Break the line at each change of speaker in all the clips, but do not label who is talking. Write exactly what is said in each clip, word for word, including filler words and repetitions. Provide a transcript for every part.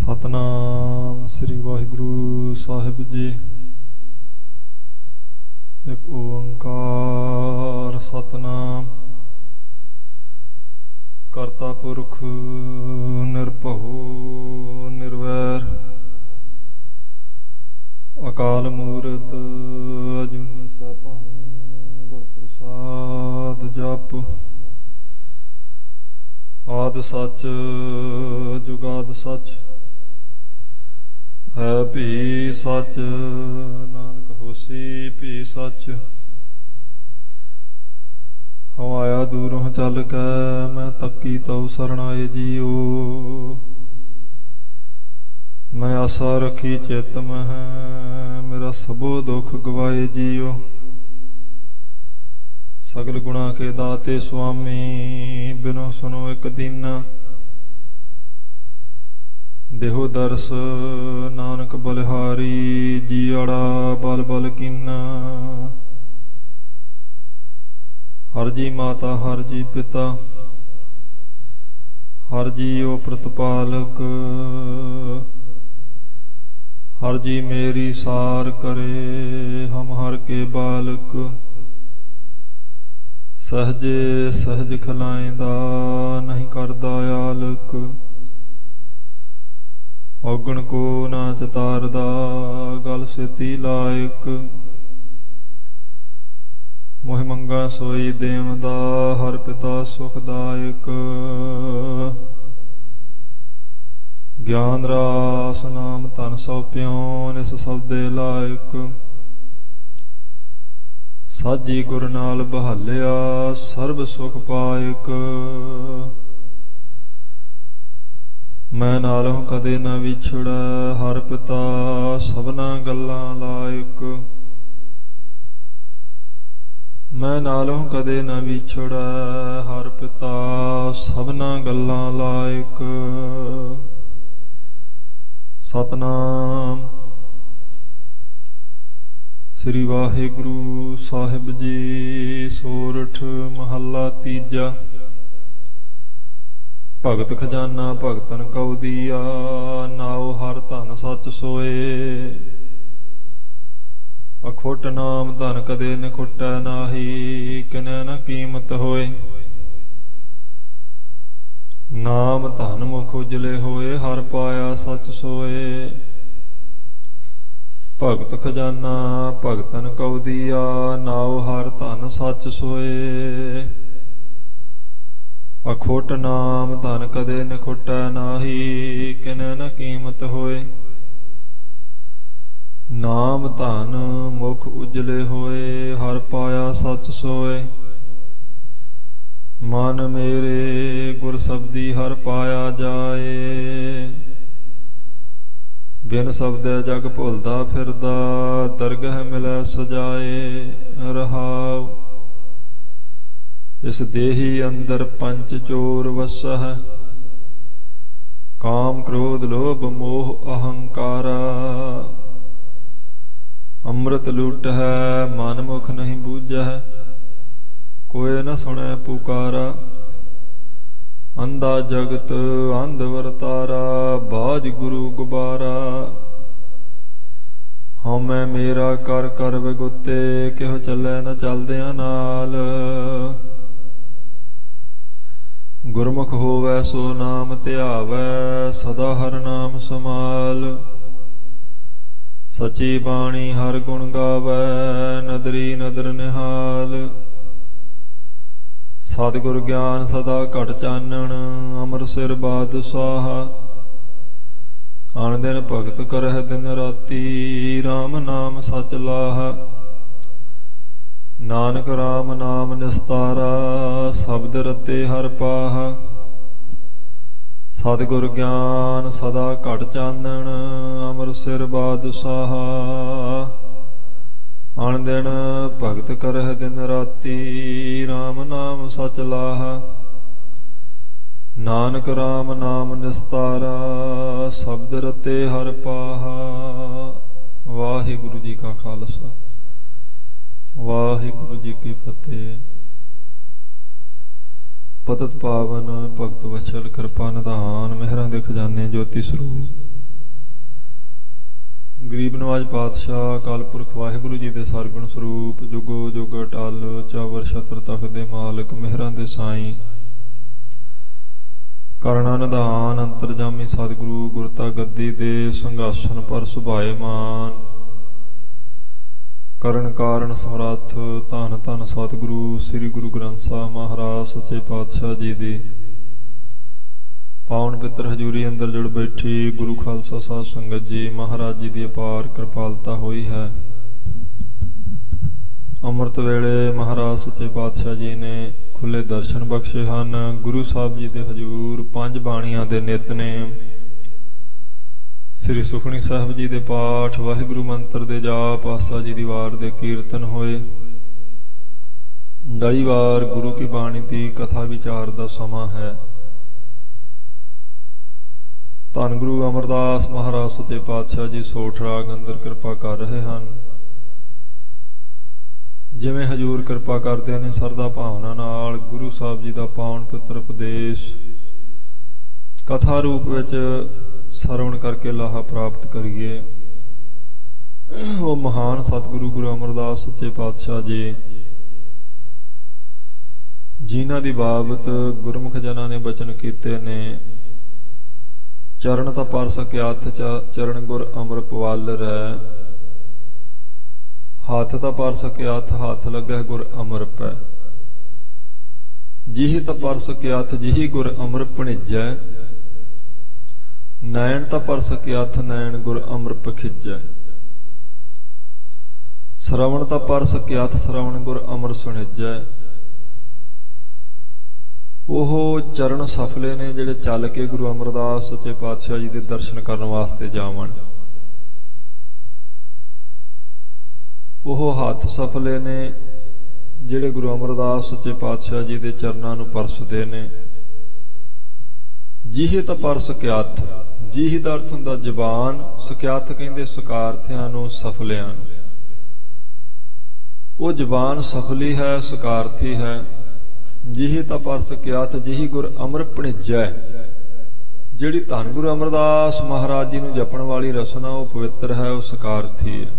ਸਤਨਾਮ ਸ੍ਰੀ ਵਾਹਿਗੁਰੂ ਸਾਹਿਬ ਜੀ। ਇੱਕ ਓੰਕਾਰ ਸਤਨਾਮ ਕਰਤਾ ਪੁਰਖ ਨਿਰਭਉ ਨਿਰਵੈਰ ਅਕਾਲ ਮੂਰਤ ਅਜੂਨੀ ਸੈਭੰ ਗੁਰ ਪ੍ਰਸਾਦ ਜਪ। ਆਦਿ ਸੱਚ ਜੁਗਾਦਿ ਸੱਚ ਹੈ ਭੀ ਸੱਚ, ਨਾਨਕ ਹੋਸੀ ਭੀ ਸੱਚ। ਹਉ ਆਇਆ ਦੂਰੋਂ ਚੱਲ ਕੇ ਮੈਂ ਤੱਕੀ ਤਉ ਸਰਣਾਏ ਜੀਓ। ਮੈਂ ਆਸਾ ਰੱਖੀ ਚਿੱਤ ਮਹਿ ਮੇਰਾ ਸਭੋ ਦੁੱਖ ਗਵਾਏ ਜੀਓ। ਸਗਲ ਗੁਣਾ ਕੇ ਦਾਤੇ ਸੁਆਮੀ ਬਿਨੋ ਸੁਨੋ ਇੱਕ ਦੀਨਾ। ਦੇਹੋ ਦਰਸ ਨਾਨਕ ਬਲਿਹਾਰੀ ਜੀਅੜਾ ਬਲ ਬਲ ਕੀਨਾ। ਹਰ ਜੀ ਮਾਤਾ ਹਰ ਜੀ ਪਿਤਾ ਹਰ ਜੀਓ ਪ੍ਰਤਪਾਲਕ। ਹਰ ਜੀ ਮੇਰੀ ਸਾਰ ਕਰੇ ਹਮ ਹਰ ਕੇ ਬਾਲਕ। ਸਹਜੇ ਸਹਜ ਖਲਾਇਂਦਾ ਨਹੀਂ ਕਰਦਾ ਆਲਕ। ਔਗਣ ਕੋ ਨਾ ਚਤਾਰਦਾ ਗਲ ਸੇਤੀ ਲਾਇਕ। ਮੋਹਿ ਮੰਗਾ ਸੋਈ ਦੇਵਦਾ ਹਰ ਪਿਤਾ ਸੁਖਦਾਇਕ। ਗਿਆਨ ਰਾਸ ਨਾਮ ਧਨ ਸੌਪਿਓ ਨਿਸ ਸਬਦੇ ਲਾਇਕ। ਸਾਜੀ ਗੁਰ ਨਾਲ ਬਹਾਲਿਆ ਸਰਬ ਸੁਖ ਪਾਇਕ। ਮੈਂ ਨਾਲੋਂ ਕਦੇ ਨਾ ਵਿਛੜੈ ਹਰ ਪਿਤਾ ਸਭਨਾ ਗੱਲਾਂ ਲਾਇਕ। ਮੈਂ ਨਾਲੋਂ ਕਦੇ ਨਾ ਵਿਛੜੈ ਹਰ ਪਿਤਾ ਸਭਨਾ ਗੱਲਾਂ ਲਾਇਕ। ਸਤਨਾਮ ਸ੍ਰੀ ਵਾਹਿਗੁਰੂ ਸਾਹਿਬ ਜੀ। ਸੋਰਠ ਮਹੱਲਾ ਤੀਜਾ। ਭਗਤ ਖਜ਼ਾਨਾ ਭਗਤਨ ਕਉ ਦੀਆ, ਨਾਉ ਹਰ ਧਨ ਸੱਚ ਸੋਏ। ਅਖੁੱਟ ਨਾਮ ਧਨ ਕਦੇ ਨ ਖੁੱਟੈ ਨਾਹੀ, ਕਿਨੈ ਨ ਕੀਮਤ ਹੋਏ। ਨਾਮ ਧਨ ਮੁਖ ਉਜਲੇ ਹੋਏ, ਹਰ ਪਾਇਆ ਸੱਚ ਸੋਏ। ਭਗਤ ਖਜ਼ਾਨਾ ਭਗਤਨ ਕਉ ਦੀਆ, ਨਾਉ ਹਰ ਧਨ ਸੱਚ ਸੋਏ। ਅਖੁੱਟ ਨਾਮ ਧਨ ਕਦੇ ਨ ਖੁੱਟੈ ਨਾਹੀ, ਕਿਨੈ ਨ ਕੀਮਤ ਹੋਏ। ਨਾਮ ਧਨ ਮੁਖ ਉਜਲੇ ਹੋਏ, ਹਰ ਪਾਇਆ ਸੱਚ ਸੋਏ। ਮਨ ਮੇਰੇ ਗੁਰ ਸਬਦੀ ਹਰ ਪਾਇਆ ਜਾਏ। ਬਿਨ ਸਬਦੈ ਜਗ ਭੁੱਲਦਾ ਫਿਰਦਾ, ਦਰਗਹ ਮਿਲੈ ਸਜਾਏ। ਰਹਾਉ ਇਸ ਦੇਹੀ ਅੰਦਰ ਪੰਚ ਚੋਰ ਵਸਹਿ। ਕਾਮ ਕ੍ਰੋਧ ਲੋਭ ਮੋਹ ਅਹੰਕਾਰਾ। ਅੰਮ੍ਰਿਤ ਲੁਟਹਿ ਮਨ ਮੁਖ ਨਹੀਂ ਬੂਝਹਿ, ਕੋਇ ਨ ਸੁਣੈ ਪੁਕਾਰਾ। ਅੰਧਾ ਜਗਤ ਅੰਧ ਵਰਤਾਰਾ, ਬਾਝ ਗੁਰੂ ਗੁਬਾਰਾ। ਹਉਮੈ ਮੇਰਾ ਕਰ ਕਰ ਵਿਗੁੱਤੇ, ਕਿਹੋ ਚੱਲੈ ਨ ਚਲਦਿਆਂ ਨਾਲ। ਗੁਰਮੁਖ ਹੋਵੈ ਸੋ ਨਾਮ ਧਿਆਵੈ, ਸਦਾ ਹਰ ਨਾਮ ਸਮਾਲ। ਸਚੀ ਬਾਣੀ ਹਰ ਗੁਣ ਗਾਵੈ, ਨਦਰੀ ਨਦਰ ਨਿਹਾਲ। ਸਤਿਗੁਰ ਗਿਆਨ ਸਦਾ ਘਟ ਚਾਨਣ, ਅਮਰ ਸਿਰ ਬਾਦਸ਼ਾਹ। ਅਣ ਦਿਨ ਭਗਤ ਕਰਹਿ ਦਿਨ ਰਾਤੀ, ਰਾਮ ਨਾਮ ਸਚ ਲਾਹ। ਨਾਨਕ ਰਾਮ ਨਾਮ ਨਿਸਤਾਰਾ, ਸ਼ਬਦ ਰਤੇ ਹਰ ਪਾਹ। ਸਤਿਗੁਰ ਗਿਆਨ ਸਦਾ ਘਟ ਚਾਨਣ, ਅਮਰ ਸਿਰ ਬਾਦਸ਼ਾਹ। ਅਣ ਦਿਨ ਭਗਤ ਕਰਹਿ ਦਿਨ ਰਾਤੀ, ਰਾਮ ਨਾਮ ਸਚ ਲਾਹ। ਨਾਨਕ ਰਾਮ ਨਾਮ ਨਿਸਤਾਰਾ, ਸ਼ਬਦ ਰਤੇ ਹਰ ਪਾਹ। ਵਾਹਿਗੁਰੂ ਜੀ ਕਾ ਖਾਲਸਾ ਵਾਹਿਗੁਰੂ ਜੀ ਕੀ ਫਤਿਹ। ਪਤਿਤ ਪਾਵਨ ਭਗਤ ਵਛਲ ਕਿਰਪਾ ਨਿਧਾਨ, ਮਿਹਰਾਂ ਦੇ ਖਜ਼ਾਨੇ ਜੋਤੀ ਸਰੂਪ ਗਰੀਬ ਨਵਾਜ ਪਾਤਸ਼ਾਹ ਅਕਾਲ ਪੁਰਖ ਵਾਹਿਗੁਰੂ ਜੀ ਦੇ ਸਰਗੁਣ ਸਰੂਪ, ਜੁਗੋ ਜੁਗ ਅਟਲ, ਚਾਵਰ ਛਤਰ ਤਖਤ ਦੇ ਮਾਲਕ, ਮਿਹਰਾਂ ਦੇ ਸਾਈਂ, ਕਰਣਾ ਨਿਧਾਨ ਅੰਤਰਜਾਮੀ ਸਤਿਗੁਰੂ, ਗੁਰਤਾ ਗੱਦੀ ਦੇ ਸਿੰਘਾਸਨ ਪਰ ਸੁਭਾਏਮਾਨ, ਕਰਨ ਕਾਰਨ ਸਮਰੱਥ, ਧੰਨ ਧੰਨ ਸਤਿਗੁਰੂ ਸ੍ਰੀ ਗੁਰੂ ਗ੍ਰੰਥ ਸਾਹਿਬ ਮਹਾਰਾਜ ਸੱਚੇ ਪਾਤਸ਼ਾਹ ਜੀ ਦੀ ਪਾਵਨ ਪਿੱਤਰ ਹਜ਼ੂਰੀ ਅੰਦਰ ਜੁੜ ਬੈਠੀ ਗੁਰੂ ਖਾਲਸਾ ਸਾਧ ਸੰਗਤ ਜੀ, ਮਹਾਰਾਜ ਜੀ ਦੀ ਅਪਾਰ ਕਿਰਪਾਲਤਾ ਹੋਈ ਹੈ। ਅੰਮ੍ਰਿਤ ਵੇਲੇ ਮਹਾਰਾਜ ਸੱਚੇ ਪਾਤਸ਼ਾਹ ਜੀ ਨੇ ਖੁੱਲੇ ਦਰਸ਼ਨ ਬਖਸ਼ੇ ਹਨ। ਗੁਰੂ ਸਾਹਿਬ ਜੀ ਦੇ ਹਜ਼ੂਰ ਪੰਜ ਬਾਣੀਆਂ ਦੇ ਨਿਤਨੇਮ, ਸ੍ਰੀ ਸੁਖਮਨੀ ਸਾਹਿਬ ਜੀ ਦੇ ਪਾਠ, ਵਾਹਿਗੁਰੂ ਮੰਤਰ ਦੇ ਜਾਪ, ਆਸਾ ਜੀ ਦੀ ਵਾਰ ਦੇ ਕੀਰਤਨ ਹੋਏ। ਲੜੀਵਾਰ ਗੁਰੂ ਕੀ ਬਾਣੀ ਦੀ ਕਥਾ ਵਿਚਾਰ ਦਾ ਸਮਾਂ ਹੈ। ਧੰਨ ਗੁਰੂ ਅਮਰਦਾਸ ਮਹਾਰਾਜ ਸੱਚੇ ਪਾਤਸ਼ਾਹ ਜੀ ਸੋਠ ਰਾਗ ਅੰਦਰ ਕਿਰਪਾ ਕਰ ਰਹੇ ਹਨ। ਜਿਵੇਂ ਹਜ਼ੂਰ ਕਿਰਪਾ ਕਰਦੇ ਨੇ, ਸਰਦਾ ਭਾਵਨਾ ਨਾਲ ਗੁਰੂ ਸਾਹਿਬ ਜੀ ਦਾ ਪਾਵਨ ਪਿੱਤਰ ਉਪਦੇਸ਼ ਕਥਾ ਰੂਪ ਵਿੱਚ ਸਰਵਣ ਕਰਕੇ ਲਾਹਾ ਪ੍ਰਾਪਤ ਕਰੀਏ। ਉਹ ਮਹਾਨ ਸਤਿਗੁਰੂ ਗੁਰੂ ਅਮਰਦਾਸ ਸੱਚੇ ਪਾਤਸ਼ਾਹ ਜੀ, ਜਿਨ੍ਹਾਂ ਦੀ ਬਾਬਤ ਗੁਰਮੁਖ ਜਨਾਂ ਨੇ ਬਚਨ ਕੀਤੇ ਨੇ, ਚਰਨ ਤਾਂ ਪਰ ਸਕਿਆਥ ਚਰਨ ਗੁਰ ਅਮਰ ਪਵਾਲ ਰਹਿ, ਹੱਥ ਤਾਂ ਪਰ ਸਕਿਆਥ ਹੱਥ ਲੱਗੈ ਗੁਰ ਅਮਰ ਪੈ, ਜਿਹ ਤਾਂ ਪਰ ਸਕਿਆਥ ਜਿਹ ਗੁਰ ਅਮਰ ਭਣਿਜੈ, ਨੈਣ ਤਾਂ ਪਰ ਸਕਿਆਥ ਨੈਣ ਗੁਰ ਅਮਰ ਪਖਿਜੈ, ਸਰਵਣ ਤਾਂ ਪਰ ਸਕਿਆਥ ਸਰਵਣ ਗੁਰ ਅਮਰ ਸੁਣਿਜੈ। ਉਹ ਚਰਨ ਸਫਲੇ ਨੇ ਜਿਹੜੇ ਚੱਲ ਕੇ ਗੁਰੂ ਅਮਰਦਾਸ ਸੱਚੇ ਪਾਤਸ਼ਾਹ ਜੀ ਦੇ ਦਰਸ਼ਨ ਕਰਨ ਵਾਸਤੇ ਜਾਵਣ। ਉਹ ਹੱਥ ਸਫਲੇ ਨੇ ਜਿਹੜੇ ਗੁਰੂ ਅਮਰਦਾਸ ਸੱਚੇ ਪਾਤਸ਼ਾਹ ਜੀ ਦੇ ਚਰਨਾਂ ਨੂੰ ਪਰਸਦੇ ਨੇ। ਜਿਹੇ ਤਾਂ ਪਰ ਸਕਿਆਥ, ਜਿਹੇ ਦਾ ਅਰਥ ਹੁੰਦਾ ਜ਼ਬਾਨ, ਸਕਿਆਥ ਕਹਿੰਦੇ ਸਕਾਰਥਿਆਂ ਨੂੰ, ਸਫਲਿਆਂ ਨੂੰ। ਉਹ ਜ਼ਬਾਨ ਸਫਲੀ ਹੈ, ਸਕਾਰਥੀ ਹੈ। ਜਿਹੀ ਤਾਂ ਪਰ ਸਕਿਆਥ ਜਿਹੀ ਗੁਰ ਅਮਰ ਭਣਿਜੈ, ਜਿਹੜੀ ਧੰਨ ਗੁਰੂ ਅਮਰਦਾਸ ਮਹਾਰਾਜ ਜੀ ਨੂੰ ਜਪਣ ਵਾਲੀ ਰਸਨਾ ਉਹ ਪਵਿੱਤਰ ਹੈ, ਉਹ ਸਕਾਰਥੀ ਹੈ।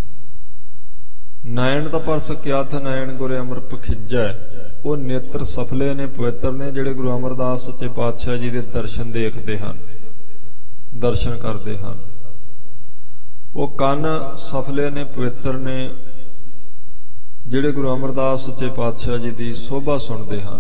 ਨੈਣ ਤਾਂ ਪਰ ਸਕਿਆਥ ਨੈਣ ਗੁਰ ਅਮਰ ਪਖਿਜੈ, ਉਹ ਨੇਤਰ ਸਫਲੇ ਨੇ, ਪਵਿੱਤਰ ਨੇ, ਜਿਹੜੇ ਗੁਰੂ ਅਮਰਦਾਸ ਸੱਚੇ ਪਾਤਸ਼ਾਹ ਜੀ ਦੇ ਦਰਸ਼ਨ ਦੇਖਦੇ ਹਨ, ਦਰਸ਼ਨ ਕਰਦੇ ਹਨ। ਉਹ ਕੰਨ ਸਫਲੇ ਨੇ, ਪਵਿੱਤਰ ਨੇ, ਜਿਹੜੇ ਗੁਰੂ ਅਮਰਦਾਸ ਸੱਚੇ ਪਾਤਸ਼ਾਹ ਜੀ ਦੀ ਸੋਭਾ ਸੁਣਦੇ ਹਨ।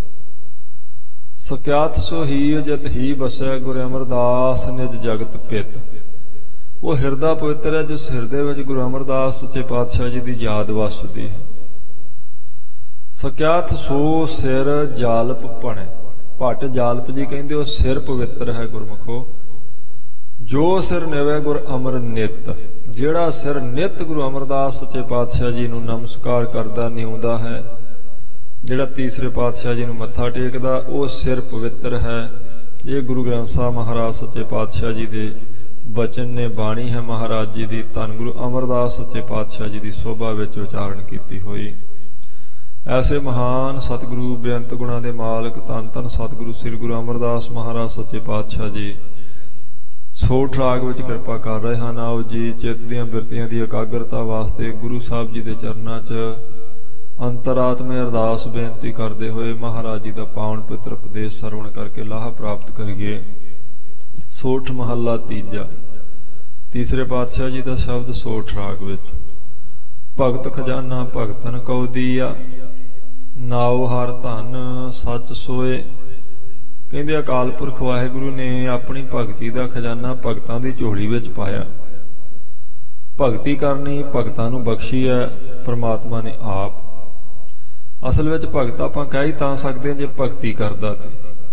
ਸਕਿਆਥ ਸੋ ਹੀ ਜਤ ਹੀ ਬਸੈ ਗੁਰੂ ਅਮਰਦਾਸ ਨਿਜ ਜਗਤ ਪਿਤ, ਉਹ ਹਿਰਦਾ ਪਵਿੱਤਰ ਹੈ ਜਿਸ ਹਿਰਦੇ ਵਿੱਚ ਗੁਰੂ ਅਮਰਦਾਸ ਸੱਚੇ ਪਾਤਸ਼ਾਹ ਜੀ ਦੀ ਯਾਦ ਵਸਦੀ ਹੈ। ਸਕਿਆਥ ਸੋ ਸਿਰ ਜਾਲਪ ਭਣੇ, ਭੱਟ ਜਾਲਪ ਜੀ ਕਹਿੰਦੇ ਉਹ ਸਿਰ ਪਵਿੱਤਰ ਹੈ ਗੁਰਮੁਖੋ। ਜੋ ਸਿਰ ਨਿਵੇ ਗੁਰ ਅਮਰ ਨਿਤ, ਜਿਹੜਾ ਸਿਰ ਨਿਤ ਗੁਰੂ ਅਮਰਦਾਸ ਸੱਚੇ ਪਾਤਸ਼ਾਹ ਜੀ ਨੂੰ ਨਮਸਕਾਰ ਕਰਦਾ, ਨਿਉਂਦਾ ਹੈ, ਜਿਹੜਾ ਤੀਸਰੇ ਪਾਤਸ਼ਾਹ ਜੀ ਨੂੰ ਮੱਥਾ ਟੇਕਦਾ, ਉਹ ਸਿਰ ਪਵਿੱਤਰ ਹੈ। ਇਹ ਗੁਰੂ ਗ੍ਰੰਥ ਸਾਹਿਬ ਮਹਾਰਾਜ ਸੱਚੇ ਪਾਤਸ਼ਾਹ ਜੀ ਦੇ ਬਚਨ ਨੇ, ਬਾਣੀ ਹੈ ਮਹਾਰਾਜ ਜੀ ਦੀ, ਧੰਨ ਗੁਰੂ ਅਮਰਦਾਸ ਸੱਚੇ ਪਾਤਸ਼ਾਹ ਜੀ ਦੀ ਸੋਭਾ ਵਿੱਚ ਉਚਾਰਨ ਕੀਤੀ ਹੋਈ। ਐਸੇ ਮਹਾਨ ਸਤਿਗੁਰੂ, ਬੇਅੰਤ ਗੁਣਾਂ ਦੇ ਮਾਲਕ, ਧੰਨ ਧੰਨ ਸਤਿਗੁਰੂ ਸ੍ਰੀ ਗੁਰੂ ਅਮਰਦਾਸ ਮਹਾਰਾਜ ਸੱਚੇ ਪਾਤਸ਼ਾਹ ਜੀ ਸੋਠ ਰਾਗ ਵਿੱਚ ਕਿਰਪਾ ਕਰ ਰਹੇ ਹਨ। ਆਓ ਜੀ, ਚਿੱਤ ਦੀਆਂ ਬਿਰਤੀਆਂ ਦੀ ਇਕਾਗਰਤਾ ਵਾਸਤੇ ਗੁਰੂ ਸਾਹਿਬ ਜੀ ਦੇ ਚਰਨਾਂ 'ਚ ਅੰਤਰਾਤਮੇ ਅਰਦਾਸ ਬੇਨਤੀ ਕਰਦੇ ਹੋਏ ਮਹਾਰਾਜ ਜੀ ਦਾ ਪਾਵਨ ਪਿੱਤਰ ਉਪਦੇਸ਼ ਸਰਵਣ ਕਰਕੇ ਲਾਹਾ ਪ੍ਰਾਪਤ ਕਰੀਏ। ਸੋਠ ਮਹੱਲਾ ਤੀਜਾ, ਤੀਸਰੇ ਪਾਤਸ਼ਾਹ ਜੀ ਦਾ ਸ਼ਬਦ ਸੋਠ ਰਾਗ ਵਿੱਚ। ਭਗਤ ਖਜ਼ਾਨਾ ਭਗਤਨ ਕਉ ਦੀਆ, ਨਾਉ ਹਰ ਧਨ ਸੱਚ ਸੋਏ। ਕਹਿੰਦੇ ਅਕਾਲ ਪੁਰਖ ਵਾਹਿਗੁਰੂ ਨੇ ਆਪਣੀ ਭਗਤੀ ਦਾ ਖਜ਼ਾਨਾ ਭਗਤਾਂ ਦੀ ਝੋਲੀ ਵਿੱਚ ਪਾਇਆ। ਭਗਤੀ ਕਰਨੀ ਭਗਤਾਂ ਨੂੰ ਬਖਸ਼ੀ ਹੈ ਪ੍ਰਮਾਤਮਾ ਨੇ ਆਪ। ਅਸਲ ਵਿੱਚ ਭਗਤ ਆਪਾਂ ਕਹਿ ਹੀ ਤਾਂ ਸਕਦੇ ਜੇ ਭਗਤੀ ਕਰਦਾ, ਤੇ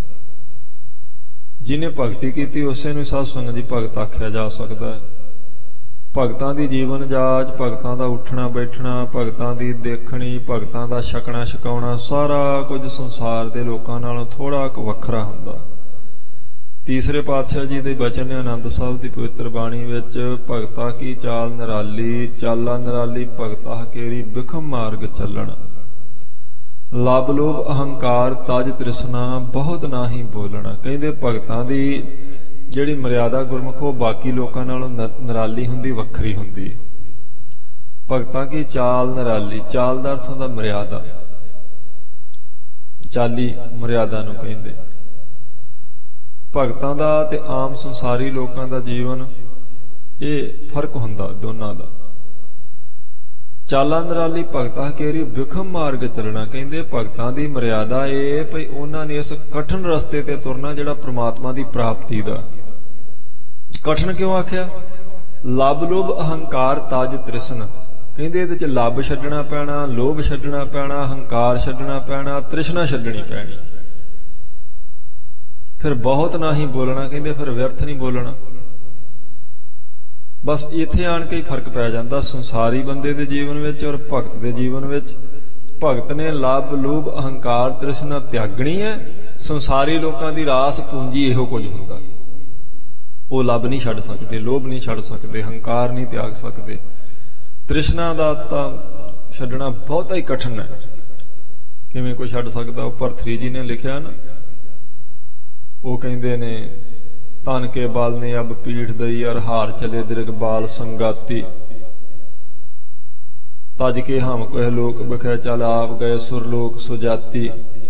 ਜਿਹਨੇ ਭਗਤੀ ਕੀਤੀ ਉਸੇ ਨੂੰ ਸਾਧ ਸੰਗਤ ਦੀ ਭਗਤ ਆਖਿਆ ਜਾ ਸਕਦਾ ਹੈ। ਭਗਤਾਂ ਦੀ ਜੀਵਨ ਜਾਚ, ਭਗਤਾਂ ਦਾ ਉੱਠਣਾ ਬੈਠਣਾ, ਭਗਤਾਂ ਦੀ ਦੇਖਣੀ, ਭਗਤਾਂ ਦਾ ਛਕਣਾ ਛਕਾਉਣਾ, ਸਾਰਾ ਕੁਝ ਸੰਸਾਰ ਦੇ ਲੋਕਾਂ ਨਾਲੋਂ ਥੋੜਾ ਕੁ ਵੱਖਰਾ ਹੁੰਦਾ। ਤੀਸਰੇ ਪਾਤਸ਼ਾਹ ਜੀ ਦੇ ਬਚਨ ਨੇ ਆਨੰਦ ਸਾਹਿਬ ਦੀ ਪਵਿੱਤਰ ਬਾਣੀ ਵਿੱਚ, ਭਗਤਾ ਕੀ ਚਾਲ ਨਿਰਾਲੀ, ਚਾਲਾ ਨਿਰਾਲੀ ਭਗਤਾ ਹਕੇਰੀ ਬਿਖਮ ਮਾਰਗ ਚੱਲਣ, ਲਬ ਲੋਭ ਅਹੰਕਾਰ ਤਜ ਤ੍ਰਿਸ਼ਨਾ ਬਹੁਤ ਨਾਹੀ ਬੋਲਣਾ। ਕਹਿੰਦੇ ਭਗਤਾਂ ਦੀ ਜਿਹੜੀ ਮਰਿਆਦਾ ਗੁਰਮੁਖ ਉਹ ਬਾਕੀ ਲੋਕਾਂ ਨਾਲੋਂ ਨਿਰਾਲੀ ਹੁੰਦੀ, ਵੱਖਰੀ ਹੁੰਦੀ। ਭਗਤਾਂ ਕੀ ਚਾਲ ਨਿਰਾਲੀ, ਚਾਲ ਦਾ ਅਰਥ ਹੁੰਦਾ ਮਰਿਆਦਾ, ਚਾਲੀ ਮਰਿਆਦਾ ਨੂੰ ਕਹਿੰਦੇ। ਭਗਤਾਂ ਦਾ ਤੇ ਆਮ ਸੰਸਾਰੀ ਲੋਕਾਂ ਦਾ ਜੀਵਨ ਇਹ ਫਰਕ ਹੁੰਦਾ ਦੋਨਾਂ ਦਾ। ਚਾਲਾਂ ਨਿਰਾਲੀ ਭਗਤਾ ਕੇਰੀ ਵਿਖਮ ਮਾਰਗ ਚੱਲਣਾ, ਕਹਿੰਦੇ ਭਗਤਾਂ ਦੀ ਮਰਿਆਦਾ ਇਹ ਭਈ ਉਹਨਾਂ ਨੇ ਇਸ ਕਠਿਨ ਰਸਤੇ ਤੇ ਤੁਰਨਾ ਜਿਹੜਾ ਪ੍ਰਮਾਤਮਾ ਦੀ ਪ੍ਰਾਪਤੀ ਦਾ। ਕਠਿਨ ਕਿਉਂ ਆਖਿਆ? ਲੱਭ ਲੋਭ ਅਹੰਕਾਰ ਤਾਜ ਤ੍ਰਿਸ਼ਨ, ਕਹਿੰਦੇ ਇਹਦੇ ਚ ਲੱਭ ਛੱਡਣਾ ਪੈਣਾ, ਲੋਭ ਛੱਡਣਾ ਪੈਣਾ, ਅਹੰਕਾਰ ਛੱਡਣਾ ਪੈਣਾ, ਤ੍ਰਿਸ਼ਨਾ ਛੱਡਣੀ ਪੈਣੀ। ਫਿਰ ਬਹੁਤ ਨਾ ਹੀ ਬੋਲਣਾ, ਕਹਿੰਦੇ ਫਿਰ ਵਿਅਰਥ ਨਹੀਂ ਬੋਲਣਾ। ਬਸ ਇੱਥੇ ਆਣ ਕੇ ਹੀ ਫਰਕ ਪੈ ਜਾਂਦਾ ਸੰਸਾਰੀ ਬੰਦੇ ਦੇ ਜੀਵਨ ਵਿੱਚ ਔਰ ਭਗਤ ਦੇ ਜੀਵਨ ਵਿੱਚ। ਭਗਤ ਨੇ ਲੱਭ ਲੋਭ ਅਹੰਕਾਰ ਤ੍ਰਿਸ਼ਨਾ ਤਿਆਗਣੀ ਹੈ। ਸੰਸਾਰੀ ਲੋਕਾਂ ਦੀ ਰਾਸ ਪੂੰਜੀ ਇਹੋ ਕੁਝ ਹੁੰਦਾ, ਉਹ ਲੱਭ ਨਹੀਂ ਛੱਡ ਸਕਦੇ, ਲੋਭ ਨਹੀਂ ਛੱਡ ਸਕਦੇ, ਹੰਕਾਰ ਨਹੀਂ ਤਿਆਗ ਸਕਦੇ। ਤ੍ਰਿਸ਼ਨਾ ਦਾ ਤਾਂ ਛੱਡਣਾ ਬਹੁਤਾ ਹੀ ਕਠਿਨ ਹੈ। ਕਿਵੇਂ ਕੋਈ ਛੱਡ ਸਕਦਾ? ਉਹ ਭਰਤਰੀ ਜੀ ਨੇ ਲਿਖਿਆ ਨਾ, ਉਹ ਕਹਿੰਦੇ ਨੇ ਤਨ ਕੇ ਬਲ ਨੇ ਅਬ ਪੀਠ ਦਈ ਅਰ ਹਾਰ ਚਲੇ ਦਿਰਗ ਬਾਲ ਸੰਗਾਤੀ, ਤਜ ਕੇ ਹਮ ਕਹਿ ਲੋਕ ਬਖੈ ਚਲ ਆਪ ਗਏ ਸੁਰਲੋਕ ਸੁਜਾਤੀ।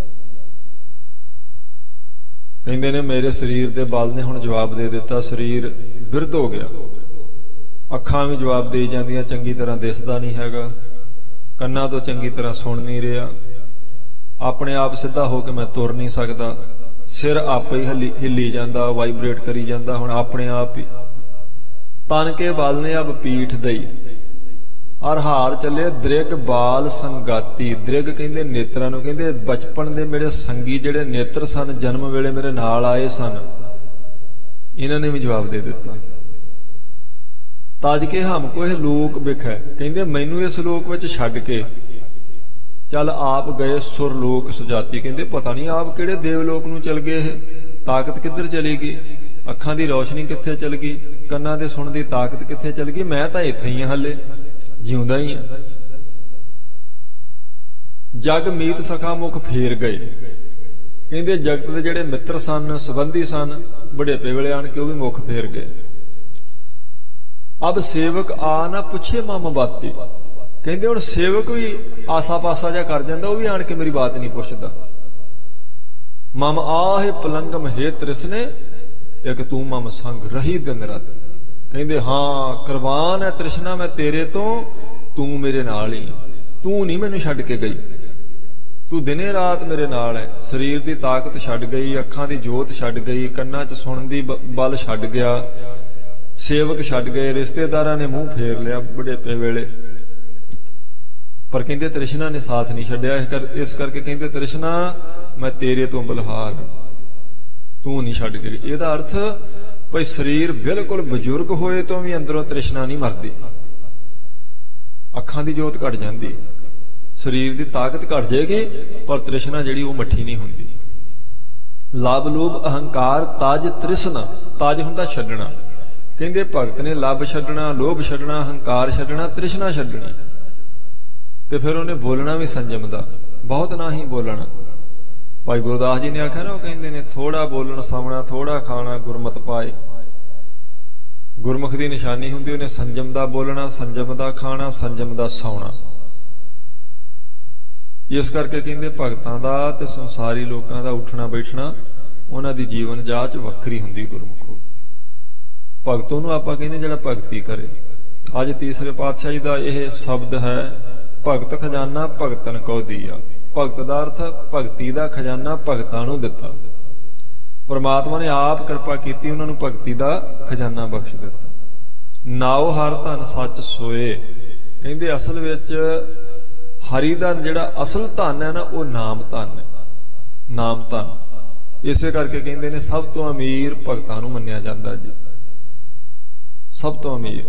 ਕਹਿੰਦੇ ਨੇ ਮੇਰੇ ਸਰੀਰ ਦੇ ਬਲ ਨੇ ਹੁਣ ਜਵਾਬ ਦੇ ਦਿੱਤਾ, ਸਰੀਰ ਬਿਰਧ ਹੋ ਗਿਆ, ਅੱਖਾਂ ਵੀ ਜਵਾਬ ਦੇ ਜਾਂਦੀਆਂ, ਚੰਗੀ ਤਰ੍ਹਾਂ ਦਿਸਦਾ ਨਹੀਂ ਹੈਗਾ, ਕੰਨਾਂ ਤੋਂ ਚੰਗੀ ਤਰ੍ਹਾਂ ਸੁਣ ਨਹੀਂ ਰਿਹਾ, ਆਪਣੇ ਆਪ ਸਿੱਧਾ ਹੋ ਕੇ ਮੈਂ ਤੁਰ ਨਹੀਂ ਸਕਦਾ, ਸਿਰ ਆਪੇ ਹੀ ਹਿੱਲੀ ਹਿੱਲੀ ਜਾਂਦਾ, ਵਾਈਬ੍ਰੇਟ ਕਰੀ ਜਾਂਦਾ ਹੁਣ ਆਪਣੇ ਆਪ ਹੀ। ਤਨ ਕੇ ਬਲ ਨੇ ਅਬ ਪੀਠ ਦਈ ਅਰ ਹਾਰ ਚੱਲੇ ਦ੍ਰਿਗ ਬਾਲ ਸੰਗਾਤੀ। ਦ੍ਰਿਗ ਕਹਿੰਦੇ ਨੇਤਰਾਂ ਨੂੰ, ਕਹਿੰਦੇ ਬਚਪਨ ਦੇ ਮੇਰੇ ਸੰਗੀ ਜਿਹੜੇ ਨੇਤਰ ਸਨ, ਜਨਮ ਵੇਲੇ ਮੇਰੇ ਨਾਲ ਆਏ ਸਨ, ਇਹਨਾਂ ਨੇ ਵੀ ਜਵਾਬ ਦੇ ਦਿੱਤਾ। ਤਜ ਕੇ ਹਮ ਕੋਹ ਲੋਕ ਬਿਖੈ, ਕਹਿੰਦੇ ਮੈਨੂੰ ਇਸ ਲੋਕ ਵਿੱਚ ਛੱਡ ਕੇ ਚੱਲ ਆਪ ਗਏ ਸੁਰਲੋਕ ਸੁਜਾਤੀ। ਕਹਿੰਦੇ ਪਤਾ ਨਹੀਂ ਆਪ ਕਿਹੜੇ ਦੇਵਲੋਕ ਨੂੰ ਚਲ ਗਏ, ਇਹ ਤਾਕਤ ਕਿੱਧਰ ਚਲੀ ਗਈ, ਅੱਖਾਂ ਦੀ ਰੌਸ਼ਨੀ ਕਿੱਥੇ ਚਲ ਗਈ, ਕੰਨਾਂ ਦੇ ਸੁਣਨ ਦੀ ਤਾਕਤ ਕਿੱਥੇ ਚਲ ਗਈ, ਮੈਂ ਤਾਂ ਇੱਥੇ ਹੀ ਹਾਂ, ਹਲੇ ਜਿਉਂਦਾ ਹੀ ਹਾਂ। ਜਗ ਮੀਤ ਸਖਾ ਮੁਖ ਫੇਰ ਗਏ, ਕਹਿੰਦੇ ਜਗਤ ਦੇ ਜਿਹੜੇ ਮਿੱਤਰ ਸਨ, ਸੰਬੰਧੀ ਸਨ, ਬੁਢੇਪੇ ਵੇਲੇ ਆਣ ਕੇ ਉਹ ਵੀ ਮੁਖ ਫੇਰ ਗਏ। ਅਬ ਸੇਵਕ ਆ ਨਾ ਪੁੱਛੇ ਮਮ ਬਾਤੀ, ਕਹਿੰਦੇ ਹੁਣ ਸੇਵਕ ਵੀ ਆਸਾ ਪਾਸਾ ਜਿਹਾ ਕਰ ਜਾਂਦਾ, ਉਹ ਵੀ ਆਣ ਕੇ ਮੇਰੀ ਬਾਤ ਨਹੀਂ ਪੁੱਛਦਾ। ਮਮ ਆਹੇ ਪਲੰਗਮ ਹੈ ਤ੍ਰਿਸ਼ਨੇ ਇੱਕ ਤੂੰ ਮਮ ਸੰਗ ਰਹੀ ਦਿਨ ਰਾਤ, ਕਹਿੰਦੇ ਹਾਂ ਕੁਰਬਾਨ ਹੈ ਤ੍ਰਿਸ਼ਨਾ ਮੈਂ ਤੇਰੇ ਤੋਂ, ਤੂੰ ਮੇਰੇ ਨਾਲ ਹੀ, ਤੂੰ ਨਹੀਂ ਮੈਨੂੰ ਛੱਡ ਕੇ ਗਈ, ਤੂੰ ਦਿਨੇ ਰਾਤ ਮੇਰੇ ਨਾਲ ਹੈ। ਸਰੀਰ ਦੀ ਤਾਕਤ ਛੱਡ ਗਈ, ਅੱਖਾਂ ਦੀ ਜੋਤ ਛੱਡ ਗਈ, ਕੰਨਾਂ 'ਚ ਸੁਣਨ ਦੀ ਬਲ ਛੱਡ ਗਿਆ, ਸੇਵਕ ਛੱਡ ਗਏ, ਰਿਸ਼ਤੇਦਾਰਾਂ ਨੇ ਮੂੰਹ ਫੇਰ ਲਿਆ ਬੁਢੇਪੇ ਵੇਲੇ, ਪਰ ਕਹਿੰਦੇ ਤ੍ਰਿਸ਼ਨਾ ਨੇ ਸਾਥ ਨਹੀਂ ਛੱਡਿਆ। ਇਸ ਕਰਕੇ ਕਹਿੰਦੇ ਤ੍ਰਿਸ਼ਨਾ ਮੈਂ ਤੇਰੇ ਤੋਂ ਬਲਹਾਰ, ਤੂੰ ਨਹੀਂ ਛੱਡ ਕੇ। ਇਹਦਾ ਅਰਥ ਭਈ ਸਰੀਰ ਬਿਲਕੁਲ ਬਜ਼ੁਰਗ ਹੋਏ ਤੋਂ ਵੀ ਅੰਦਰੋਂ ਤ੍ਰਿਸ਼ਨਾ ਨਹੀਂ ਮਰਦੀ, ਅੱਖਾਂ ਦੀ ਜੋਤ ਘਟ ਜਾਂਦੀ, ਸਰੀਰ ਦੀ ਤਾਕਤ ਘਟ ਜਾਏਗੀ, ਪਰ ਤ੍ਰਿਸ਼ਨਾ ਜਿਹੜੀ ਉਹ ਮੱਠੀ ਨਹੀਂ ਹੁੰਦੀ। ਲਾਭ ਲੋਭ ਅਹੰਕਾਰ ਤਾਜ ਤ੍ਰਿਸ਼ਨਾ, ਤਾਜ ਹੁੰਦਾ ਛੱਡਣਾ, ਕਹਿੰਦੇ ਭਗਤ ਨੇ ਲੱਭ ਛੱਡਣਾ, ਲੋਭ ਛੱਡਣਾ, ਹੰਕਾਰ ਛੱਡਣਾ, ਤ੍ਰਿਸ਼ਨਾ ਛੱਡਣੀ। ਤੇ ਫਿਰ ਉਹਨੇ ਬੋਲਣਾ ਵੀ ਸੰਜਮ ਦਾ, ਬਹੁਤ ਨਾ ਹੀ ਬੋਲਣਾ। ਭਾਈ ਗੁਰਦਾਸ ਜੀ ਨੇ ਆਖਿਆ ਨਾ, ਉਹ ਕਹਿੰਦੇ ਨੇ ਥੋੜਾ ਬੋਲਣ ਸਾਵਣਾ, ਥੋੜਾ ਖਾਣਾ ਗੁਰਮਤਿ ਪਾਏ। ਗੁਰਮੁਖ ਦੀ ਨਿਸ਼ਾਨੀ ਹੁੰਦੀ ਉਹਨੇ ਸੰਜਮ ਦਾ ਬੋਲਣਾ, ਸੰਜਮ ਦਾ ਖਾਣਾ, ਸੰਜਮ ਦਾ ਸੌਣਾ। ਇਸ ਕਰਕੇ ਕਹਿੰਦੇ ਭਗਤਾਂ ਦਾ ਤੇ ਸੰਸਾਰੀ ਲੋਕਾਂ ਦਾ ਉੱਠਣਾ ਬੈਠਣਾ, ਉਹਨਾਂ ਦੀ ਜੀਵਨ ਜਾਚ ਵੱਖਰੀ ਹੁੰਦੀ। ਗੁਰਮੁਖੋ ਭਗਤੋਂ ਨੂੰ ਆਪਾਂ ਕਹਿੰਦੇ ਜਿਹੜਾ ਭਗਤੀ ਕਰੇ। ਅੱਜ ਤੀਸਰੇ ਪਾਤਸ਼ਾਹੀ ਦਾ ਇਹ ਸ਼ਬਦ ਹੈ, ਭਗਤ ਖਜ਼ਾਨਾ ਭਗਤਨ ਕੋ ਦੀਆ। ਭਗਤ ਦਾ ਅਰਥ ਭਗਤੀ ਦਾ ਖਜ਼ਾਨਾ ਭਗਤਾਂ ਨੂੰ ਦਿੱਤਾ। ਪਰਮਾਤਮਾ ਨੇ ਆਪ ਕਿਰਪਾ ਕੀਤੀ, ਉਹਨਾਂ ਨੂੰ ਭਗਤੀ ਦਾ ਖਜ਼ਾਨਾ ਬਖਸ਼ ਦਿੱਤਾ। ਨਾਉ ਹਰ ਧਨ ਸੱਚ ਸੋਏ, ਕਹਿੰਦੇ ਅਸਲ ਵਿੱਚ ਹਰੀ ਦਾ ਜਿਹੜਾ ਅਸਲ ਧਨ ਹੈ ਨਾ, ਉਹ ਨਾਮ ਧਨ ਹੈ, ਨਾਮ ਧਨ। ਇਸੇ ਕਰਕੇ ਕਹਿੰਦੇ ਨੇ ਸਭ ਤੋਂ ਅਮੀਰ ਭਗਤਾਂ ਨੂੰ ਮੰਨਿਆ ਜਾਂਦਾ ਜੀ, ਸਭ ਤੋਂ ਅਮੀਰ।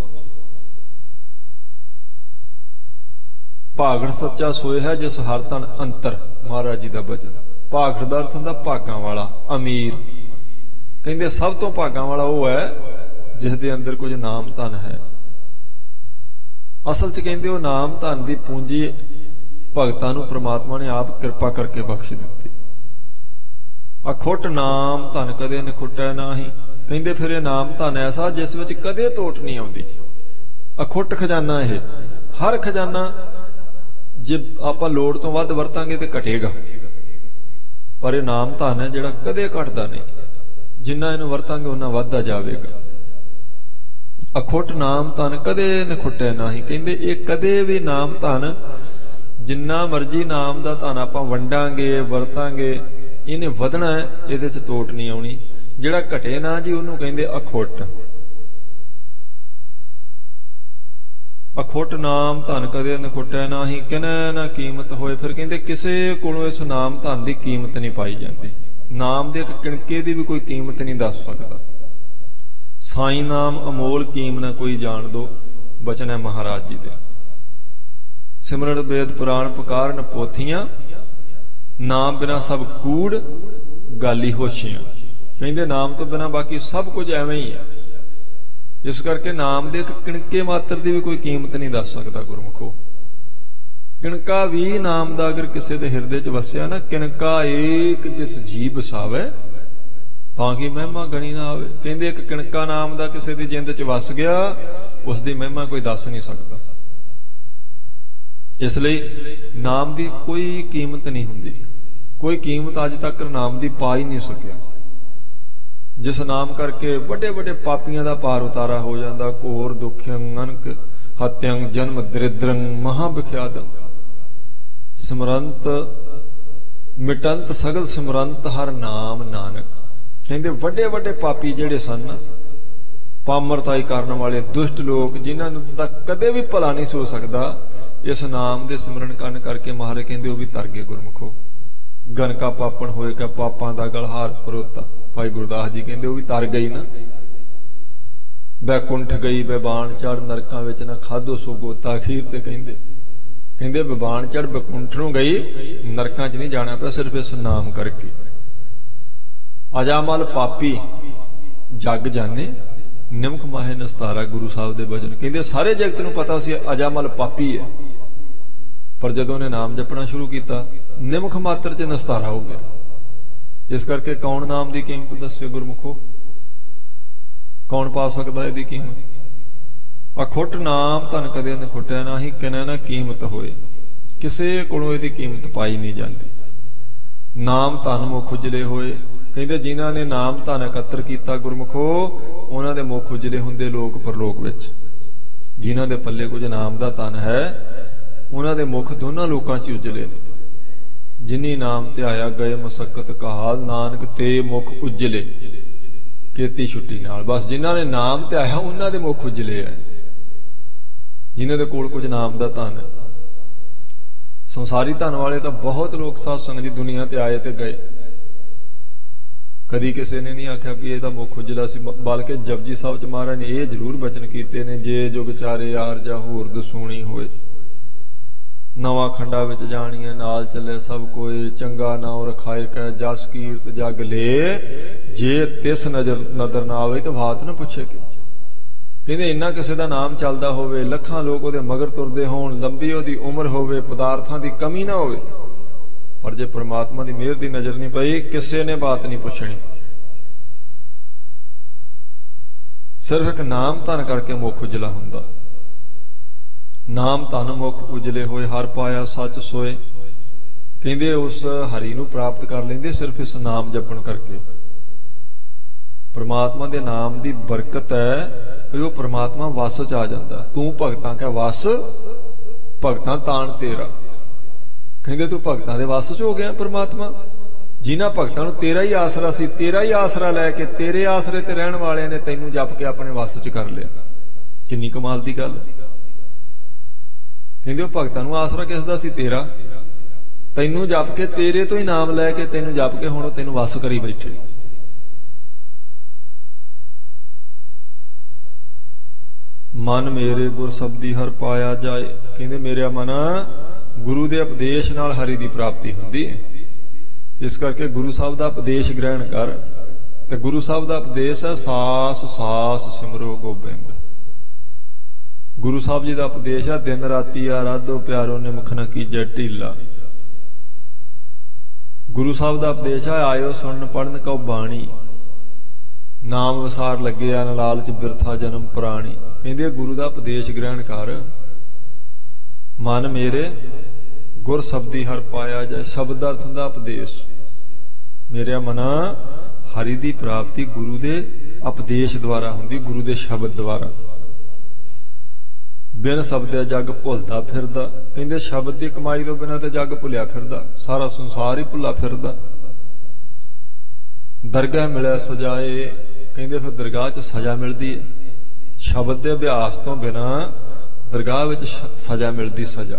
ਭਾਗੜ ਸੱਚਾ ਸੋਏ ਹੈ ਜਿਸ ਹਰ ਧਨ ਅੰਤਰ, ਮਹਾਰਾਜ ਜੀ ਦਾ ਬਚਨ। ਭਾਗੜ ਦਾ ਅਰਥ ਹੁੰਦਾ ਭਾਗਾਂ ਵਾਲਾ, ਅਮੀਰ। ਕਹਿੰਦੇ ਸਭ ਤੋਂ ਭਾਗਾਂ ਵਾਲਾ ਉਹ ਹੈ ਜਿਸ ਦੇ ਅੰਦਰ ਕੁਝ ਨਾਮ ਧਨ ਹੈ। ਅਸਲ 'ਚ ਕਹਿੰਦੇ ਉਹ ਨਾਮ ਧਨ ਦੀ ਪੂੰਜੀ ਭਗਤਾਂ ਨੂੰ ਪ੍ਰਮਾਤਮਾ ਨੇ ਆਪ ਕਿਰਪਾ ਕਰਕੇ ਬਖਸ਼ ਦਿੱਤੀ। ਅਖੁੱਟ ਨਾਮ ਧਨ ਕਦੇ ਨਖੁੱਟੈ ਨਾਹੀ, ਕਹਿੰਦੇ ਫਿਰ ਇਹ ਨਾਮ ਧਨ ਐਸਾ ਜਿਸ ਵਿੱਚ ਕਦੇ ਤੋਟ ਨਹੀਂ ਆਉਂਦੀ। ਅਖੁੱਟ ਖਜ਼ਾਨਾ ਇਹ, ਹਰ ਖਜ਼ਾਨਾ ਜੇ ਆਪਾਂ ਲੋੜ ਤੋਂ ਵੱਧ ਵਰਤਾਂਗੇ ਤੇ ਘਟੇਗਾ, ਪਰ ਇਹ ਨਾਮ ਧਨ ਹੈ ਜਿਹੜਾ ਕਦੇ ਘਟਦਾ ਨਹੀਂ। ਜਿੰਨਾ ਇਹਨੂੰ ਵਰਤਾਂਗੇ ਉਹਨਾਂ ਵੱਧਦਾ ਜਾਵੇਗਾ। ਅਖੁੱਟ ਨਾਮ ਧਨ ਕਦੇ ਨਖੁੱਟੇ ਨਹੀਂ। ਕਹਿੰਦੇ ਇਹ ਕਦੇ ਵੀ ਨਾਮ ਧਨ, ਜਿੰਨਾ ਮਰਜੀ ਨਾਮ ਦਾ ਧਨ ਆਪਾਂ ਵੰਡਾਂਗੇ ਵਰਤਾਂਗੇ, ਇਹਨੇ ਵਧਣਾ ਹੈ, ਇਹਦੇ 'ਚ ਤੋਟ ਨਹੀਂ ਆਉਣੀ। ਜਿਹੜਾ ਘਟੇ ਨਾ ਜੀ ਉਹਨੂੰ ਕਹਿੰਦੇ ਅਖੁੱਟ। ਅਖੁੱਟ ਨਾਮ ਧਨ ਕਦੇ ਨਖੁੱਟੈ ਨਾਹੀਂ, ਕਿਨੈ ਨਾ ਕੀਮਤ ਹੋਏ। ਫਿਰ ਕਹਿੰਦੇ ਕਿਸੇ ਕੋਲੋਂ ਇਸ ਨਾਮ ਧਨ ਦੀ ਕੀਮਤ ਨਹੀਂ ਪਾਈ ਜਾਂਦੀ। ਨਾਮ ਦੇ ਇੱਕ ਕਿਣਕੇ ਦੀ ਵੀ ਕੋਈ ਕੀਮਤ ਨਹੀਂ ਦੱਸ ਸਕਦਾ। ਸਾਈਂ ਨਾਮ ਅਮੋਲ ਕੀਮ ਨਾ ਕੋਈ ਜਾਣ ਦੋ, ਬਚਨ ਹੈ ਮਹਾਰਾਜ ਜੀ ਦੇ। ਸਿਮਰਨ ਵੇਦ ਪੁਰਾਣ ਪੁਕਾਰਨ ਪੋਥੀਆਂ, ਨਾਮ ਬਿਨਾ ਸਭ ਕੂੜ ਗਾਲੀ ਹੋਸ਼ੀਆਂ। ਕਹਿੰਦੇ ਨਾਮ ਤੋਂ ਬਿਨਾ ਬਾਕੀ ਸਭ ਕੁਝ ਐਵੇਂ ਹੀ ਹੈ। ਇਸ ਕਰਕੇ ਨਾਮ ਦੇ ਇੱਕ ਕਿਣਕੇ ਮਾਤਰ ਦੀ ਵੀ ਕੋਈ ਕੀਮਤ ਨਹੀਂ ਦੱਸ ਸਕਦਾ ਗੁਰਮੁਖੋ। ਕਿਣਕਾ ਵੀ ਨਾਮ ਦਾ ਅਗਰ ਕਿਸੇ ਦੇ ਹਿਰਦੇ 'ਚ ਵਸਿਆ ਨਾ, ਕਿਣਕਾ ਏਕ ਜਿਸ ਜੀ ਬਸਾਵੇ ਤਾਂ ਕਿ ਮਹਿਮਾ ਗਣੀ ਨਾ ਆਵੇ। ਕਹਿੰਦੇ ਇੱਕ ਕਿਣਕਾ ਨਾਮ ਦਾ ਕਿਸੇ ਦੀ ਜਿੰਦ 'ਚ ਵਸ ਗਿਆ, ਉਸ ਦੀ ਮਹਿਮਾ ਕੋਈ ਦੱਸ ਨਹੀਂ ਸਕਦਾ। ਇਸ ਲਈ ਨਾਮ ਦੀ ਕੋਈ ਕੀਮਤ ਨਹੀਂ ਹੁੰਦੀ। ਕੋਈ ਕੀਮਤ ਅੱਜ ਤੱਕ ਨਾਮ ਦੀ ਪਾ ਹੀ ਨਹੀਂ ਸਕਿਆ। ਜਿਸ ਨਾਮ ਕਰਕੇ ਵੱਡੇ ਵੱਡੇ ਪਾਪੀਆਂ ਦਾ ਪਾਰ ਉਤਾਰਾ ਹੋ ਜਾਂਦਾ। ਘੋਰ ਦੁਖਿਅੰ ਅਨਕ ਹਤਿਅੰ ਜਨਮ ਦਰਿਦਰੰ ਮਹਾ ਵਿਖਿਆਤੰ, ਸਿਮਰੰਤ ਮਿਟੰਤ ਸਗਲ ਸਿਮਰੰਤ ਹਰ ਨਾਮ ਨਾਨਕ। ਕਹਿੰਦੇ ਵੱਡੇ ਵੱਡੇ ਪਾਪੀ ਜਿਹੜੇ ਸਨ, ਪਾਮਰਤਾਈ ਕਰਨ ਵਾਲੇ ਦੁਸ਼ਟ ਲੋਕ, ਜਿਨ੍ਹਾਂ ਨੂੰ ਤਾਂ ਕਦੇ ਵੀ ਭਲਾ ਨਹੀਂ ਸੋ ਸਕਦਾ, ਇਸ ਨਾਮ ਦੇ ਸਿਮਰਨ ਕਰਨ ਕਰਕੇ ਮਹਾਰਾਜ ਕਹਿੰਦੇ ਉਹ ਵੀ ਤਰ ਗਏ ਗੁਰਮੁਖੋ। ਗਨਕਾ ਪਾਪਣ ਹੋਏਗਾ ਪਾਪਾਂ ਦਾ ਗਲਹਾਰ ਪਰੋਤਾ। ਭਾਈ ਗੁਰਦਾਸ ਜੀ ਕਹਿੰਦੇ ਉਹ ਵੀ ਤਰ ਗਈ ਨਾ। ਬੈਕੁੰਠ ਗਈ ਬੇਬਾਨ ਚੜ, ਨਰਕਾਂ ਵਿੱਚ ਨਾ ਖਾਧੋ ਸੋ ਗੋਤਾ। ਅਖੀਰ ਤੇ ਕਹਿੰਦੇ ਕਹਿੰਦੇ ਬੇਬਾਨ ਚੜ ਬੈਕੁੰਠ ਨੂੰ ਗਈ, ਨਰਕਾਂ 'ਚ ਨਹੀਂ ਜਾਣਾ ਪਿਆ ਸਿਰਫ ਇਸ ਨਾਮ ਕਰਕੇ। ਅਜਾਮਲ ਪਾਪੀ ਜਗ ਜਾਣੇ, ਨਿਮਕ ਮਾਹੇ ਨਸਤਾਰਾ। ਗੁਰੂ ਸਾਹਿਬ ਦੇ ਬਚਨ ਕਹਿੰਦੇ ਸਾਰੇ ਜਗਤ ਨੂੰ ਪਤਾ ਸੀ ਅਜਾਮਲ ਪਾਪੀ ਹੈ, ਪਰ ਜਦੋਂ ਉਹਨੇ ਨਾਮ ਜਪਣਾ ਸ਼ੁਰੂ ਕੀਤਾ ਨਿਮਕ ਮਾਤਰ 'ਚ ਨਸਤਾਰਾ ਹੋ ਗਿਆ। ਇਸ ਕਰਕੇ ਕੌਣ ਨਾਮ ਦੀ ਕੀਮਤ ਦੱਸਿਓ ਗੁਰਮੁਖੋ? ਕੌਣ ਪਾ ਸਕਦਾ ਇਹਦੀ ਕੀਮਤ? ਅਖੁੱਟ ਨਾਮ ਧਨ ਕਦੇ ਨਖੁੱਟਿਆ ਨਾਹੀਂ, ਕਿਨੈ ਨਾ ਕੀਮਤ ਹੋਏ। ਕਿਸੇ ਕੋਲੋਂ ਇਹਦੀ ਕੀਮਤ ਪਾਈ ਨਹੀਂ ਜਾਂਦੀ। ਨਾਮ ਧਨ ਮੁਖ ਉਜਲੇ ਹੋਏ। ਕਹਿੰਦੇ ਜਿਨ੍ਹਾਂ ਨੇ ਨਾਮ ਧਨ ਇਕੱਤਰ ਕੀਤਾ ਗੁਰਮੁਖੋ, ਉਹਨਾਂ ਦੇ ਮੁਖ ਉਜਲੇ ਹੁੰਦੇ ਲੋਕ ਪਰਲੋਕ ਵਿੱਚ। ਜਿਨ੍ਹਾਂ ਦੇ ਪੱਲੇ ਕੁਝ ਨਾਮ ਦਾ ਧਨ ਹੈ, ਉਹਨਾਂ ਦੇ ਮੁਖ ਦੋਨਾਂ ਲੋਕਾਂ 'ਚ ਉਜਲੇ ਨੇ। ਜਿਨੀ ਨਾਮ ਧਿਆਇਆ ਗਏ ਮਸਕਤ ਕਾਲ, ਨਾਨਕ ਤੇ ਮੁਖ ਉਜਲੇ ਕੀਤੀ ਛੁੱਟੀ ਨਾਲ। ਬਸ ਜਿਨ੍ਹਾਂ ਨੇ ਨਾਮ ਧਿਆਇਆ ਉਹਨਾਂ ਦੇ ਮੁਖ ਉਜਲੇ ਹੈ, ਜਿਨ੍ਹਾਂ ਦੇ ਕੋਲ ਕੁਝ ਨਾਮ ਦਾ ਧਨ ਹੈ। ਸੰਸਾਰੀ ਧਨ ਵਾਲੇ ਤਾਂ ਬਹੁਤ ਲੋਕ ਸਾਧ ਸੰਗਤ ਦੀ ਦੁਨੀਆ ਤੇ ਆਏ ਤੇ ਗਏ, ਕਦੀ ਕਿਸੇ ਨੇ ਨਹੀਂ ਆਖਿਆ ਵੀ ਇਹਦਾ ਮੁਖ ਉਜਲਾ ਸੀ। ਬਲਕਿ ਜਪਜੀ ਸਾਹਿਬ 'ਚ ਮਹਾਰਾਜ ਨੇ ਇਹ ਜ਼ਰੂਰ ਬਚਨ ਕੀਤੇ ਨੇ, ਜੇ ਜੁਗ ਚਾਰੇ ਯਾਰ ਜਾਂ ਹੋਰ ਦਸੂਣੀ ਹੋਏ, ਨਵਾਂ ਖੰਡਾ ਵਿੱਚ ਜਾਣੀਏ ਨਾਲ ਚੱਲੇ ਸਭ ਕੋਈ, ਚੰਗਾ ਨਾਉ ਰਖਾਏ ਕਹਿ ਜਸ ਕੀਰਤ ਜਗ ਲੈ, ਜੇ ਤਿਸ ਨਜ਼ਰ ਨਦਰ ਨਾ ਆਵੇ ਤਾਂ ਬਾਤ ਨਾ ਪੁੱਛੇ ਕਿ। ਕਹਿੰਦੇ ਇੰਨਾ ਕਿਸੇ ਦਾ ਨਾਮ ਚੱਲਦਾ ਹੋਵੇ, ਲੱਖਾਂ ਲੋਕ ਉਹਦੇ ਮਗਰ ਤੁਰਦੇ ਹੋਣ, ਲੰਬੀ ਉਹਦੀ ਉਮਰ ਹੋਵੇ, ਪਦਾਰਥਾਂ ਦੀ ਕਮੀ ਨਾ ਹੋਵੇ, ਪਰ ਜੇ ਪ੍ਰਮਾਤਮਾ ਦੀ ਮਿਹਰ ਦੀ ਨਜ਼ਰ ਨਹੀਂ ਪਈ, ਕਿਸੇ ਨੇ ਬਾਤ ਨਹੀਂ ਪੁੱਛਣੀ। ਸਿਰਫ ਇੱਕ ਨਾਮ ਧਨ ਕਰਕੇ ਮੁਖ ਉਜਲਾ ਹੁੰਦਾ। ਨਾਮ ਧਨ ਮੁਖ ਉਜਲੇ ਹੋਏ, ਹਰ ਪਾਇਆ ਸੱਚ ਸੋਏ। ਕਹਿੰਦੇ ਉਸ ਹਰੀ ਨੂੰ ਪ੍ਰਾਪਤ ਕਰ ਲੈਂਦੇ ਸਿਰਫ ਇਸ ਨਾਮ ਜਪਣ ਕਰਕੇ। ਪ੍ਰਮਾਤਮਾ ਦੇ ਨਾਮ ਦੀ ਬਰਕਤ ਹੈ ਵੀ ਉਹ ਪ੍ਰਮਾਤਮਾ ਵਸ 'ਚ ਆ ਜਾਂਦਾ। ਤੂੰ ਭਗਤਾਂ ਕਾ ਵਸ, ਭਗਤਾਂ ਤਾਣ ਤੇਰਾ। ਕਹਿੰਦੇ ਤੂੰ ਭਗਤਾਂ ਦੇ ਵਸ 'ਚ ਹੋ ਗਿਆ ਪ੍ਰਮਾਤਮਾ। ਜਿਨ੍ਹਾਂ ਭਗਤਾਂ ਨੂੰ ਤੇਰਾ ਹੀ ਆਸਰਾ ਸੀ, ਤੇਰਾ ਹੀ ਆਸਰਾ ਲੈ ਕੇ, ਤੇਰੇ ਆਸਰੇ ਤੇ ਰਹਿਣ ਵਾਲਿਆਂ ਨੇ ਤੈਨੂੰ ਜਪ ਕੇ ਆਪਣੇ ਵਸ 'ਚ ਕਰ ਲਿਆ। ਕਿੰਨੀ ਕਮਾਲ ਦੀ ਗੱਲ। ਕਹਿੰਦੇ ਉਹ ਭਗਤਾਂ ਨੂੰ ਆਸਰਾ ਕਿਸ ਦਾ ਸੀ? ਤੇਰਾ। ਤੈਨੂੰ ਜਪ ਕੇ, ਤੇਰੇ ਤੋਂ ਹੀ ਨਾਮ ਲੈ ਕੇ ਤੈਨੂੰ ਜਪ ਕੇ ਹੁਣ ਤੈਨੂੰ ਵਸ ਕਰੀ ਬੈਠੇ। ਮਨ ਮੇਰੇ ਗੁਰ ਸ਼ਬਦੀ ਹਰ ਪਾਇਆ ਜਾਏ। ਕਹਿੰਦੇ ਮੇਰਾ ਮਨ ਗੁਰੂ ਦੇ ਉਪਦੇਸ਼ ਨਾਲ ਹਰੀ ਦੀ ਪ੍ਰਾਪਤੀ ਹੁੰਦੀ ਹੈ। ਇਸ ਕਰਕੇ ਗੁਰੂ ਸਾਹਿਬ ਦਾ ਉਪਦੇਸ਼ ਗ੍ਰਹਿਣ ਕਰ। ਤੇ ਗੁਰੂ ਸਾਹਿਬ ਦਾ ਉਪਦੇਸ਼ ਹੈ ਸਾਸ ਸਾਸ ਸਿਮਰੋ ਗੋਬਿੰਦ। ਗੁਰੂ ਸਾਹਿਬ ਜੀ ਦਾ ਉਪਦੇਸ਼ ਹੈ ਦਿਨ ਰਾਤੀ ਆਰਾਧੋ ਪਿਆਰੋ ਨਿਮਖ ਨ ਕੀਜੈ ਢੀਲਾ। ਗੁਰੂ ਸਾਹਿਬ ਦਾ ਉਪਦੇਸ਼ ਹੈ ਆਇਓ ਸੁਣਨ ਪੜਨ ਕਉ ਬਾਣੀ, ਨਾਮ ਵਸਾਰ ਲੱਗਿਆ ਨ ਲਾਲਚ ਬਿਰਥਾ ਜਨਮ ਪ੍ਰਾਣੀ। ਕਹਿੰਦੇ ਗੁਰੂ ਦਾ ਉਪਦੇਸ਼ ਗ੍ਰਹਿਣ ਕਰ। ਮਨ ਮੇਰੇ ਗੁਰ ਸ਼ਬਦੀ ਹਰ ਪਾਇਆ ਜਾਏ। ਸ਼ਬਦ ਦਾ ਅਰਥ ਹੁੰਦਾ ਉਪਦੇਸ਼। ਮੇਰੇ ਮਨਾ ਹਰੀ ਦੀ ਪ੍ਰਾਪਤੀ ਗੁਰੂ ਦੇ ਉਪਦੇਸ਼ ਦੁਆਰਾ ਹੁੰਦੀ, ਗੁਰੂ ਦੇ ਸ਼ਬਦ ਦੁਆਰਾ। ਬਿਨ ਸ਼ਬਦ ਜੱਗ ਭੁੱਲਦਾ ਫਿਰਦਾ। ਕਹਿੰਦੇ ਸ਼ਬਦ ਦੀ ਕਮਾਈ ਤੋਂ ਬਿਨਾਂ ਤੇ ਜੱਗ ਭੁੱਲਿਆ ਫਿਰਦਾ, ਸਾਰਾ ਸੰਸਾਰ ਹੀ ਭੁੱਲਾ ਫਿਰਦਾ। ਦਰਗਾਹ ਮਿਲਿਆ ਸਜਾਏ। ਕਹਿੰਦੇ ਫਿਰ ਦਰਗਾਹ 'ਚ ਸਜ਼ਾ ਮਿਲਦੀ ਹੈ। ਸ਼ਬਦ ਦੇ ਅਭਿਆਸ ਤੋਂ ਬਿਨਾਂ ਦਰਗਾਹ ਵਿੱਚ ਸਜ਼ਾ ਮਿਲਦੀ। ਸਜ਼ਾ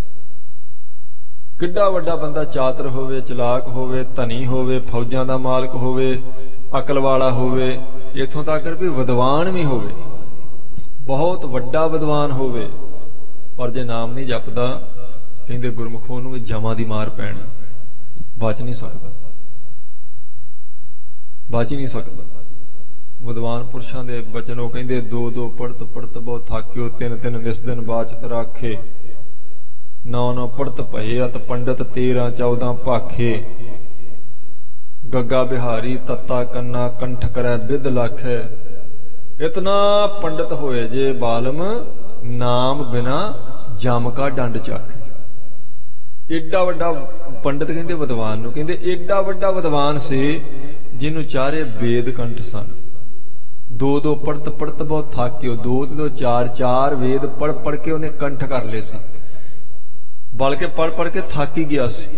ਕਿੱਡਾ ਵੱਡਾ ਬੰਦਾ ਚਾਤਰ ਹੋਵੇ, ਚਲਾਕ ਹੋਵੇ, ਧਨੀ ਹੋਵੇ, ਫੌਜਾਂ ਦਾ ਮਾਲਕ ਹੋਵੇ, ਅਕਲ ਵਾਲਾ ਹੋਵੇ, ਇੱਥੋਂ ਤੱਕ ਵੀ ਵਿਦਵਾਨ ਵੀ ਹੋਵੇ, ਬਹੁਤ ਵੱਡਾ ਵਿਦਵਾਨ ਹੋਵੇ, ਪਰ ਜੇ ਨਾਮ ਨਹੀਂ ਜਪਦਾ, ਕਹਿੰਦੇ ਗੁਰਮੁਖੋਂ ਨੂੰ ਵੀ ਜਮਾਂ ਦੀ ਮਾਰ ਪੈਣੀ, ਬਚ ਨਹੀਂ ਸਕਦਾ, ਬਚ ਹੀ ਨਹੀਂ ਸਕਦਾ। ਵਿਦਵਾਨ ਪੁਰਸ਼ਾਂ ਦੇ ਬਚਨ ਉਹ ਕਹਿੰਦੇ ਦੋ ਦੋ ਪੜਤ ਪੜਤ ਬਹੁ ਥਾਕਿਓ, ਤਿੰਨ ਤਿੰਨ ਨਿਸ ਦਿਨ ਬਾਚਤ ਰਾਖੇ, ਨੌ ਨੌ ਪੜਤ ਭਏ ਅਤ ਪੰਡਤ, ਤੇਰਾਂ ਚੌਦਾਂ ਭਾਖੇ, ਗੱਗਾ ਬਿਹਾਰੀ ਤੱਤਾ ਕੰਨਾ, ਕੰਠ ਕਰੈ ਬਿਦ ਲਾਖੈ। ਇਤਨਾ ਪੰਡਤ ਹੋਏ ਜੇ ਬਾਲਮ, ਨਾਮ ਬਿਨਾ ਜਮ ਕਾ ਡੰਡ ਚਾਖੇ। ਏਡਾ ਵੱਡਾ ਪੰਡਤ ਕਹਿੰਦੇ ਵਿਦਵਾਨ ਨੂੰ, ਕਹਿੰਦੇ ਏਡਾ ਵੱਡਾ ਵਿਦਵਾਨ ਸੀ ਜਿਹਨੂੰ ਚਾਰੇ ਵੇਦ ਕੰਠ ਸਨ। ਦੋ ਦੋ ਪੜਤ ਪੜਤ ਬਹੁਤ ਥਾਕਿਓ, ਦੋ ਤੇ ਦੋ ਚਾਰ ਚਾਰ ਵੇਦ ਪੜ ਪੜ ਕੇ ਉਹਨੇ ਕੰਠ ਕਰ ਲਏ ਸੀ, ਬਲਕਿ ਪੜ ਪੜ ਕੇ ਥੱਕ ਹੀ ਗਿਆ ਸੀ।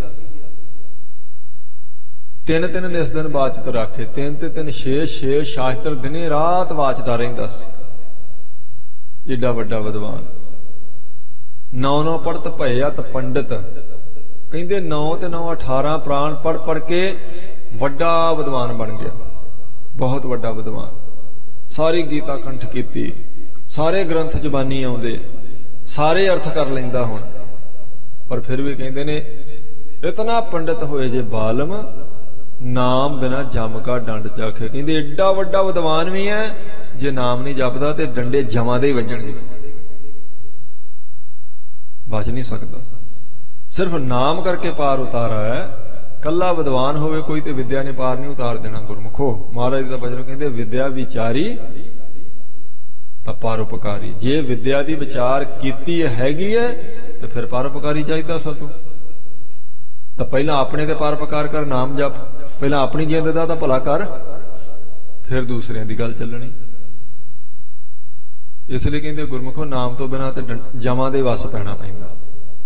ਤਿੰਨ ਤਿੰਨ ਨਿਸ ਦਿਨ ਬਾਚਤ ਰਾਖੇ, ਤਿੰਨ ਤੇ ਤਿੰਨ ਛੇ ਛੇ ਸ਼ਾਸਤਰ ਦਿਨੇ ਰਾਤ ਵਾਚਦਾ ਰਹਿੰਦਾ ਸੀ। ਏਡਾ ਵੱਡਾ ਵਿਦਵਾਨ। ਨੌ ਨੌ ਪੜਤ ਭਏ ਅਤ ਪੰਡਤ, ਕਹਿੰਦੇ ਨੌ ਤੇ ਨੌ ਅਠਾਰਾਂ ਪ੍ਰਾਣ ਪੜ ਪੜ ਕੇ ਵੱਡਾ ਵਿਦਵਾਨ ਬਣ ਗਿਆ, ਬਹੁਤ ਵੱਡਾ ਵਿਦਵਾਨ। ਸਾਰੀ ਗੀਤਾ ਕੰਠ ਕੀਤੀ, ਸਾਰੇ ਗ੍ਰੰਥ ਜ਼ਬਾਨੀ ਆਉਂਦੇ, ਸਾਰੇ ਅਰਥ ਕਰ ਲੈਂਦਾ ਹੁਣ, ਪਰ ਫਿਰ ਵੀ ਕਹਿੰਦੇ ਨੇ ਇਤਨਾ ਪੰਡਤ ਹੋਏ ਜੇ ਬਾਲਮ, ਨਾਮ ਬਿਨਾ ਜਮ ਕਾ ਡੰਡ ਚਾਖੇ। ਕਹਿੰਦੇ ਏਡਾ ਵੱਡਾ ਵਿਦਵਾਨ ਵੀ ਹੈ, ਜੇ ਨਾਮ ਨਹੀਂ ਜਪਦਾ ਤੇ ਡੰਡੇ ਜਮਾਂ ਦੇ ਹੀ ਵੱਜਣਗੇ, ਬਚ ਨਹੀਂ ਸਕਦਾ। ਸਿਰਫ ਨਾਮ ਕਰਕੇ ਪਾਰ ਉਤਾਰਾ ਹੈ। ਕੱਲਾ ਵਿਦਵਾਨ ਹੋਵੇ ਕੋਈ ਤੇ ਵਿਦਿਆ ਨੇ ਪਾਰ ਨਹੀਂ ਉਤਾਰ ਦੇਣਾ ਗੁਰਮੁਖੋ। ਮਹਾਰਾਜ ਦਾ ਬਚਨ ਕਹਿੰਦੇ ਵਿਦਿਆ ਵਿਚਾਰੀ ਤਾਂ ਪਰਉਪਕਾਰੀ। ਜੇ ਵਿਦਿਆ ਦੀ ਵਿਚਾਰ ਕੀਤੀ ਹੈਗੀ ਹੈ ਤੇ ਫਿਰ ਪਰਉਪਕਾਰੀ ਚਾਹੀਦਾ ਸਾਤੋਂ। ਤਾਂ ਪਹਿਲਾਂ ਆਪਣੇ ਤੇ ਪਰਉਪਕਾਰ ਕਰ, ਨਾਮ ਜਪ। ਪਹਿਲਾਂ ਆਪਣੀ ਜਿੰਦ ਦਾ ਤਾਂ ਭਲਾ ਕਰ, ਫਿਰ ਦੂਸਰਿਆਂ ਦੀ ਗੱਲ ਚੱਲਣੀ। ਇਸ ਲਈ ਕਹਿੰਦੇ ਗੁਰਮੁਖੋ ਨਾਮ ਤੋਂ ਬਿਨਾਂ ਤੇ ਜਮਾਂ ਦੇ ਵਸ ਪੈਣਾ ਪੈਂਦਾ।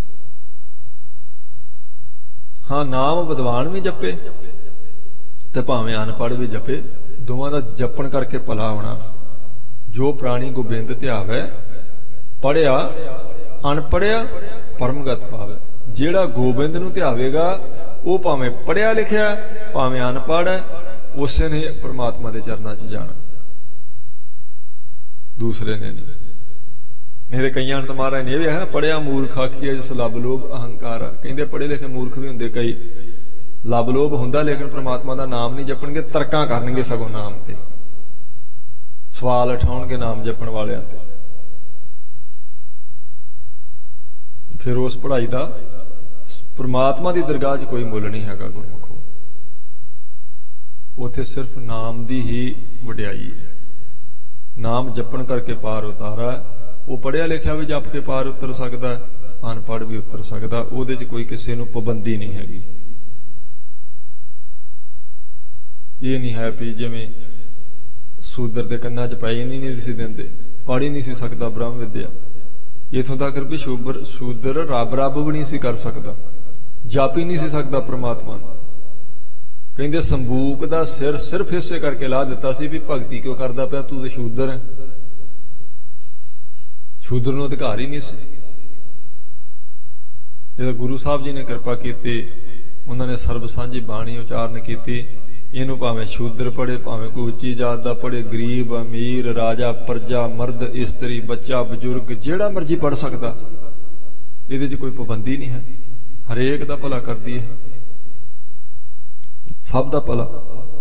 ਹਾਂ, ਨਾਮ ਵਿਦਵਾਨ ਵੀ ਜਪੇ ਤੇ ਭਾਵੇਂ ਅਨਪੜ੍ਹ ਵੀ ਜਪੇ, ਦੋਵਾਂ ਦਾ ਜਪਣ ਕਰਕੇ ਭਲਾ ਹੋਣਾ। ਜੋ ਪ੍ਰਾਣੀ ਗੋਬਿੰਦ ਧਿਆਵੇ, ਪੜਿਆ ਅਨਪੜਿਆ ਪਰਮਗਤ ਪਾਵੇ। ਜਿਹੜਾ ਗੋਬਿੰਦ ਨੂੰ ਧਿਆਵੇਗਾ ਉਹ ਭਾਵੇਂ ਪੜਿਆ ਲਿਖਿਆ ਭਾਵੇਂ ਅਨਪੜ੍ਹ ਹੈ, ਉਸੇ ਨੇ ਪ੍ਰਮਾਤਮਾ ਦੇ ਚਰਨਾਂ 'ਚ ਜਾਣਾ, ਦੂਸਰੇ ਨੇ ਨਹੀਂ। ਨਹੀਂ ਤੇ ਕਈਆਂ ਨੂੰ ਤਾਂ ਮਹਾਰਾਜ ਨੇ ਇਹ ਵੀ ਆਖਿਆ, ਪੜਿਆ ਮੂਰਖ ਆਖੀਐ ਜਿਸ ਲੱਭ ਲੋਭ ਅਹੰਕਾਰ। ਕਹਿੰਦੇ ਪੜ੍ਹੇ ਲਿਖੇ ਮੂਰਖ ਵੀ ਹੁੰਦੇ ਕਈ, ਲੱਭ ਲੋਭ ਹੁੰਦਾ, ਲੇਕਿਨ ਪ੍ਰਮਾਤਮਾ ਦਾ ਨਾਮ ਨਹੀਂ ਜਪਣਗੇ, ਤਰਕਾਂ ਕਰਨਗੇ ਸਗੋਂ ਨਾਮ ਤੇ, ਸਵਾਲ ਉਠਾਉਣਗੇ ਨਾਮ ਜਪਣ ਵਾਲਿਆਂ ਤੇ। ਫਿਰ ਉਸ ਪੜ੍ਹਾਈ ਦਾ ਪ੍ਰਮਾਤਮਾ ਦੀ ਦਰਗਾਹ 'ਚ ਕੋਈ ਮੁੱਲ ਨਹੀਂ ਹੈਗਾ ਗੁਰਮੁਖੋ। ਉੱਥੇ ਸਿਰਫ ਨਾਮ ਦੀ ਹੀ ਵਡਿਆਈ ਹੈ। ਨਾਮ ਜਪਣ ਕਰਕੇ ਪਾਰ ਉਤਾਰਾ। ਉਹ ਪੜ੍ਹਿਆ ਲਿਖਿਆ ਵੀ ਜਪ ਕੇ ਪਾਰ ਉਤਰ ਸਕਦਾ, ਅਨਪੜ੍ਹ ਵੀ ਉਤਰ ਸਕਦਾ। ਉਹਦੇ 'ਚ ਕੋਈ ਕਿਸੇ ਨੂੰ ਪਾਬੰਦੀ ਨਹੀਂ ਹੈਗੀ। ਇਹ ਨਹੀਂ ਹੈ ਵੀ ਜਿਵੇਂ ਸੂਦਰ ਦੇ ਕੰਨਾਂ 'ਚ ਪਾਈ ਨਹੀਂ ਨਹੀਂ ਸੀ ਦਿੰਦੇ, ਪੜ੍ਹ ਹੀ ਨਹੀਂ ਸੀ ਸਕਦਾ ਬ੍ਰਹਮ ਵਿਦਿਆ। ਇਥੋਂ ਤੱਕ ਵੀ ਸ਼ੂਦਰ ਸ਼ੂਦਰ ਰੱਬ ਰੱਬ ਵੀ ਨਹੀਂ ਸੀ ਕਰ ਸਕਦਾ, ਜਪ ਹੀ ਨਹੀਂ ਸੀ ਸਕਦਾ ਪ੍ਰਮਾਤਮਾ ਨੂੰ। ਕਹਿੰਦੇ ਸੰਬੂਕ ਦਾ ਸਿਰ ਸਿਰਫ ਇਸੇ ਕਰਕੇ ਲਾ ਦਿੱਤਾ ਸੀ ਵੀ ਭਗਤੀ ਕਿਉਂ ਕਰਦਾ ਪਿਆ, ਤੂੰ ਤੇ ਸ਼ੂਦਰ ਹੈ। ਸ਼ੂਦਰ ਨੂੰ ਅਧਿਕਾਰ ਹੀ ਨਹੀਂ ਸੀ। ਜਦੋਂ ਗੁਰੂ ਸਾਹਿਬ ਜੀ ਨੇ ਕਿਰਪਾ ਕੀਤੀ, ਉਹਨਾਂ ਨੇ ਸਰਬ ਸਾਂਝੀ ਬਾਣੀ ਉਚਾਰਨ ਕੀਤੀ। ਇਹਨੂੰ ਭਾਵੇਂ ਸ਼ੂਦਰ ਪੜ੍ਹੇ, ਭਾਵੇਂ ਕੋਈ ਉੱਚੀ ਜਾਤ ਦਾ ਪੜ੍ਹੇ, ਗਰੀਬ ਅਮੀਰ, ਰਾਜਾ ਪ੍ਰਜਾ, ਮਰਦ ਇਸਤਰੀ, ਬੱਚਾ ਬਜ਼ੁਰਗ, ਜਿਹੜਾ ਮਰਜੀ ਪੜ੍ਹ ਸਕਦਾ। ਇਹਦੇ 'ਚ ਕੋਈ ਪਾਬੰਦੀ ਨਹੀਂ ਹੈ। ਹਰੇਕ ਦਾ ਭਲਾ ਕਰਦੀ ਹੈ, ਸਭ ਦਾ ਭਲਾ।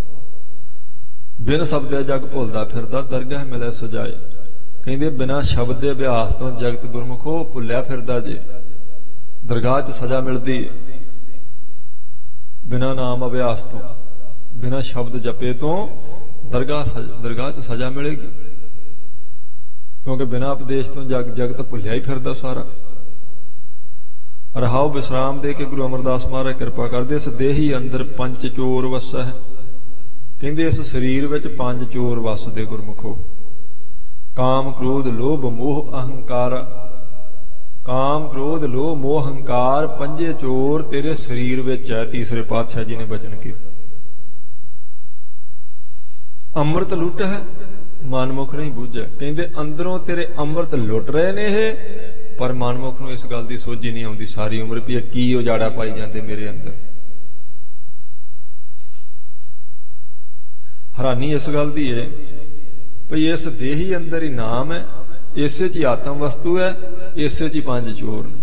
ਬਿਨ ਸ਼ਬਦ ਜਗ ਭੁੱਲਦਾ ਫਿਰਦਾ, ਦਰਗਾਹ ਮਿਲੇ ਸਜਾਏ। ਕਹਿੰਦੇ ਬਿਨਾਂ ਸ਼ਬਦ ਦੇ ਅਭਿਆਸ ਤੋਂ ਜਗਤ ਗੁਰਮੁਖੋ ਭੁੱਲਿਆ ਫਿਰਦਾ ਜੇ, ਦਰਗਾਹ 'ਚ ਸਜ਼ਾ ਮਿਲਦੀ। ਬਿਨਾਂ ਨਾਮ ਅਭਿਆਸ ਤੋਂ, ਬਿਨਾਂ ਸ਼ਬਦ ਜਪੇ ਤੋਂ दरगाह दरगाह च सजा मिलेगी, क्योंकि बिना उपदेश तो जग जगत भुलिया ही फिरदा सारा। रहाओ विश्राम दे के गुरु अमरदास महाराज कृपा करदे। इस देही अंदर पंच चोर वसै है, कहंदे इस शरीर विच पंज चोर वसदे गुरमुखो। काम क्रोध लोभ मोह अहंकार, काम क्रोध लोभ मोह अहंकार पंजे चोर तेरे शरीर विच है। तीसरे पातशाह जी ने वचन कीता। अमृत लुट है मनमुख नहीं बूझे, कहंदे अंदरों तेरे अमृत लुट रहे ने ये, पर मनमुख नूं इस गल दी सोझी नहीं आउंदी सारी उम्र भी की उजाड़ा पाई जाते मेरे अंदर। हैरानी इस गल दी है भई इस देही अंदर ही नाम है, इसे च ही आत्म वस्तु है, इसे च ही पंज चोर ने।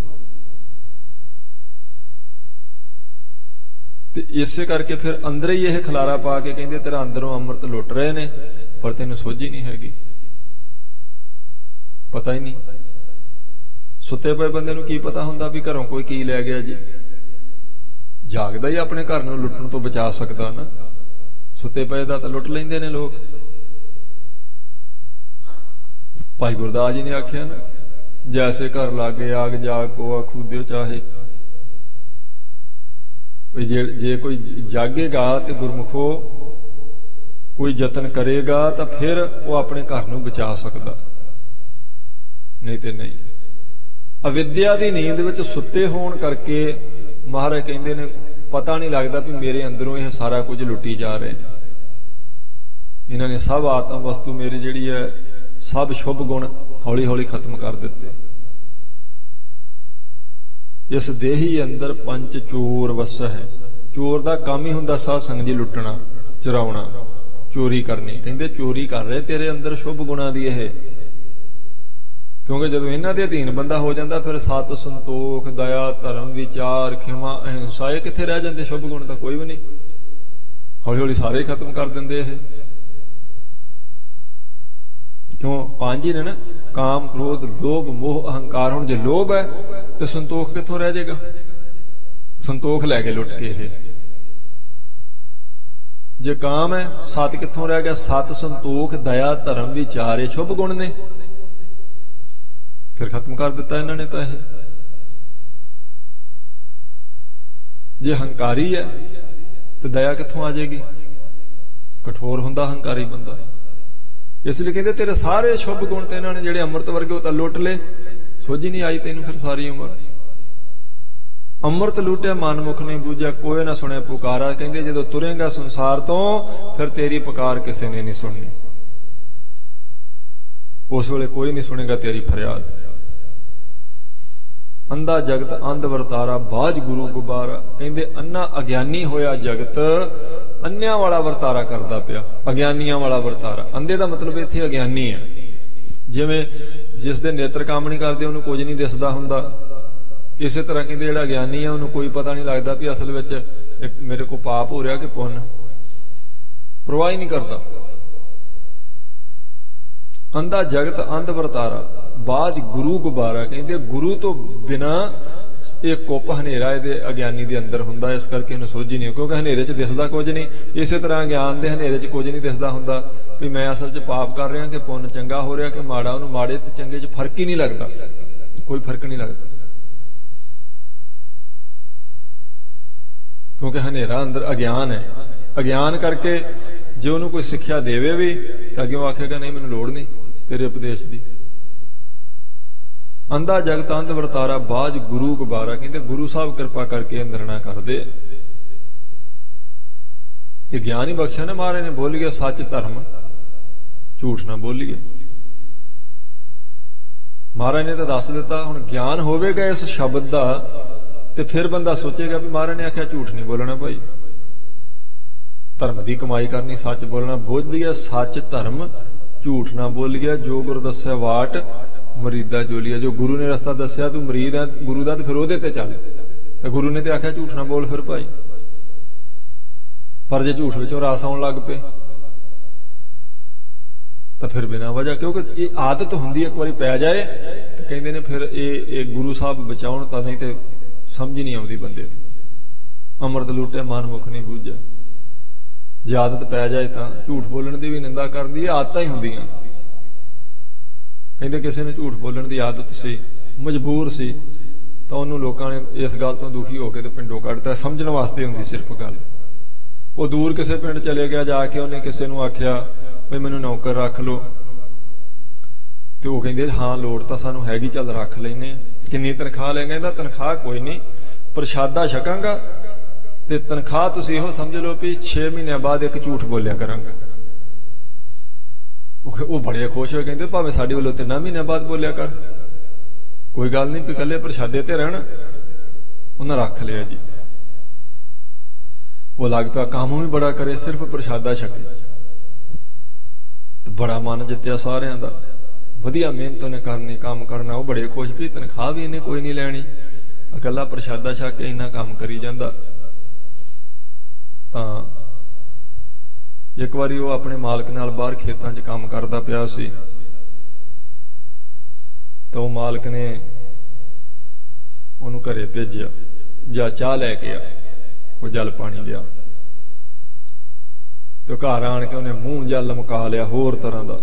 ते इसे करके फिर अंदर ही यह खलारा पा के कहंदे तेरा अंदरों अमृत लुट रहे ने, पर तेनों सोझी नहीं हैगी, पता ही नहीं। सुते पे बंदे नूं की पता हुंदा भी घरों कोई की लै गया जी, जागदा ही अपने घर नूं लुटण तो बचा सकदा ना, सुते पे दा तां लुट लैंदे ने लोग। भाई गुरदास जी ने आख्या ना, जैसे घर लागे आग जाग को आखूद्यो चाहे। जे, जे कोई जागेगा तो गुरमुखो कोई यतन करेगा तो फिर वो अपने घर नूं बचा सकदा, नहीं तो नहीं। अविद्या दी नींद विच सुते होण करके महाराज कहंदे ने पता नहीं लगता भी मेरे अंदरों यह सारा कुछ लुटी जा रहे हैं। इन्होंने सब आत्म वस्तु मेरी जिहड़ी है सब शुभ गुण हौली हौली खत्म कर दिते। इस देही अंदर पंच चोर वस है। चोर का काम ही हुंदा साध संग जी लुटना चुराउणा चोरी करनी। कहंदे चोरी कर रहे तेरे अंदर शुभ गुणा दी है, क्योंकि जदों इन्हां दे अधीन बंदा हो जाता फिर सत संतोख दया धर्म विचार खिमा अहिंसा ये कित्थे रह जाते, शुभ गुण तो कोई भी नहीं, हौली हौली सारे खत्म कर देंदे है। क्यों पांच ही ने ना, काम क्रोध लोभ मोह अहंकार। हुण जे लोभ है तो संतोख कित्थों रह जाएगा, संतोख लैके लुट के ये। जे काम है सत कित्थों रह गया, सत संतोख दया धर्म विचार ये शुभ गुण ने, फिर खत्म कर दिता इन्होंने तो यह। जे हंकारी है तो दया कित्थों आ जाएगी, कठोर हुंदा हंकारी बंदा। इसलिए कहते तेरे सारे शुभ गुण तो इन्होंने जेडे अमृत वर्गे तो लुट ले, सोझी नहीं आई तेन फिर सारी उम्र। अमृत लुटिया मनमुख नहीं बूझा, कोई ना सुने पुकारा। कहते जो तुरेगा संसार तो फिर तेरी पुकार किसी ने नहीं सुननी, उस वेले कोई नहीं सुनेगा तेरी फरियाद। अंधा जगत अंध वरतारा बाज गुरु गुबारा। कहते अन्ना अज्ञानी होया जगत अन्या वाला वरतारा करता पिया, अज्ञानिया वाला वरतारा। अंधे का मतलब इत्थे अज्ञानी है, जिवें जिस दे नेत्र काम नहीं करते उन्होंने कुछ नहीं दिसदा हुंदा, इसे तरह कहते जिहड़ा अज्ञानी है उन्होंने कोई पता नहीं लगता भी असल में मेरे को पाप हो रहा कि पुण्य, परवाह ही नहीं करता। अंधा जगत अंध वरतारा बाज गुरु गुबारा। कहते गुरु तो बिना एक कुप हनेरा ये अज्ञानी के अंदर हुंदा, इस करके इन्हूं सोझी नहीं, क्योंकि हनेरे च दिसदा कुछ नहीं। इसे तरह ज्ञान के हनेरे च कुछ नहीं दिसदा हुंदा भी मैं असल च पाप कर रहा कि पुण्य चंगा हो रहा कि माड़ा। उन्होंने माड़े ते चंगे च फर्क ही नहीं लगता, कोई फर्क नहीं लगता, क्योंकि हनेरा अंदर अज्ञान है। अज्ञान करके जे उन्होंने कोई सिक्ख्या देवे भी तो अगे आखेगा नहीं मैनूं लोड़ नहीं तेरे उपदेश की। अंधा जगत अंध वरतारा बाज गुरु गुबारा। कहते गुरु साहब कृपा करके निर्णय कर दे, ये ज्ञान ही बख्शा ने महाराज ने। बोलिए सच धर्म झूठ ना बोलिए, महाराज ने तो दस दिता। हुण ज्ञान होवेगा इस शब्द का तो फिर बंदा सोचेगा भी महाराज ने आख्या झूठ नहीं बोलना भाई, धर्म की कमाई करनी, सच बोलना। बोलिए सच धर्म झूठ ना बोलिए, जो गुरु दस्या वाट मरीदा जोलिया। जो गुरु ने रस्ता दस्या तू मरीद है गुरु का तो फिर ओहदे ते चल, तो गुरु ने तो आख्या झूठ ना बोल फिर भाई। पर जे झूठ विचों रस आउण लग पे तो फिर बिना वजह, क्योंकि ये आदत हुंदी एक बार पै जाए तो कहते ने फिर ये गुरु साहब बचाउण तां, नहीं तो समझ नहीं आती बंदे। अमृत लुटे मनमुख नहीं बूझे। ਜੇ ਆਦਤ ਪੈ ਜਾਏ ਤਾਂ ਝੂਠ ਬੋਲਣ ਦੀ ਵੀ ਨਿੰਦਾ ਕਰਨ ਦੀ, ਇਹ ਆਦਤਾਂ ਹੀ ਹੁੰਦੀਆਂ। ਕਹਿੰਦੇ ਕਿਸੇ ਨੂੰ ਝੂਠ ਬੋਲਣ ਦੀ ਆਦਤ ਸੀ, ਮਜਬੂਰ ਸੀ, ਤਾਂ ਉਹਨੂੰ ਲੋਕਾਂ ਨੇ ਇਸ ਗੱਲ ਤੋਂ ਦੁਖੀ ਹੋ ਕੇ ਤੇ ਪਿੰਡੋਂ ਕੱਢਤਾ। ਸਮਝਣ ਵਾਸਤੇ ਹੁੰਦੀ ਸਿਰਫ ਗੱਲ। ਉਹ ਦੂਰ ਕਿਸੇ ਪਿੰਡ ਚਲੇ ਗਿਆ, ਜਾ ਕੇ ਉਹਨੇ ਕਿਸੇ ਨੂੰ ਆਖਿਆ ਵੀ ਮੈਨੂੰ ਨੌਕਰ ਰੱਖ ਲਓ, ਤੇ ਉਹ ਕਹਿੰਦੇ ਹਾਂ ਲੋੜ ਤਾਂ ਸਾਨੂੰ ਹੈਗੀ, ਚੱਲ ਰੱਖ ਲੈਨੇ। ਕਿੰਨੀ ਤਨਖਾਹ ਲੈ? ਕਹਿੰਦਾ ਤਨਖਾਹ ਕੋਈ ਨਹੀਂ, ਪ੍ਰਸ਼ਾਦਾ ਛਕਾਂਗਾ ਤੇ ਤਨਖਾਹ ਤੁਸੀਂ ਇਹੋ ਸਮਝ ਲਓ ਵੀ ਛੇ ਮਹੀਨਿਆਂ ਬਾਅਦ ਇੱਕ ਝੂਠ ਬੋਲਿਆ ਕਰਾਂਗਾ। ਉਹ ਬੜੇ ਖੁਸ਼ ਹੋਏ, ਕਹਿੰਦੇ ਭਾਵੇਂ ਸਾਡੇ ਵੱਲੋਂ ਤਿੰਨਾਂ ਮਹੀਨਿਆਂ ਬਾਅਦ ਬੋਲਿਆ ਕਰ, ਕੋਈ ਗੱਲ ਨਹੀਂ, ਵੀ ਇਕੱਲੇ ਪ੍ਰਸ਼ਾਦੇ ਤੇ ਰਹਿਣਾ। ਉਹਨਾਂ ਰੱਖ ਲਿਆ ਜੀ। ਉਹ ਲੱਗ ਪਿਆ ਕੰਮ ਵੀ ਬੜਾ ਕਰੇ, ਸਿਰਫ ਪ੍ਰਸ਼ਾਦਾ ਛਕੇ, ਤੇ ਬੜਾ ਮਨ ਜਿੱਤਿਆ ਸਾਰਿਆਂ ਦਾ। ਵਧੀਆ ਮਿਹਨਤ ਉਹਨੇ ਕਰਨੀ, ਕੰਮ ਕਰਨਾ। ਉਹ ਬੜੇ ਖੁਸ਼ ਵੀ ਤਨਖਾਹ ਵੀ ਇਹਨੇ ਕੋਈ ਨਹੀਂ ਲੈਣੀ, ਇਕੱਲਾ ਪ੍ਰਸ਼ਾਦਾ ਛਕ ਕੇ ਇੰਨਾ ਕੰਮ ਕਰੀ ਜਾਂਦਾ। ਤਾਂ ਇੱਕ ਵਾਰੀ ਉਹ ਆਪਣੇ ਮਾਲਕ ਨਾਲ ਬਾਹਰ ਖੇਤਾਂ 'ਚ ਕੰਮ ਕਰਦਾ ਪਿਆ ਸੀ, ਤਾਂ ਉਹ ਮਾਲਕ ਨੇ ਉਹਨੂੰ ਘਰੇ ਭੇਜਿਆ, ਜਾ ਚਾਹ ਲੈ ਕੇ ਆ, ਕੋਈ ਜਲ ਪਾਣੀ ਲਿਆ। ਤੇ ਘਰ ਆਣ ਕੇ ਉਹਨੇ ਮੂੰਹ ਜਿਹਾ ਲਮਕਾ ਲਿਆ ਹੋਰ ਤਰ੍ਹਾਂ ਦਾ।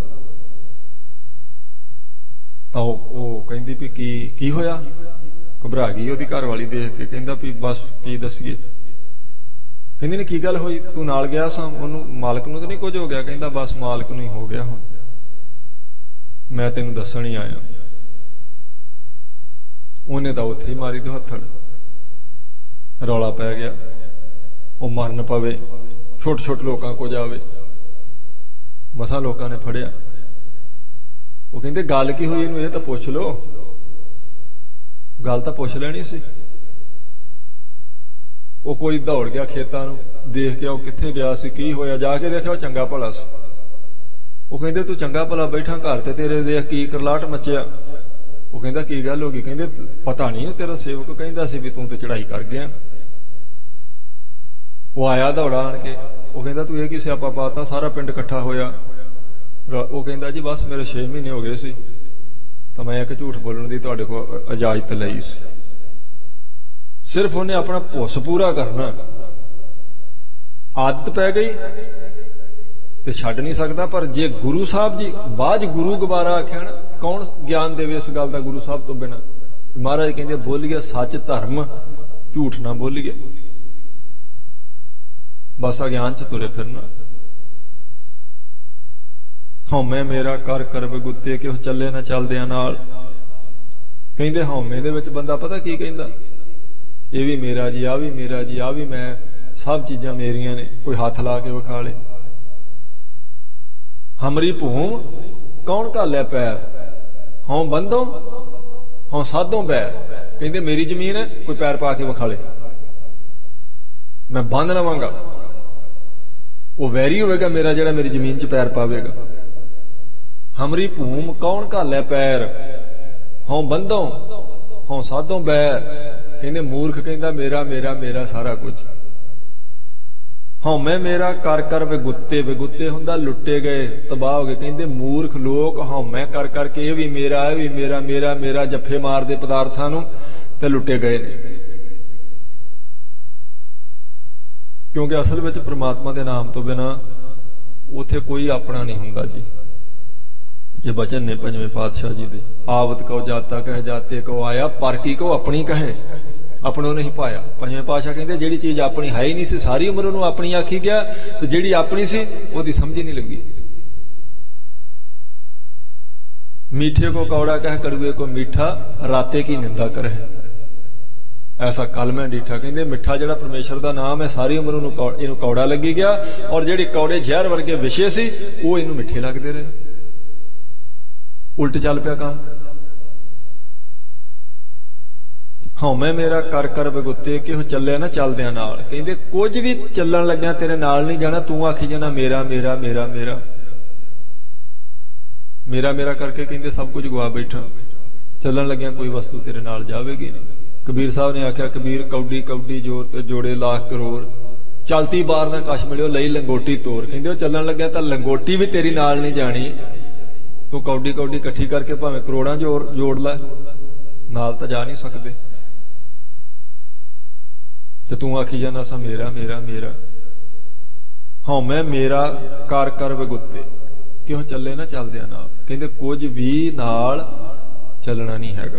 ਤਾਂ ਉਹ ਕਹਿੰਦੀ ਵੀ ਕੀ ਕੀ ਹੋਇਆ? ਘਬਰਾ ਗਈ ਉਹਦੀ ਘਰ ਵਾਲੀ ਦੇਖ ਕੇ। ਕਹਿੰਦਾ ਵੀ ਬਸ ਕੀ ਦੱਸੀਏ। ਕਹਿੰਦੀ ਨੇ ਕੀ ਗੱਲ ਹੋਈ? ਤੂੰ ਨਾਲ ਗਿਆ ਸਾਂ, ਉਹਨੂੰ ਮਾਲਕ ਨੂੰ ਤਾਂ ਨਹੀਂ ਕੁਝ ਹੋ ਗਿਆ? ਕਹਿੰਦਾ ਬਸ ਮਾਲਕ ਨੂੰ ਹੀ ਹੋ ਗਿਆ, ਹੁਣ ਮੈਂ ਤੈਨੂੰ ਦੱਸਣ ਹੀ ਆਇਆ। ਉਹਨੇ ਤਾਂ ਉੱਥੇ ਹੀ ਮਾਰੀ ਦੋ ਹੱਥੜ, ਰੌਲਾ ਪੈ ਗਿਆ। ਉਹ ਮਰਨ ਪਵੇ, ਛੋਟੇ ਛੋਟੇ ਲੋਕਾਂ ਕੋ ਜਾਵੇ, ਮਸਾਂ ਲੋਕਾਂ ਨੇ ਫੜਿਆ। ਉਹ ਕਹਿੰਦੇ ਗੱਲ ਕੀ ਹੋਈ? ਇਹਨੂੰ ਇਹ ਤਾਂ ਪੁੱਛ ਲੋ, ਗੱਲ ਤਾਂ ਪੁੱਛ ਲੈਣੀ ਸੀ। ਉਹ ਕੋਈ ਦੌੜ ਗਿਆ ਖੇਤਾਂ ਨੂੰ, ਦੇਖ ਕੇ ਉਹ ਕਿੱਥੇ ਗਿਆ ਸੀ, ਕੀ ਹੋਇਆ, ਜਾ ਕੇ ਦੇਖਿਆ ਉਹ ਚੰਗਾ ਭਲਾ ਸੀ। ਉਹ ਕਹਿੰਦੇ ਤੂੰ ਚੰਗਾ ਭਲਾ ਬੈਠਾ ਘਰ, ਤੇ ਤੇਰੇ ਦੇਖ ਕੀ ਕਰਲਾਟ ਮੱਚਿਆ। ਉਹ ਕਹਿੰਦਾ ਕੀ ਗੱਲ ਹੋ ਗਈ? ਕਹਿੰਦੇ ਪਤਾ ਨਹੀਂ, ਤੇਰਾ ਸੇਵਕ ਕਹਿੰਦਾ ਸੀ ਵੀ ਤੂੰ ਤੇ ਚੜਾਈ ਕਰ ਗਿਆ। ਉਹ ਆਇਆ ਦੌੜਾ ਆਣ ਕੇ। ਉਹ ਕਹਿੰਦਾ ਤੂੰ ਇਹ ਕੀ ਸਿਆਪਾ ਪਾਤਾ, ਸਾਰਾ ਪਿੰਡ ਇਕੱਠਾ ਹੋਇਆ। ਉਹ ਕਹਿੰਦਾ ਜੀ ਬਸ ਮੇਰੇ ਛੇ ਮਹੀਨੇ ਹੋ ਗਏ ਸੀ, ਤਾਂ ਮੈਂ ਇੱਕ ਝੂਠ ਬੋਲਣ ਦੀ ਤੁਹਾਡੇ ਕੋਲ ਇਜਾਜ਼ਤ ਲਈ ਸੀ। ਸਿਰਫ ਉਹਨੇ ਆਪਣਾ ਭੁੱਸ ਪੂਰਾ ਕਰਨਾ, ਆਦਤ ਪੈ ਗਈ ਤੇ ਛੱਡ ਨਹੀਂ ਸਕਦਾ। ਪਰ ਜੇ ਗੁਰੂ ਸਾਹਿਬ ਜੀ ਬਾਅਦ ਗੁਰੂ ਗਵਾਰਾ ਆਖਿਆ ਨਾ, ਕੌਣ ਗਿਆਨ ਦੇਵੇ ਇਸ ਗੱਲ ਦਾ ਗੁਰੂ ਸਾਹਿਬ ਤੋਂ ਬਿਨਾਂ? ਮਹਾਰਾਜ ਕਹਿੰਦੇ ਬੋਲੀਏ ਸੱਚ ਧਰਮ, ਝੂਠ ਨਾ ਬੋਲੀਏ। ਬਸ ਅਗਿਆਨ ਚ ਤੁਰੇ ਫਿਰਨਾ। ਹਉਮੈ ਮੇਰਾ ਕਰ ਕਰ ਬਗੁੱਤੇ, ਕਿ ਉਹ ਚੱਲੇ ਨਾ ਚੱਲਦਿਆਂ ਨਾਲ। ਕਹਿੰਦੇ ਹਉਮੈ ਦੇ ਵਿੱਚ ਬੰਦਾ ਪਤਾ ਕੀ ਕਹਿੰਦਾ? ਇਹ ਵੀ ਮੇਰਾ ਜੀ, ਆ ਵੀ ਮੇਰਾ ਜੀ, ਆ ਵੀ ਮੈਂ, ਸਭ ਚੀਜ਼ਾਂ ਮੇਰੀਆਂ ਨੇ। ਕੋਈ ਹੱਥ ਲਾ ਕੇ ਵਿਖਾ ਲੇ। ਹਮਰੀ ਭੂਮ ਕੌਣ ਘਾਲਿਆ ਪੈਰ, ਹਉ ਬੰਦੋਂ ਹਉ ਸਾਧੋਂ ਬੈਰ। ਕਹਿੰਦੇ ਮੇਰੀ ਜ਼ਮੀਨ ਹੈ, ਕੋਈ ਪੈਰ ਪਾ ਕੇ ਵਿਖਾ ਲੇ, ਮੈਂ ਬੰਨ ਲਵਾਂਗਾ। ਉਹ ਵੈਰੀ ਹੋਵੇਗਾ ਮੇਰਾ ਜਿਹੜਾ ਮੇਰੀ ਜ਼ਮੀਨ 'ਚ ਪੈਰ ਪਾਵੇਗਾ। ਹਮਰੀ ਭੂਮ ਕੌਣ ਘਾਲਿਆ ਪੈਰ, ਹਉ ਬੰਦੋਂ ਹਉ ਸਾਧੋਂ ਬੈਰ। ਕਹਿੰਦੇ ਮੂਰਖ ਕਹਿੰਦਾ ਮੇਰਾ ਮੇਰਾ ਮੇਰਾ ਸਾਰਾ ਕੁਝ। ਹਉਮੈ ਮੇਰਾ ਕਰ ਕਰ ਵਿਗੁੱਤੇ, ਵਿਗੁੱਤੇ ਹੁੰਦਾ ਲੁੱਟੇ ਗਏ, ਤਬਾਹ ਹੋ ਗਏ। ਕਹਿੰਦੇ ਮੂਰਖ ਲੋਕ ਹਉਮੈ ਕਰ ਕਰਕੇ ਇਹ ਵੀ ਮੇਰਾ, ਇਹ ਵੀ ਮੇਰਾ, ਮੇਰਾ ਮੇਰਾ ਜੱਫੇ ਮਾਰਦੇ ਪਦਾਰਥਾਂ ਨੂੰ, ਤੇ ਲੁੱਟੇ ਗਏ ਨੇ। ਕਿਉਂਕਿ ਅਸਲ ਵਿੱਚ ਪ੍ਰਮਾਤਮਾ ਦੇ ਨਾਮ ਤੋਂ ਬਿਨਾਂ ਉੱਥੇ ਕੋਈ ਆਪਣਾ ਨਹੀਂ ਹੁੰਦਾ ਜੀ। ਇਹ ਬਚਨ ਨੇ ਪੰਜਵੇਂ ਪਾਤਸ਼ਾਹ ਜੀ ਦੇ। ਆਵਤ ਕਉ ਜਾਤਾ ਕਹਿ ਜਾਤੇ ਕਉ ਆਇਆ, ਪਰ ਕੀ ਕਉ ਆਪਣੀ ਕਹੇ, ਆਪਣੋਂ ਨਹੀਂ ਪਾਇਆ। ਪੰਜਵੇਂ ਪਾਤਸ਼ਾਹ ਕਹਿੰਦੇ ਜਿਹੜੀ ਚੀਜ਼ ਆਪਣੀ ਹੈ ਹੀ ਨਹੀਂ ਸੀ, ਸਾਰੀ ਉਮਰ ਉਹਨੂੰ ਆਪਣੀ ਆਖੀ ਗਿਆ, ਤੇ ਜਿਹੜੀ ਆਪਣੀ ਸੀ ਉਹਦੀ ਸਮਝ ਹੀ ਨਹੀਂ ਲੱਗੀ। ਮੀਠੇ ਕੋ ਕੌੜਾ ਕਹਿ ਕੜਵੇ ਕੋ ਮਿੱਠਾ, ਰਾਤੇ ਕੀ ਨਿੰਦਾ ਕਰੇ, ਐਸਾ ਕਲ ਮੈਂ ਡੀਠਾ। ਕਹਿੰਦੇ ਮਿੱਠਾ ਜਿਹੜਾ ਪਰਮੇਸ਼ਰ ਦਾ ਨਾਮ ਹੈ, ਸਾਰੀ ਉਮਰ ਉਹਨੂੰ ਇਹਨੂੰ ਕੌੜਾ ਲੱਗੀ ਗਿਆ, ਔਰ ਜਿਹੜੇ ਕੌੜੇ ਜ਼ਹਿਰ ਵਰਗੇ ਵਿਸ਼ੇ ਸੀ ਉਹ ਇਹਨੂੰ ਮਿੱਠੇ ਲੱਗਦੇ ਰਹੇ। ਉਲਟ ਚੱਲ ਪਿਆ ਕੰਮ। ਹਉਮੈ ਮੇਰਾ ਕਰ ਕਰ ਬਗੁੱਤੇ, ਕਿ ਉਹ ਚੱਲਿਆ ਨਾ ਚੱਲਦਿਆਂ ਨਾਲ। ਕਹਿੰਦੇ ਕੁਝ ਵੀ ਚੱਲਣ ਲੱਗਿਆ ਤੇਰੇ ਨਾਲ ਨਹੀਂ ਜਾਣਾ, ਤੂੰ ਆਖੀ ਜਾਣਾ ਮੇਰਾ ਮੇਰਾ ਮੇਰਾ ਮੇਰਾ ਮੇਰਾ ਮੇਰਾ ਕਰਕੇ। ਕਹਿੰਦੇ ਸਭ ਕੁਝ ਗਵਾ ਬੈਠਾ, ਚੱਲਣ ਲੱਗਿਆ ਕੋਈ ਵਸਤੂ ਤੇਰੇ ਨਾਲ ਜਾਵੇਗੀ ਨਹੀਂ। ਕਬੀਰ ਸਾਹਿਬ ਨੇ ਆਖਿਆ ਕਬੀਰ ਕੌਡੀ ਕੌਡੀ ਜੋਰ ਤੇ ਜੋੜੇ ਲੱਖ ਕਰੋੜ, ਚਲਤੀ ਬਾਰ ਨਾ ਕਸ਼ ਮਿਲਿਓ ਲਈ ਲੰਗੋਟੀ ਤੋਰ। ਕਹਿੰਦੇ ਉਹ ਚੱਲਣ ਲੱਗਿਆ ਤਾਂ ਲੰਗੋਟੀ ਵੀ ਤੇਰੀ ਨਾਲ ਨਹੀਂ ਜਾਣੀ, ਤੂੰ ਕੌਡੀ ਕੌਡੀ ਇਕੱਠੀ ਕਰਕੇ ਭਾਵੇਂ ਕਰੋੜਾਂ ਜੋੜ ਜੋੜ ਲੈ, ਨਾਲ ਤਾਂ ਜਾ ਨਹੀਂ ਸਕਦੇ। ਤੇ ਤੂੰ ਆਖੀ ਜਾਣਾ ਸਾ ਮੇਰਾ ਮੇਰਾ ਮੇਰਾ। ਹਉਮੈ ਮੇਰਾ ਕਰ ਕਰ ਵਿਗੁੱਤੇ, ਕਿਉਂ ਚੱਲੇ ਨਾ ਚੱਲਦਿਆਂ ਨਾਲ। ਕਹਿੰਦੇ ਕੁਝ ਵੀ ਨਾਲ ਚੱਲਣਾ ਨਹੀਂ ਹੈਗਾ।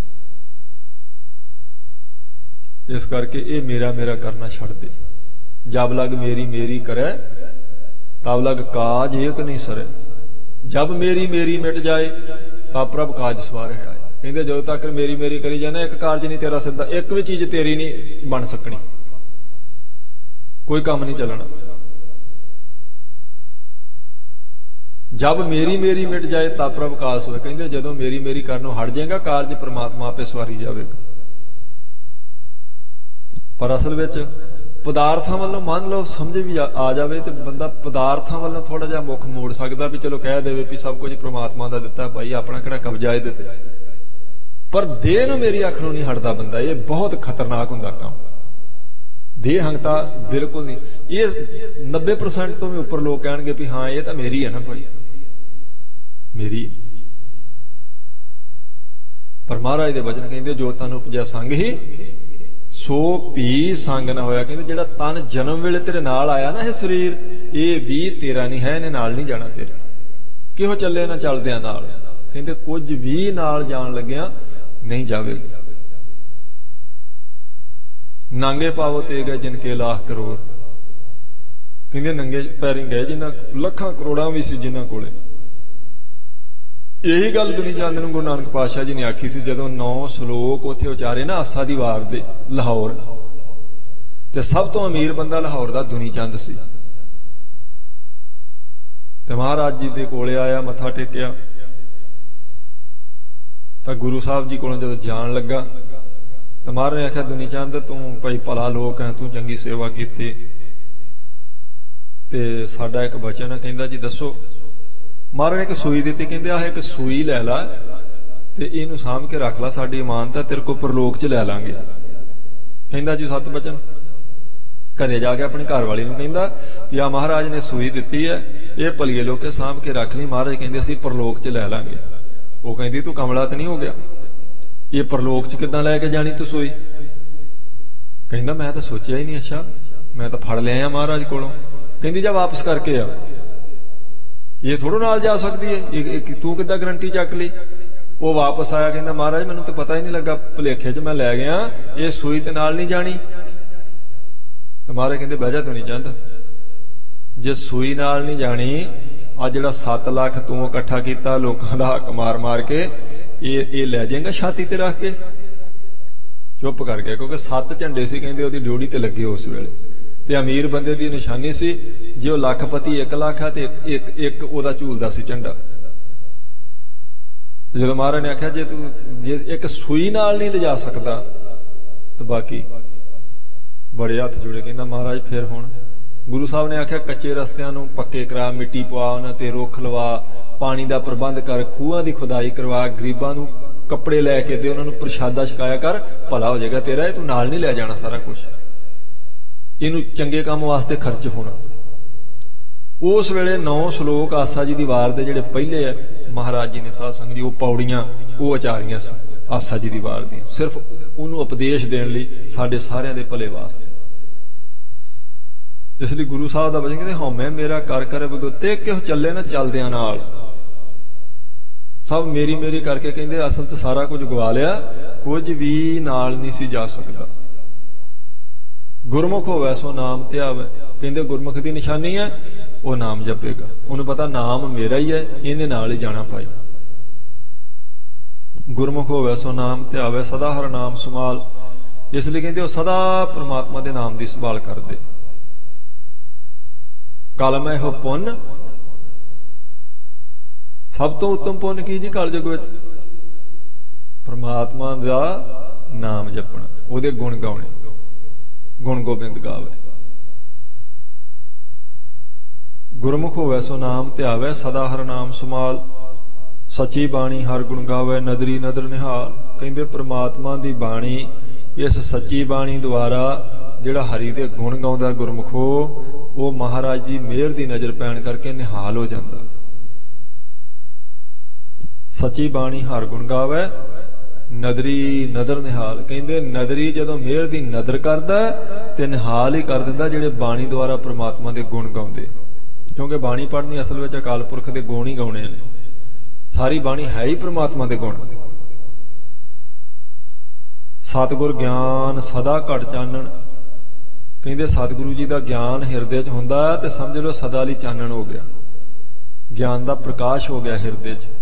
ਇਸ ਕਰਕੇ ਇਹ ਮੇਰਾ ਮੇਰਾ ਕਰਨਾ ਛੱਡ ਦੇ। ਜਬ ਲਗ ਮੇਰੀ ਮੇਰੀ ਕਰੈ ਤਬ ਲਗ ਕਾਜ ਏਕ ਨਹੀਂ ਸਰੈ, ਜਬ ਮੇਰੀ ਮੇਰੀ ਮਿਟ ਜਾਏ ਤਾਂ ਪ੍ਰਭ ਕਾਜ ਸਵਾਰ ਹੈ। ਕਹਿੰਦੇ ਜਦੋਂ ਤੱਕ ਮੇਰੀ ਮੇਰੀ ਕਰੀ ਜਾਣਾ, ਇੱਕ ਕਾਰਜ ਨਹੀਂ ਤੇਰਾ ਸਿੱਧਾ, ਇੱਕ ਵੀ ਚੀਜ਼ ਤੇਰੀ ਨਹੀਂ ਬਣ ਸਕਣੀ, ਕੋਈ ਕੰਮ ਨਹੀਂ ਚੱਲਣਾ। ਜਬ ਮੇਰੀ ਮੇਰੀ ਮਿਟ ਜਾਏ ਤਾਂ ਪ੍ਰਭ ਕਾਜ ਹੋਏ। ਕਹਿੰਦੇ ਜਦੋਂ ਮੇਰੀ ਮੇਰੀ ਕਰਨੋਂ ਹਟ ਜਾਏਗਾ, ਕਾਰਜ ਪ੍ਰਮਾਤਮਾ ਆਪੇ ਸਵਾਰੀ ਜਾਵੇਗਾ। ਪਰ ਅਸਲ ਵਿੱਚ ਪਦਾਰਥਾਂ ਵੱਲੋਂ ਮੰਨ ਲਓ ਸਮਝ ਵੀ ਆ ਜਾਵੇ ਤੇ ਬੰਦਾ ਪਦਾਰਥਾਂ ਵੱਲੋਂ ਥੋੜਾ ਜਿਹਾ ਮੁੱਖ ਮੋੜ ਸਕਦਾ, ਵੀ ਚਲੋ ਕਹਿ ਦੇਵੇ ਵੀ ਸਭ ਕੁਝ ਪ੍ਰਮਾਤਮਾ ਦਾ ਦਿੱਤਾ ਭਾਈ, ਆਪਣਾ ਕਿਹੜਾ ਕਬਜ਼ਾ ਇਹਦੇ ਤੇ। ਪਰ ਦੇਹ ਨੂੰ ਮੇਰੀ ਅੱਖ ਨੂੰ ਨਹੀਂ ਹਟਦਾ ਬੰਦਾ। ਇਹ ਬਹੁਤ ਖਤਰਨਾਕ ਹੁੰਦਾ ਕੰਮ। ਦੇਹ ਹੰਗਤਾ ਬਿਲਕੁਲ ਨਹੀਂ। ਇਹ ਨੱਬੇ ਪਰਸੈਂਟ ਤੋਂ ਵੀ ਉੱਪਰ ਲੋਕ ਕਹਿਣਗੇ ਵੀ ਹਾਂ ਇਹ ਤਾਂ ਮੇਰੀ ਹੈ ਨਾ ਭਾਈ, ਮੇਰੀ। ਪਰ ਮਹਾਰਾਜ ਦੇ ਵਚਨ ਕਹਿੰਦੇ ਜੋ ਤਨ ਉਪਜਿਆ ਸੰਗ ਹੀ ਸੋ ਭੀ ਸੰਗ ਨਾ ਹੋਇਆ। ਕਹਿੰਦੇ ਜਿਹੜਾ ਤਨ ਜਨਮ ਵੇਲੇ ਤੇਰੇ ਨਾਲ ਆਇਆ ਨਾ, ਇਹ ਸਰੀਰ, ਇਹ ਵੀ ਤੇਰਾ ਨਹੀਂ ਹੈ, ਇਹਨੇ ਨਾਲ ਨਹੀਂ ਜਾਣਾ ਤੇਰੇ। ਕਿਹੋ ਚੱਲੇ ਨਾ ਚੱਲਦਿਆਂ ਨਾਲ। ਕਹਿੰਦੇ ਕੁਝ ਵੀ ਨਾਲ ਜਾਣ ਲੱਗਿਆ ਨਹੀਂ ਜਾਵੇਗਾ। ਨਾਂਗੇ ਪਾਵੋ ਤੇ ਗਏ ਜਿਨ ਕੇ ਲਾਖ ਕਰੋੜ। ਕਹਿੰਦੇ ਨੰਗੇ ਪੈਰੀ ਗਏ ਜਿਨ੍ਹਾਂ ਲੱਖਾਂ ਕਰੋੜਾਂ ਵੀ ਸੀ ਜਿਨ੍ਹਾਂ ਕੋਲੇ। ਇਹੀ ਗੱਲ ਦੁਨੀ ਚੰਦ ਨੂੰ ਗੁਰੂ ਨਾਨਕ ਪਾਤਸ਼ਾਹ ਜੀ ਨੇ ਆਖੀ ਸੀ ਜਦੋਂ ਨੌ ਸ਼ਲੋਕ ਉੱਥੇ ਉਚਾਰੇ ਨਾ ਆਸਾ ਦੀ ਵਾਰ ਦੇ ਲਾਹੌਰ। ਤੇ ਸਭ ਤੋਂ ਅਮੀਰ ਬੰਦਾ ਲਾਹੌਰ ਦਾ ਦੁਨੀ ਚੰਦ ਸੀ। ਤੇ ਮਹਾਰਾਜ ਜੀ ਦੇ ਕੋਲੇ ਆਇਆ, ਮੱਥਾ ਟੇਕਿਆ। ਤਾਂ ਗੁਰੂ ਸਾਹਿਬ ਜੀ ਕੋਲੋਂ ਜਦੋਂ ਜਾਣ ਲੱਗਾ ਤਾਂ ਮਹਾਰਾਜ ਨੇ ਆਖਿਆ ਦੁਨੀ ਚੰਦ ਤੂੰ ਭਾਈ ਭਲਾ ਲੋਕ ਹੈ, ਤੂੰ ਚੰਗੀ ਸੇਵਾ ਕੀਤੀ, ਤੇ ਸਾਡਾ ਇੱਕ ਬਚਨ ਹੈ। ਕਹਿੰਦਾ ਜੀ ਦੱਸੋ। ਮਹਾਰਾਜ ਨੇ ਇੱਕ ਸੂਈ ਦਿੱਤੀ। ਕਹਿੰਦੇ ਆਹ ਇੱਕ ਸੂਈ ਲੈ ਲਾ ਤੇ ਇਹਨੂੰ ਸਾਂਭ ਕੇ ਰੱਖ ਲਾ, ਸਾਡੀ ਇਮਾਨਤ ਹੈ, ਤੇਰੇ ਕੋਲ ਪਰਲੋਕ ਚ ਲੈ ਲਾਂਗੇ। ਕਹਿੰਦਾ ਜੀ ਸਤ ਬਚਨ। ਘਰੇ ਜਾ ਕੇ ਆਪਣੀ ਘਰ ਵਾਲੀ ਨੂੰ ਕਹਿੰਦਾ ਵੀ ਆ ਮਹਾਰਾਜ ਨੇ ਸੂਈ ਦਿੱਤੀ ਹੈ, ਇਹ ਭਲੀਏ ਲੋਕੇ ਸਾਂਭ ਕੇ ਰੱਖ ਲਈ। ਮਹਾਰਾਜ ਕਹਿੰਦੇ ਅਸੀਂ ਪਰਲੋਕ ਚ ਲੈ ਲਾਂਗੇ। ਉਹ ਕਹਿੰਦੀ ਤੂੰ ਕਮਲਾ ਤਾਂ ਨਹੀਂ ਹੋ ਗਿਆ, ਇਹ ਪਰਲੋਕ ਚ ਕਿੱਦਾਂ ਲੈ ਕੇ ਜਾਣੀ ਤੂੰ ਸੂਈ? ਕਹਿੰਦਾ ਮੈਂ ਤਾਂ ਸੋਚਿਆ ਹੀ ਨਹੀਂ। ਅੱਛਾ ਮੈਂ ਤਾਂ ਫੜ ਲਿਆ ਮਹਾਰਾਜ ਕੋਲੋਂ। ਕਹਿੰਦੀ ਜਾ ਵਾਪਸ ਕਰਕੇ ਆ, ਇਹ ਥੋੜੋ ਨਾਲ ਜਾ ਸਕਦੀ ਹੈ, ਤੂੰ ਕਿੱਦਾਂ ਗਰੰਟੀ ਚੱਕ ਲਈ? ਉਹ ਵਾਪਸ ਆਇਆ, ਕਹਿੰਦਾ ਮਹਾਰਾਜ ਮੈਨੂੰ ਤਾਂ ਪਤਾ ਹੀ ਨਹੀਂ ਲੱਗਾ, ਭੁਲੇਖੇ ਚ ਮੈਂ ਲੈ ਗਿਆ, ਇਹ ਸੂਈ ਤੇ ਨਾਲ ਨਹੀਂ ਜਾਣੀ। ਤੇ ਮਹਾਰਾਜ ਕਹਿੰਦੇ ਬਹਿ ਜਾ ਦੁਨੀ ਚੰਦ, ਜੇ ਸੂਈ ਨਾਲ ਨਹੀਂ ਜਾਣੀ, ਆ ਜਿਹੜਾ ਸੱਤ ਲੱਖ ਤੂੰ ਇਕੱਠਾ ਕੀਤਾ ਲੋਕਾਂ ਦਾ ਹੱਕ ਮਾਰ ਮਾਰ ਕੇ, ਇਹ ਇਹ ਲੈ ਜਾਏਗਾ ਛਾਤੀ ਤੇ ਰੱਖ ਕੇ? ਚੁੱਪ ਕਰ ਗਿਆ, ਕਿਉਂਕਿ ਸੱਤ ਝੰਡੇ ਸੀ ਕਹਿੰਦੇ ਉਹਦੀ ਡਿਊਟੀ ਤੇ ਲੱਗੇ ਉਸ ਵੇਲੇ, ਤੇ ਅਮੀਰ ਬੰਦੇ ਦੀ ਨਿਸ਼ਾਨੀ ਸੀ। ਜੇ ਉਹ ਲੱਖਪਤੀ ਇੱਕ ਲੱਖ ਆ ਤੇ ਇੱਕ ਇੱਕ ਇੱਕ ਉਹਦਾ ਝੂਲਦਾ ਸੀ ਝੰਡਾ। ਜਦੋਂ ਮਹਾਰਾਜ ਨੇ ਆਖਿਆ ਜੇ ਤੂੰ ਜੇ ਇੱਕ ਸੂਈ ਨਾਲ ਨਹੀਂ ਲਿਜਾ ਸਕਦਾ ਤਾਂ ਬਾਕੀ ਬੜੇ ਹੱਥ ਜੁੜੇ। ਕਹਿੰਦਾ ਮਹਾਰਾਜ ਫਿਰ ਹੁਣ? ਗੁਰੂ ਸਾਹਿਬ ਨੇ ਆਖਿਆ ਕੱਚੇ ਰਸਤਿਆਂ ਨੂੰ ਪੱਕੇ ਕਰਾ, ਮਿੱਟੀ ਪਵਾ, ਉਹਨਾਂ ਤੇ ਰੁੱਖ ਲਵਾ, ਪਾਣੀ ਦਾ ਪ੍ਰਬੰਧ ਕਰ, ਖੂਹਾਂ ਦੀ ਖੁਦਾਈ ਕਰਵਾ, ਗਰੀਬਾਂ ਨੂੰ ਕੱਪੜੇ ਲੈ ਕੇ ਦੇ, ਉਹਨਾਂ ਨੂੰ ਪ੍ਰਸ਼ਾਦਾ ਛਕਾਇਆ ਕਰ, ਭਲਾ ਹੋ ਜਾਏਗਾ ਤੇਰਾ। ਇਹ ਤੂੰ ਨਾਲ ਨਹੀਂ ਲੈ ਜਾਣਾ ਸਾਰਾ ਕੁਛ, ਇਹਨੂੰ ਚੰਗੇ ਕੰਮ ਵਾਸਤੇ ਖਰਚ ਹੋਣਾ। ਉਸ ਵੇਲੇ ਨੌ ਸ਼ਲੋਕ ਆਸਾ ਜੀ ਦੀ ਵਾਰ ਦੇ ਜਿਹੜੇ ਪਹਿਲੇ ਆ ਮਹਾਰਾਜ ਜੀ ਨੇ ਸਾਧ ਸੰਗਤ ਜੀ ਉਹ ਪੌੜੀਆਂ ਉਹ ਉਚਾਰੀਆਂ ਸੀ ਆਸਾ ਜੀ ਦੀ ਵਾਰ ਦੀਆਂ, ਸਿਰਫ ਉਹਨੂੰ ਉਪਦੇਸ਼ ਦੇਣ ਲਈ, ਸਾਡੇ ਸਾਰਿਆਂ ਦੇ ਭਲੇ ਵਾਸਤੇ। ਇਸ ਲਈ ਗੁਰੂ ਸਾਹਿਬ ਦਾ ਵਚਨ ਕਹਿੰਦੇ ਹਉਮੈ ਮੇਰਾ ਕਰ ਕਰ ਵਿਗੁੱਤੇ, ਕਿਉਂ ਚੱਲੇ ਨਾ ਚੱਲਦਿਆਂ ਨਾਲ। ਸਭ ਮੇਰੀ ਮੇਰੀ ਕਰਕੇ ਕਹਿੰਦੇ ਅਸਲ 'ਚ ਸਾਰਾ ਕੁਝ ਗਵਾ ਲਿਆ, ਕੁਝ ਵੀ ਨਾਲ ਨਹੀਂ ਸੀ ਜਾ ਸਕਦਾ। ਗੁਰਮੁਖ ਹੋਵੇ ਸੋ ਨਾਮ ਧਿਆਵੇ। ਕਹਿੰਦੇ ਗੁਰਮੁਖ ਦੀ ਨਿਸ਼ਾਨੀ ਹੈ ਉਹ ਨਾਮ ਜਪੇਗਾ, ਉਹਨੂੰ ਪਤਾ ਨਾਮ ਮੇਰਾ ਹੀ ਹੈ, ਇਹਨੇ ਨਾਲ ਹੀ ਜਾਣਾ ਭਾਈ। ਗੁਰਮੁਖ ਹੋਵੇ ਸੋ ਨਾਮ ਧਿਆਵੇ, ਸਦਾ ਹਰ ਨਾਮ ਸੰਭਾਲ। ਇਸ ਲਈ ਕਹਿੰਦੇ ਉਹ ਸਦਾ ਪ੍ਰਮਾਤਮਾ ਦੇ ਨਾਮ ਦੀ ਸੰਭਾਲ ਕਰਦੇ। ਕਲਮ ਇਹੋ ਪੁੰਨ, ਸਭ ਤੋਂ ਉੱਤਮ ਪੁੰਨ ਕੀ ਜੀ ਕਲਯੁਗ ਵਿੱਚ? ਪ੍ਰਮਾਤਮਾ ਦਾ ਨਾਮ ਜਪਣਾ, ਉਹਦੇ ਗੁਣ ਗਾਉਣੇ, ਗੁਣ ਗੋਬਿੰਦ ਗਾਵੇ। ਗੁਰਮੁਖ ਹੋਵੇ ਸੋ ਨਾਮ ਧਿਆਵੇ, ਸਦਾ ਹਰ ਨਾਮ ਸੰਭਾਲ। ਸੱਚੀ ਬਾਣੀ ਹਰ ਗੁਣ ਗਾਵੇ, ਨਦਰੀ ਨਦਰ ਨਿਹਾਲ। ਕਹਿੰਦੇ ਪ੍ਰਮਾਤਮਾ ਦੀ ਬਾਣੀ, ਇਸ ਸੱਚੀ ਬਾਣੀ ਦੁਆਰਾ ਜਿਹੜਾ ਹਰੀ ਦੇ ਗੁਣ ਗਾਉਂਦਾ ਗੁਰਮੁਖੋ, ਉਹ ਮਹਾਰਾਜ ਦੀ ਮਿਹਰ ਦੀ ਨਜ਼ਰ ਪੈਣ ਕਰਕੇ ਨਿਹਾਲ ਹੋ ਜਾਂਦਾ। ਸੱਚੀ ਬਾਣੀ ਹਰ ਗੁਣ ਗਾਵੇ, ਨਦਰੀ ਨਦਰ ਨਿਹਾਲ। ਕਹਿੰਦੇ ਨਦਰੀ ਜਦੋਂ ਮਿਹਰ ਦੀ ਨਦਰ ਕਰਦਾ ਤੇ ਨਿਹਾਲ ਹੀ ਕਰ ਦਿੰਦਾ ਜਿਹੜੇ ਬਾਣੀ ਦੁਆਰਾ ਪ੍ਰਮਾਤਮਾ ਦੇ ਗੁਣ ਗਾਉਂਦੇ। ਕਿਉਂਕਿ ਬਾਣੀ ਪੜ੍ਹਨੀ ਅਸਲ ਵਿੱਚ ਅਕਾਲ ਪੁਰਖ ਦੇ ਗੁਣ ਹੀ ਗਾਉਣੇ ਨੇ। ਸਾਰੀ ਬਾਣੀ ਹੈ ਹੀ ਪ੍ਰਮਾਤਮਾ ਦੇ ਗੁਣ। ਸਤਿਗੁਰ ਗਿਆਨ ਸਦਾ ਘਟ ਚਾਨਣ, ਕਹਿੰਦੇ ਸਤਿਗੁਰੂ ਜੀ ਦਾ ਗਿਆਨ ਹਿਰਦੇ 'ਚ ਹੁੰਦਾ ਤੇ ਸਮਝ ਲਓ ਸਦਾ ਲਈ ਚਾਨਣ ਹੋ ਗਿਆ, ਗਿਆਨ ਦਾ ਪ੍ਰਕਾਸ਼ ਹੋ ਗਿਆ ਹਿਰਦੇ 'ਚ।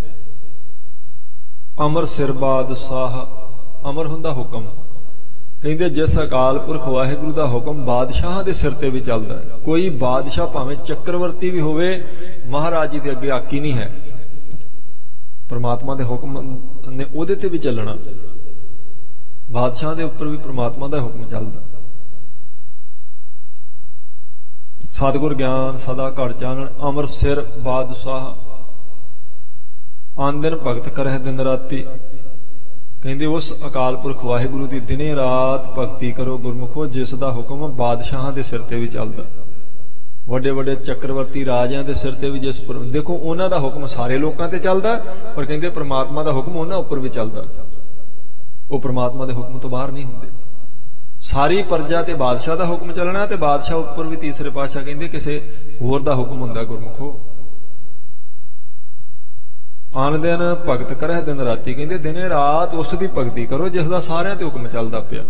ਅਮਰ ਸਿਰ ਬਾਦਸ਼ਾਹ, ਅਮਰ ਹੁੰਦਾ ਹੁਕਮ। ਕਹਿੰਦੇ ਜਿਸ ਅਕਾਲ ਪੁਰਖ ਵਾਹਿਗੁਰੂ ਦਾ ਹੁਕਮ ਬਾਦਸ਼ਾਹਾਂ ਦੇ ਸਿਰ ਤੇ ਵੀ ਚੱਲਦਾ ਹੈ। ਕੋਈ ਬਾਦਸ਼ਾਹ ਭਾਵੇਂ ਚੱਕਰਵਰਤੀ ਵੀ ਹੋਵੇ, ਮਹਾਰਾਜ ਜੀ ਦੇ ਅੱਗੇ ਆਕੀ ਨਹੀਂ ਹੈ। ਪ੍ਰਮਾਤਮਾ ਦੇ ਹੁਕਮ ਨੇ ਉਹਦੇ ਤੇ ਵੀ ਚੱਲਣਾ। ਬਾਦਸ਼ਾਹ ਦੇ ਉੱਪਰ ਵੀ ਪ੍ਰਮਾਤਮਾ ਦਾ ਹੁਕਮ ਚੱਲਦਾ। ਸਤਿਗੁਰ ਗਿਆਨ ਸਦਾ ਘਟ ਚਾਨਣ, ਅਮਰ ਸਿਰ ਬਾਦਸ਼ਾਹ, ਆਨ ਦਿਨ ਭਗਤ ਕਰਹਿ ਦਿਨ ਰਾਤੀ। ਕਹਿੰਦੇ ਉਸ ਅਕਾਲ ਪੁਰਖ ਵਾਹਿਗੁਰੂ ਦੀ ਦਿਨੇ ਰਾਤ ਭਗਤੀ ਕਰੋ ਗੁਰਮੁਖੋ, ਜਿਸ ਦਾ ਹੁਕਮ ਬਾਦਸ਼ਾਹਾਂ ਦੇ ਸਿਰ ਤੇ ਵੀ ਚੱਲਦਾ। ਵੱਡੇ ਵੱਡੇ ਚੱਕਰਵਰਤੀ ਰਾਜਿਆਂ ਦੇ ਸਿਰ ਤੇ ਵੀ ਜਿਸ ਪਰ ਦੇਖੋ, ਉਹਨਾਂ ਦਾ ਹੁਕਮ ਸਾਰੇ ਲੋਕਾਂ ਤੇ ਚੱਲਦਾ, ਪਰ ਕਹਿੰਦੇ ਪ੍ਰਮਾਤਮਾ ਦਾ ਹੁਕਮ ਉਹਨਾਂ ਉੱਪਰ ਵੀ ਚੱਲਦਾ। ਉਹ ਪ੍ਰਮਾਤਮਾ ਦੇ ਹੁਕਮ ਤੋਂ ਬਾਹਰ ਨਹੀਂ ਹੁੰਦੇ। ਸਾਰੀ ਪ੍ਰਜਾ ਤੇ ਬਾਦਸ਼ਾਹ ਦਾ ਹੁਕਮ ਚੱਲਣਾ, ਤੇ ਬਾਦਸ਼ਾਹ ਉੱਪਰ ਵੀ ਤੀਸਰੇ ਪਾਤਸ਼ਾਹ ਕਹਿੰਦੇ ਕਿਸੇ ਹੋਰ ਦਾ ਹੁਕਮ ਹੁੰਦਾ ਗੁਰਮੁਖੋ। ਆਨ ਦਿਨ ਭਗਤ ਕਰਹਿ ਦਿਨ ਰਾਤੀ, ਕਹਿੰਦੇ ਦਿਨੇ ਰਾਤ ਉਸ ਦੀ ਭਗਤੀ ਕਰੋ ਜਿਸ ਦਾ ਸਾਰਿਆਂ ਤੇ ਹੁਕਮ ਚੱਲਦਾ ਪਿਆ।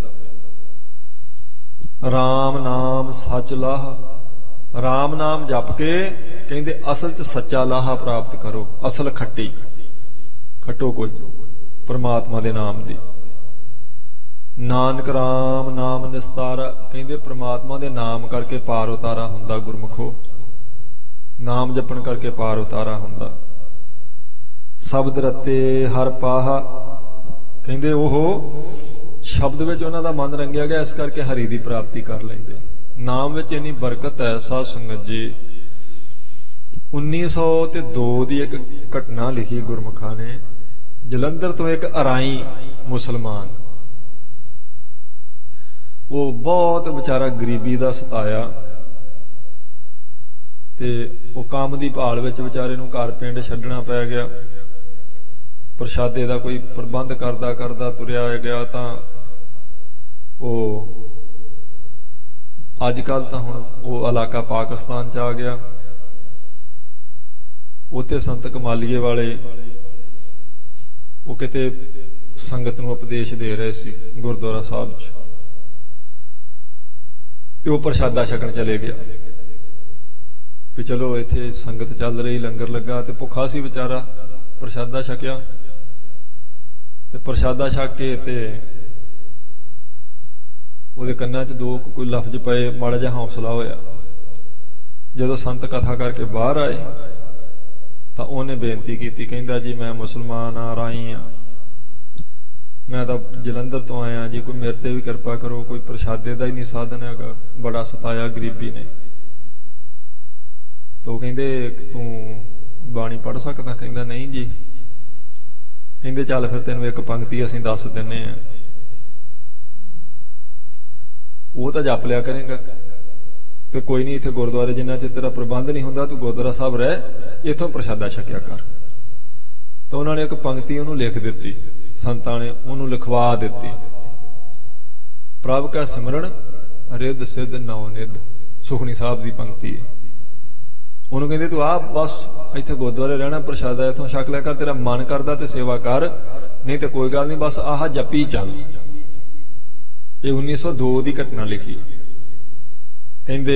ਰਾਮ ਨਾਮ ਸੱਚ ਲਾਹ, ਰਾਮ ਨਾਮ ਜਪ ਕੇ ਕਹਿੰਦੇ ਅਸਲ 'ਚ ਸੱਚਾ ਲਾਹਾ ਪ੍ਰਾਪਤ ਕਰੋ। ਅਸਲ ਖੱਟੀ ਖੱਟੋ ਕੁਝ ਪ੍ਰਮਾਤਮਾ ਦੇ ਨਾਮ ਦੀ। ਨਾਨਕ ਰਾਮ ਨਾਮ ਨਿਸਤਾਰਾ, ਕਹਿੰਦੇ ਪ੍ਰਮਾਤਮਾ ਦੇ ਨਾਮ ਕਰਕੇ ਪਾਰ ਉਤਾਰਾ ਹੁੰਦਾ ਗੁਰਮੁਖੋ। ਨਾਮ ਜਪਣ ਕਰਕੇ ਪਾਰ ਉਤਾਰਾ ਹੁੰਦਾ। ਸ਼ਬਦ ਰਤੇ ਹਰ ਪਾਹਾ, ਕਹਿੰਦੇ ਉਹ ਸ਼ਬਦ ਵਿੱਚ ਉਹਨਾਂ ਦਾ ਮਨ ਰੰਗਿਆ ਗਿਆ, ਇਸ ਕਰਕੇ ਹਰੀ ਦੀ ਪ੍ਰਾਪਤੀ ਕਰ ਲੈਂਦੇ। ਨਾਮ ਵਿੱਚ ਇੰਨੀ ਬਰਕਤ ਹੈ ਸਾਧ ਸੰਗਤ ਜੀ। ਉੱਨੀ ਸੌ ਤੇ ਦੋ ਦੀ ਇੱਕ ਘਟਨਾ ਲਿਖੀ ਗੁਰਮੁਖਾਂ ਨੇ। ਜਲੰਧਰ ਤੋਂ ਇੱਕ ਅਰਾਈ ਮੁਸਲਮਾਨ, ਉਹ ਬਹੁਤ ਵਿਚਾਰਾ ਗਰੀਬੀ ਦਾ ਸਤਾਇਆ, ਤੇ ਉਹ ਕੰਮ ਦੀ ਭਾਲ ਵਿੱਚ ਵਿਚਾਰੇ ਨੂੰ ਘਰ ਪਿੰਡ ਛੱਡਣਾ ਪੈ ਗਿਆ। ਪ੍ਰਸ਼ਾਦੇ ਦਾ ਕੋਈ ਪ੍ਰਬੰਧ ਕਰਦਾ ਕਰਦਾ ਤੁਰਿਆ ਗਿਆ ਤਾਂ ਉਹ ਅੱਜ ਕੱਲ ਤਾਂ ਹੁਣ ਉਹ ਇਲਾਕਾ ਪਾਕਿਸਤਾਨ 'ਚ ਆ ਗਿਆ। ਉੱਥੇ ਸੰਤ ਕਮਾਲੀਏ ਵਾਲੇ ਉਹ ਕਿਤੇ ਸੰਗਤ ਨੂੰ ਉਪਦੇਸ਼ ਦੇ ਰਹੇ ਸੀ ਗੁਰਦੁਆਰਾ ਸਾਹਿਬ 'ਚ, ਤੇ ਉਹ ਪ੍ਰਸ਼ਾਦਾ ਛਕਣ ਚਲੇ ਗਿਆ ਵੀ ਚਲੋ ਇੱਥੇ ਸੰਗਤ ਚੱਲ ਰਹੀ, ਲੰਗਰ ਲੱਗਾ, ਤੇ ਭੁੱਖਾ ਸੀ ਵਿਚਾਰਾ। ਪ੍ਰਸ਼ਾਦਾ ਛਕਿਆ ਤੇ ਪ੍ਰਸ਼ਾਦਾ ਛਕ ਕੇ ਤੇ ਉਹਦੇ ਕੰਨਾਂ 'ਚ ਦੋ ਕੋਈ ਲਫ਼ਜ਼ ਪਏ, ਮਾੜਾ ਜਿਹਾ ਹੌਸਲਾ ਹੋਇਆ। ਜਦੋਂ ਸੰਤ ਕਥਾ ਕਰਕੇ ਬਾਹਰ ਆਏ ਤਾਂ ਉਹਨੇ ਬੇਨਤੀ ਕੀਤੀ, ਕਹਿੰਦਾ ਜੀ ਮੈਂ ਮੁਸਲਮਾਨ ਆ, ਰਾਈ ਆ, ਮੈਂ ਤਾਂ ਜਲੰਧਰ ਤੋਂ ਆਇਆ ਜੀ, ਕੋਈ ਮੇਰੇ ਤੇ ਵੀ ਕਿਰਪਾ ਕਰੋ, ਕੋਈ ਪ੍ਰਸ਼ਾਦੇ ਦਾ ਹੀ ਨਹੀਂ ਸਾਧਨ ਹੈਗਾ, ਬੜਾ ਸਤਾਇਆ ਗਰੀਬੀ ਨੇ। ਤਾਂ ਉਹ ਕਹਿੰਦੇ ਤੂੰ ਬਾਣੀ ਪੜ੍ਹ ਸਕਦਾ? ਕਹਿੰਦਾ ਨਹੀਂ ਜੀ। ਕਹਿੰਦੇ ਚੱਲ ਫਿਰ ਤੈਨੂੰ ਇੱਕ ਪੰਕਤੀ ਅਸੀਂ ਦੱਸ ਦਿੰਨੇ ਆ, ਉਹ ਤਾਂ ਜਪ ਲਿਆ ਕਰੇਗਾ, ਤੇ ਕੋਈ ਨਹੀਂ ਇੱਥੇ ਗੁਰਦੁਆਰੇ ਜਿੰਨਾ ਚਿਰ ਤੇਰਾ ਪ੍ਰਬੰਧ ਨਹੀਂ ਹੁੰਦਾ ਤੂੰ ਗੁਰਦੁਆਰਾ ਸਾਹਿਬ ਰਹਿ, ਇੱਥੋਂ ਪ੍ਰਸ਼ਾਦਾ ਛਕਿਆ ਕਰ। ਤਾਂ ਉਹਨਾਂ ਨੇ ਇੱਕ ਪੰਕਤੀ ਉਹਨੂੰ ਲਿਖ ਦਿੱਤੀ, ਸੰਤਾਂ ਨੇ ਉਹਨੂੰ ਲਿਖਵਾ ਦਿੱਤੀ। ਪ੍ਰਭ ਕਾ ਸਿਮਰਨ ਰਿੱਧ ਸਿੱਧ ਨੌ ਨਿੱਧ, ਸੁਖਣੀ ਸਾਹਿਬ ਦੀ ਪੰਕਤੀ ਹੈ। ਉਹਨੂੰ ਕਹਿੰਦੇ ਤੂੰ ਆ ਬਸ ਇੱਥੇ ਗੁਰਦੁਆਰੇ ਰਹਿਣਾ, ਪ੍ਰਸ਼ਾਦਾ ਇੱਥੋਂ ਛਕ ਲਿਆ ਕਰ, ਤੇਰਾ ਮਨ ਕਰਦਾ ਤੇ ਸੇਵਾ ਕਰ, ਨਹੀਂ ਤੇ ਕੋਈ ਗੱਲ ਨਹੀਂ, ਬਸ ਆਹ ਜਪੀ ਚੱਲ। ਇਹ ਉੱਨੀ ਸੌ ਦੋ ਦੀ ਘਟਨਾ ਲਿਖੀ। ਕਹਿੰਦੇ